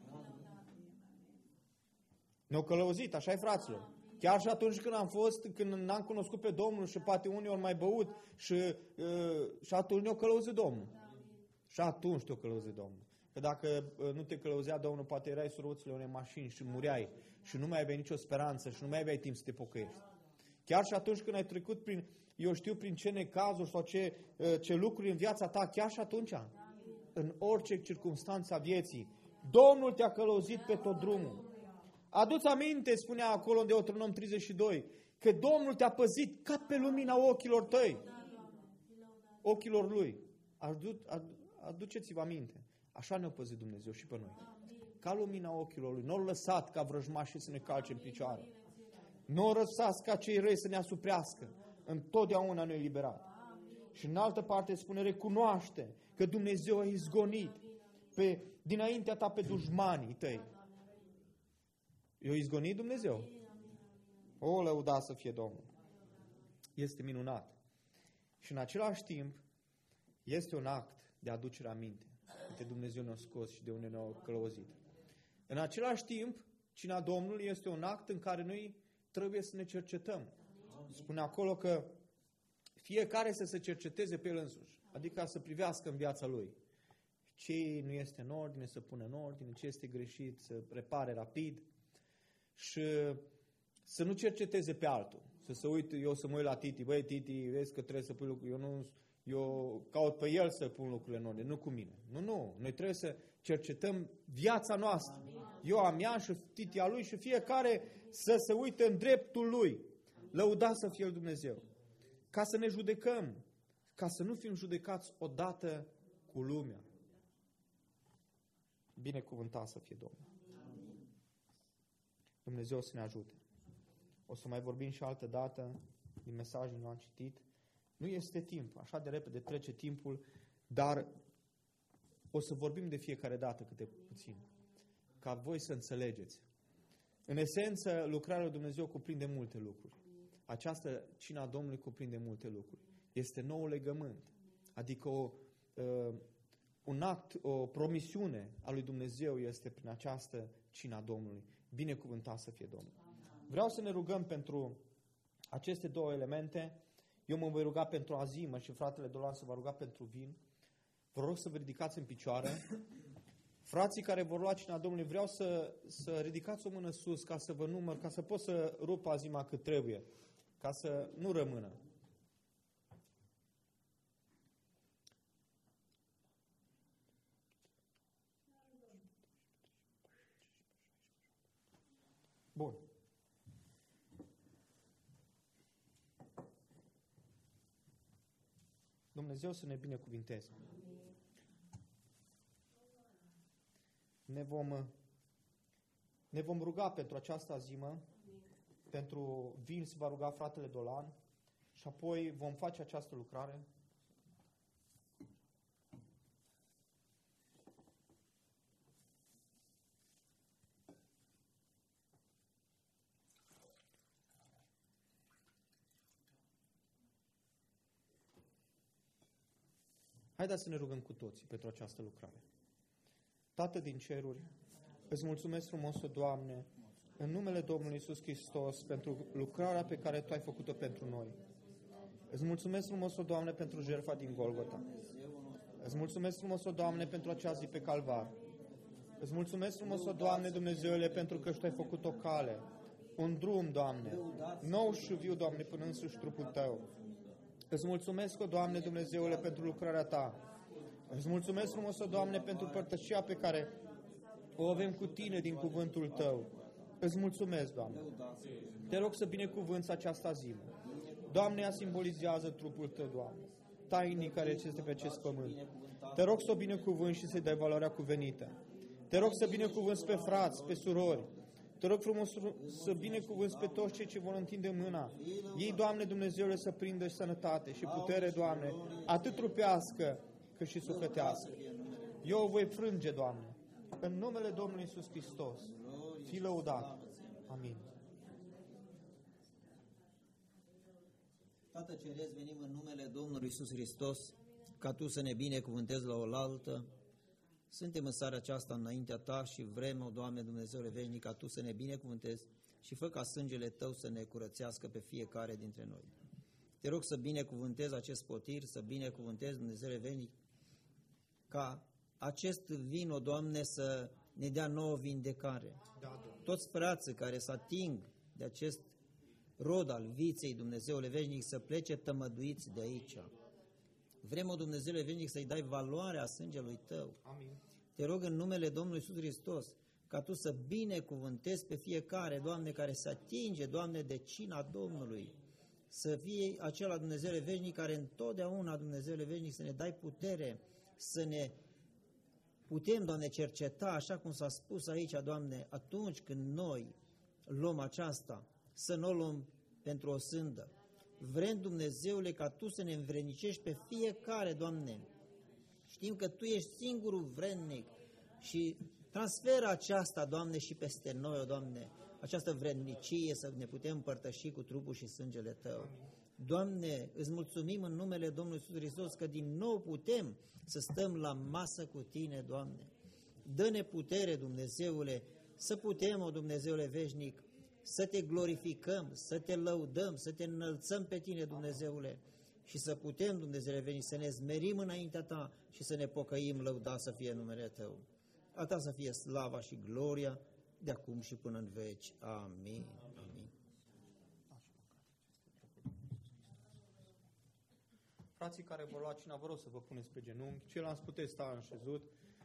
Ne-a călăuzit, așa-i, fraților. Chiar și atunci când am fost, când n-am cunoscut pe Domnul și poate unii ori mai băut și, uh, și atunci ne-a călăuzit Domnul. Și atunci te-a călăuzit Domnul. Că dacă nu te călăuzea Domnul, poate erai suroțile unei mașini și mureai și nu mai aveai nicio speranță și nu mai aveai timp să te pocăiești. Chiar și atunci când ai trecut prin, eu știu prin ce necazuri sau ce, ce lucruri în viața ta, chiar și atunci, în orice circunstanță a vieții, Domnul te-a călăuzit pe tot drumul. Adu-ți aminte, spunea acolo în Deuteronom treizeci și doi, că Domnul te-a păzit ca pe lumina ochilor tăi. Ochilor Lui. Adu, adu, aduceți-vă aminte. Așa ne-a păzit Dumnezeu și pe noi. Ca lumina ochilor Lui. Nu a lăsat ca vrăjmașii să ne calce în picioare. Nu a lăsat ca cei răi să ne asuprească. Întotdeauna ne-a eliberat. Și în altă parte spune, recunoaște că Dumnezeu a izgonit pe, dinaintea ta pe dușmanii tăi. I-a izgonit Dumnezeu. O, lăuda să fie Domnul. Este minunat. Și în același timp este un act de aducere aminte. De Dumnezeu ne-a scos și de unde ne-a călăuzit. În același timp, cina Domnului este un act în care noi trebuie să ne cercetăm. Spune acolo că fiecare să se cerceteze pe el însuși. Adică să privească în viața lui. Ce nu este în ordine, să pună în ordine, ce este greșit, să repare rapid. Și să nu cerceteze pe altul. Să se uite, eu să mă uit la Titi, băi Titi, vezi că trebuie să pui lucruri, eu nu... Eu caut pe el să pun lucrurile în ordine, nu cu mine. Nu, nu. Noi trebuie să cercetăm viața noastră. Eu a mea și Titi a lui și fiecare să se uite în dreptul lui. Lăuda să fie Dumnezeu. Ca să ne judecăm. Ca să nu fim judecați odată cu lumea. Binecuvântat să fie Domnul. Dumnezeu să ne ajute. O să mai vorbim și altă dată din mesajul nu am citit. Nu este timp, așa de repede trece timpul, dar o să vorbim de fiecare dată câte puțin, ca voi să înțelegeți. În esență, lucrarea lui Dumnezeu cuprinde multe lucruri. Această cina Domnului cuprinde multe lucruri. Este nou legământ, adică o, uh, un act, o promisiune a lui Dumnezeu este prin această cina Domnului. Binecuvântat să fie Domnul. Vreau să ne rugăm pentru aceste două elemente. Eu mă voi ruga pentru azimă și fratele Dolan se va ruga pentru vin. Vă rog să vă ridicați în picioare. Frații care vor lua cina Domnului, vreau să, să ridicați o mână sus ca să vă număr, ca să pot să rup azima cât trebuie, ca să nu rămână. Bun. Dumnezeu să ne binecuvinteze. Ne vom, ne vom ruga pentru această azimă, pentru vin se va ruga fratele Dolan și apoi vom face această lucrare. Haideți să ne rugăm cu toții pentru această lucrare. Tată din ceruri, îți mulțumesc frumos, O Doamne, în numele Domnului Iisus Hristos, pentru lucrarea pe care Tu ai făcut-o pentru noi. Îți mulțumesc frumos, O Doamne, pentru jertfa din Golgota. Îți mulțumesc frumos, O Doamne, pentru acea zi pe Calvar. Îți mulțumesc frumos, O Doamne, Dumnezeule, pentru că Tu ai făcut o cale, un drum, Doamne, nou și viu, Doamne, până însuși trupul Tău. Îți mulțumesc, O Doamne, Dumnezeule, pentru lucrarea Ta. Îți mulțumesc frumos, O Doamne, pentru părtășia pe care o avem cu Tine din cuvântul Tău. Îți mulțumesc, Doamne. Te rog să binecuvânți această zimă. Doamne, ea simbolizează trupul Tău, Doamne, tainic care este pe acest pământ. Te rog să o binecuvânți și să-i dai valoarea cuvenită. Te rog să binecuvânți pe frați, pe surori. Te rog frumos să binecuvânți pe toți cei ce vor întinde mâna. Ei, Doamne Dumnezeule, să prindă sănătate și putere, Doamne, atât trupească cât și sufletească. Eu o voi frânge, Doamne, în numele Domnului Iisus Hristos. Fii lăudat. Amin. Tată Ceresc, venim în numele Domnului Iisus Hristos, ca Tu să ne binecuvântezi la oaltă. Suntem în seara aceasta înaintea Ta și vrem, O Doamne Dumnezeule veșnic, ca Tu să ne binecuvântezi și fă ca sângele Tău să ne curățească pe fiecare dintre noi. Te rog să binecuvântezi acest potir, să binecuvântezi, Dumnezeule veșnic, ca acest vin, O Doamne, să ne dea nouă vindecare. Toți frații care se ating de acest rod al viței, Dumnezeule veșnic, să plece tămăduiți de aici. Vrem, O Dumnezeule veșnic, să-i dai valoarea sângelui Tău. Amin. Te rog în numele Domnului Iisus Hristos, ca Tu să binecuvântezi pe fiecare, Doamne, care se atinge, Doamne, de cina Domnului. Să fie acela, Dumnezeule veșnic, care întotdeauna, Dumnezeule veșnic, să ne dai putere, să ne putem, Doamne, cerceta, așa cum s-a spus aici, Doamne, atunci când noi luăm aceasta, să nu o luăm pentru o sândă. Vrem, Dumnezeule, ca Tu să ne învrednicești pe fiecare, Doamne. Știm că Tu ești singurul vrednic și transferă aceasta, Doamne, și peste noi, o Doamne, această vrednicie să ne putem împărtăși cu trupul și sângele Tău. Doamne, îți mulțumim în numele Domnului Iisus Hristos că din nou putem să stăm la masă cu Tine, Doamne. Dă-ne putere, Dumnezeule, să putem, o Dumnezeule veșnic, să Te glorificăm, să Te lăudăm, să Te înălțăm pe Tine, Dumnezeule, și să putem, Dumnezeule veșnic, să ne zmerim înaintea Ta și să ne pocăim, lăuda să fie numele Tău. A Ta să fie slava și gloria de acum și până în veci. Amin. Amin. Frații care vor lua cina, vă rog să vă puneți pe genunchi. Ceilalți puteți sta în șezut.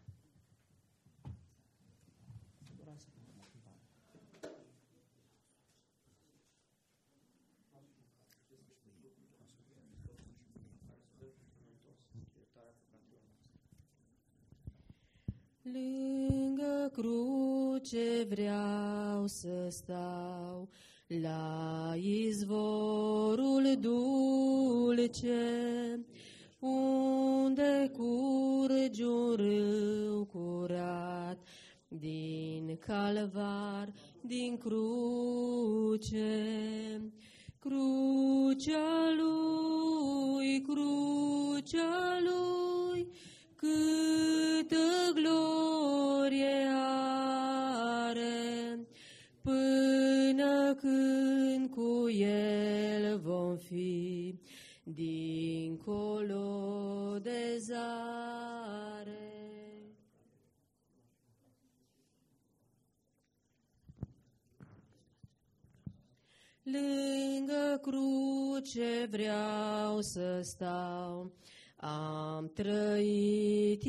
Lângă cruce vreau să stau, la izvorul dulce, unde curge un râu curat, din calvar, din cruce. Crucea lui, crucea lui, câtă glorie are, până când cu el vom fi dincolo de zare. Lângă cruce vreau să stau, am trăit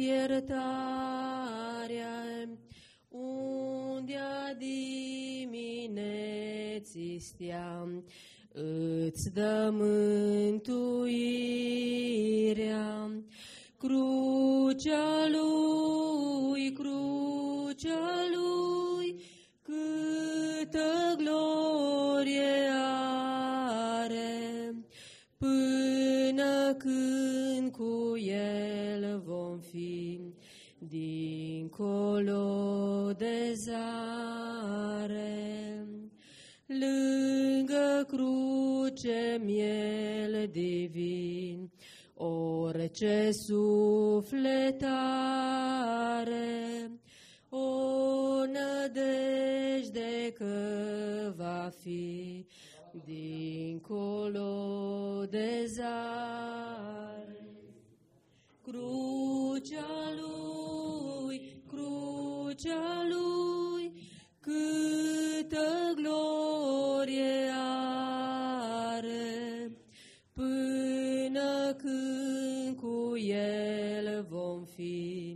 iertarea, unde-a dimine vieții stea, îți dă mântuirea. Crucea lui, crucea lui, câtă glorie are, până când cu el vom fi dincolo de zare. Lângă cruce miel divin, orice suflet are, o nădejde că va fi dincolo de zare. Crucea lui, crucea lui, câtă glorie are, până când cu el vom fi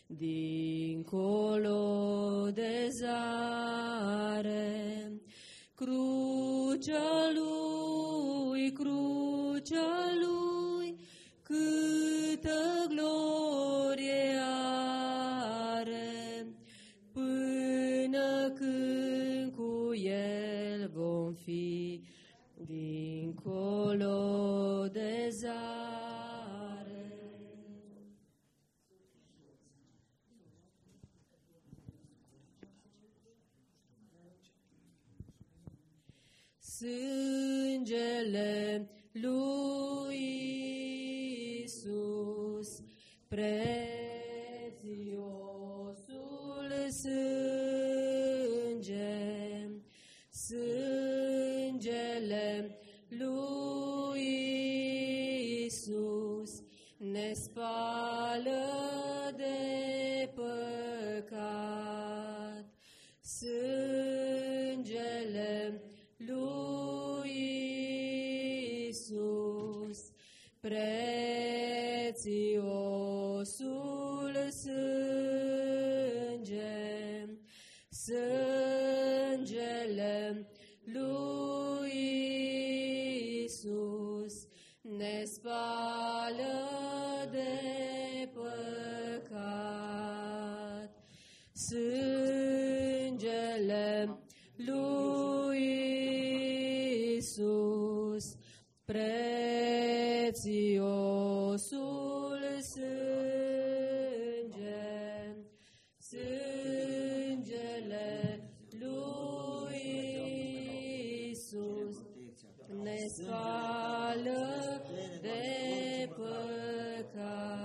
dincolo de zare. Crucea lui, crucea lui, câtă glorie are, până când cu el vom fi dincolo de zare. Sângele lui Iisus, prețiosul sânge, sângele lui Iisus ne spală de păcat. Sângele lui Iisus, prețiosul sânge, sângele lui Iisus ne spală de păcat. Sângele lui Iisus, prețiosul sânge, sângele lui Iisus ne spală de păcat.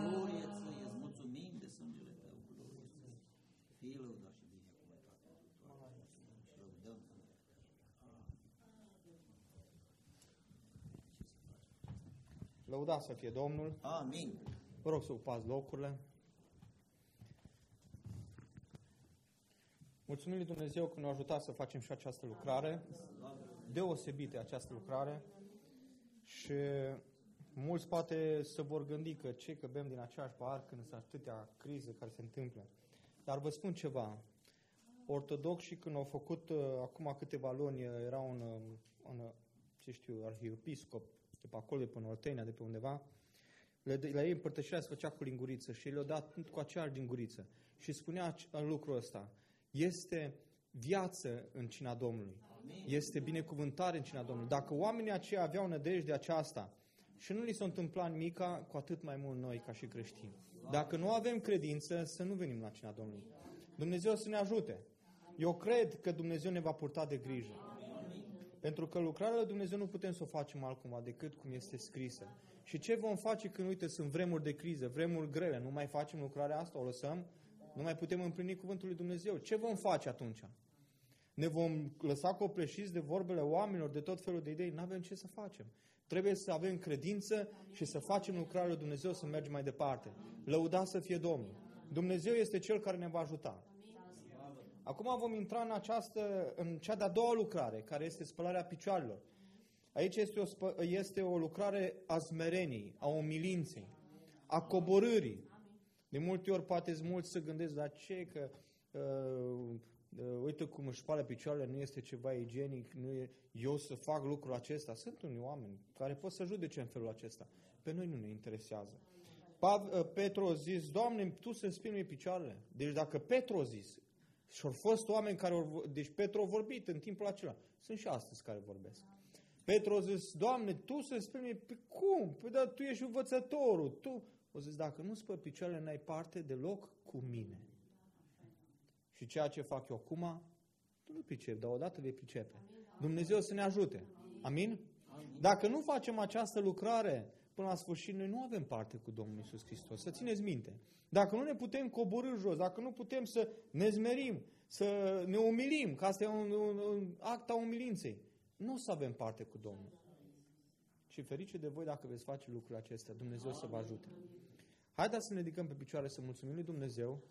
Lăudați să fie Domnul. Amin. Vă rog să ocupați locurile. Mulțumim lui Dumnezeu că ne-a ajutat să facem și această lucrare. Deosebită această lucrare. Și mulți poate se vor gândi că ce că bem din aceeași pahar când sunt atâtea crize care se întâmplă. Dar vă spun ceva. Ortodoxii când au făcut acum câteva luni, era un, un ce știu, arhiepiscop de pe acolo, de pe Oltenia, de pe undeva, le, la ei împărtășirea se făcea cu linguriță și le-au dat cu aceeași linguriță. Și spunea lucrul ăsta, este viață în cina Domnului, este binecuvântare în cina Domnului. Dacă oamenii aceia aveau nădejde aceasta și nu li s-a întâmplat nimica, cu atât mai mult noi ca și creștini. Dacă nu avem credință, să nu venim la cina Domnului. Dumnezeu să ne ajute. Eu cred că Dumnezeu ne va purta de grijă. Pentru că lucrarea lui Dumnezeu nu putem să o facem altcumva decât cum este scrisă. Și ce vom face când, uite, sunt vremuri de criză, vremuri grele, nu mai facem lucrarea asta, o lăsăm? Nu mai putem împlini cuvântul lui Dumnezeu. Ce vom face atunci? Ne vom lăsa copleșiți de vorbele oamenilor, de tot felul de idei? Nu avem ce să facem. Trebuie să avem credință și să facem lucrarea lui Dumnezeu, să mergem mai departe. Lăudați să fie Domnul. Dumnezeu este Cel care ne va ajuta. Acum vom intra în, această, în cea de-a doua lucrare, care este spălarea picioarelor. Aici este o, spă, este o lucrare a smereniei, a umilinței, a coborârii. De multe ori poate mulți să gândesc, dar ce că uh, uite cum își spală picioarele, nu este ceva igienic, nu e eu să fac lucrul acesta. Sunt unii oameni care pot să judece în felul acesta. Pe noi nu ne interesează. Petru a zis, Doamne, Tu să-mi speli picioarele. Deci dacă Petru a zis, și au fost oameni care au, deci Petru a vorbit în timpul acela, sunt și astăzi care vorbesc. Petru a zis, Doamne, Tu să-mi speli, pe cum? Păi da, Tu ești învățătorul, Tu. O zis, dacă nu spăl picioarele, n-ai parte deloc cu mine. Și ceea ce fac eu acum, tu nu pricep, dar odată vei pricepe. Dumnezeu să ne ajute. Amin? Dacă nu facem această lucrare, până la sfârșit, noi nu avem parte cu Domnul Iisus Hristos. Să țineți minte. Dacă nu ne putem coborî jos, dacă nu putem să ne zmerim, să ne umilim, că asta e un, un, un act a umilinței, nu o să avem parte cu Domnul. Și ferice de voi dacă veți face lucrurile acestea. Dumnezeu să vă ajute. Haideți să ne ridicăm pe picioare, să mulțumim lui Dumnezeu.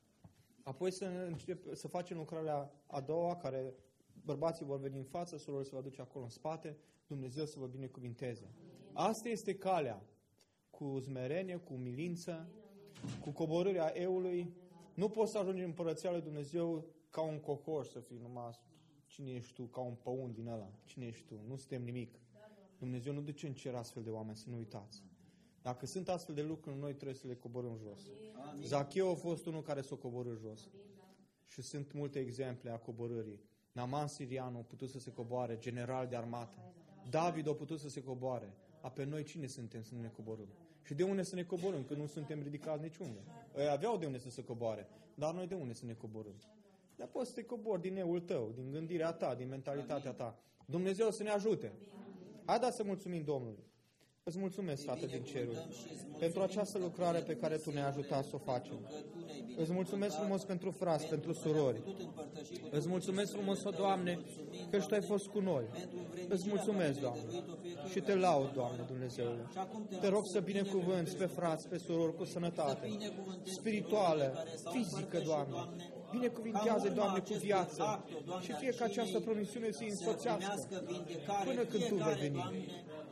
Apoi să, încep, să facem lucrarea a doua, care bărbații vor veni în față, surorile se va duce acolo în spate, Dumnezeu să vă binecuvinteze. Asta este calea, cu smerenie, cu umilință, cu coborârea eului. Nu poți să ajungi în Împărăția lui Dumnezeu ca un cocoș, să fii numai, cine ești tu, ca un păun din ăla, cine ești tu, nu suntem nimic. Dumnezeu nu duce în cer astfel de oameni, să nu uitați. Dacă sunt astfel de lucruri, noi trebuie să le coborâm jos. Amin. Zacheu a fost unul care s-a coborât jos. Și sunt multe exemple a coborârii. Naaman Sirianu a putut să se coboare, general de armată. David a putut să se coboare. A pe noi cine suntem să nu ne coborâm? Și de unde să ne coborâm, că nu suntem ridicați niciunde? Ei aveau de unde să se coboare, dar noi de unde să ne coborâm? Dar poți să te cobori din eul tău, din gândirea ta, din mentalitatea ta. Dumnezeu să ne ajute. Haideți să mulțumim Domnului. Îți mulțumesc, Tată din ceruri, pentru această lucrare pe care Tu ne-ai ajutat să o facem. Îți mulțumesc frumos pentru frați, pentru surori. Îți mulțumesc frumos, Doamne, că și Tu ai fost cu noi. Îți mulțumesc, Doamne, și Te laud, Doamne, Dumnezeule. Te rog să binecuvânți pe frați, pe surori cu sănătate spirituală, fizică, Doamne. Binecuvintează, Doamne, cu viață și fie ca această promisiune să-i însoțească până când Tu vei veni.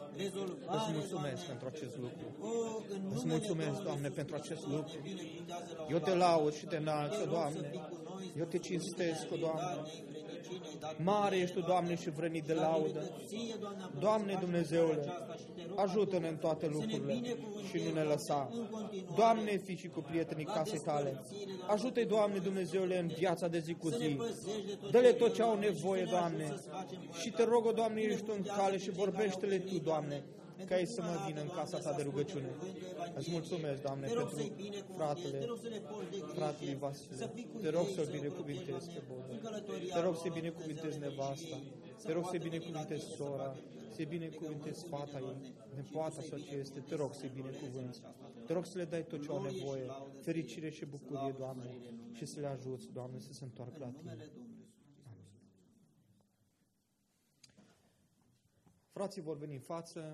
Îți mulțumesc pentru acest lucru. Îți mulțumesc, Doamne, pentru acest lucru. Eu Te laud și Te înalță, Doamne. Eu Te cinstesc, Doamne. Mare ești Tu, Doamne, și vrănit de laudă. Doamne Dumnezeule, ajută-ne în toate lucrurile și nu ne lăsa. Doamne, fii și cu prietenii casei Tale. Ajută-i, Doamne Dumnezeule, în viața de zi cu zi. Dă-le tot ce au nevoie, Doamne. Și Te rog, Doamne, ești Tu în cale și vorbește-le Tu, Doamne, ca ei să mă vină în casa Ta de rugăciune. Îți mulțumesc, Doamne, pentru fratele, fratele Vasile. Te rog să-l binecuvintezi pe Boda. Te rog să-i binecuvintezi nevasta. Te rog să-i binecuvintezi sora. Să-i binecuvintezi fata ei, nepoata sau ce este. Te rog să-i binecuvânți. Te rog să le dai tot ce au nevoie, fericire și bucurie, Doamne, și să le ajuți, Doamne, să se întoarcă la Tine. Amin. Frații vor veni în față.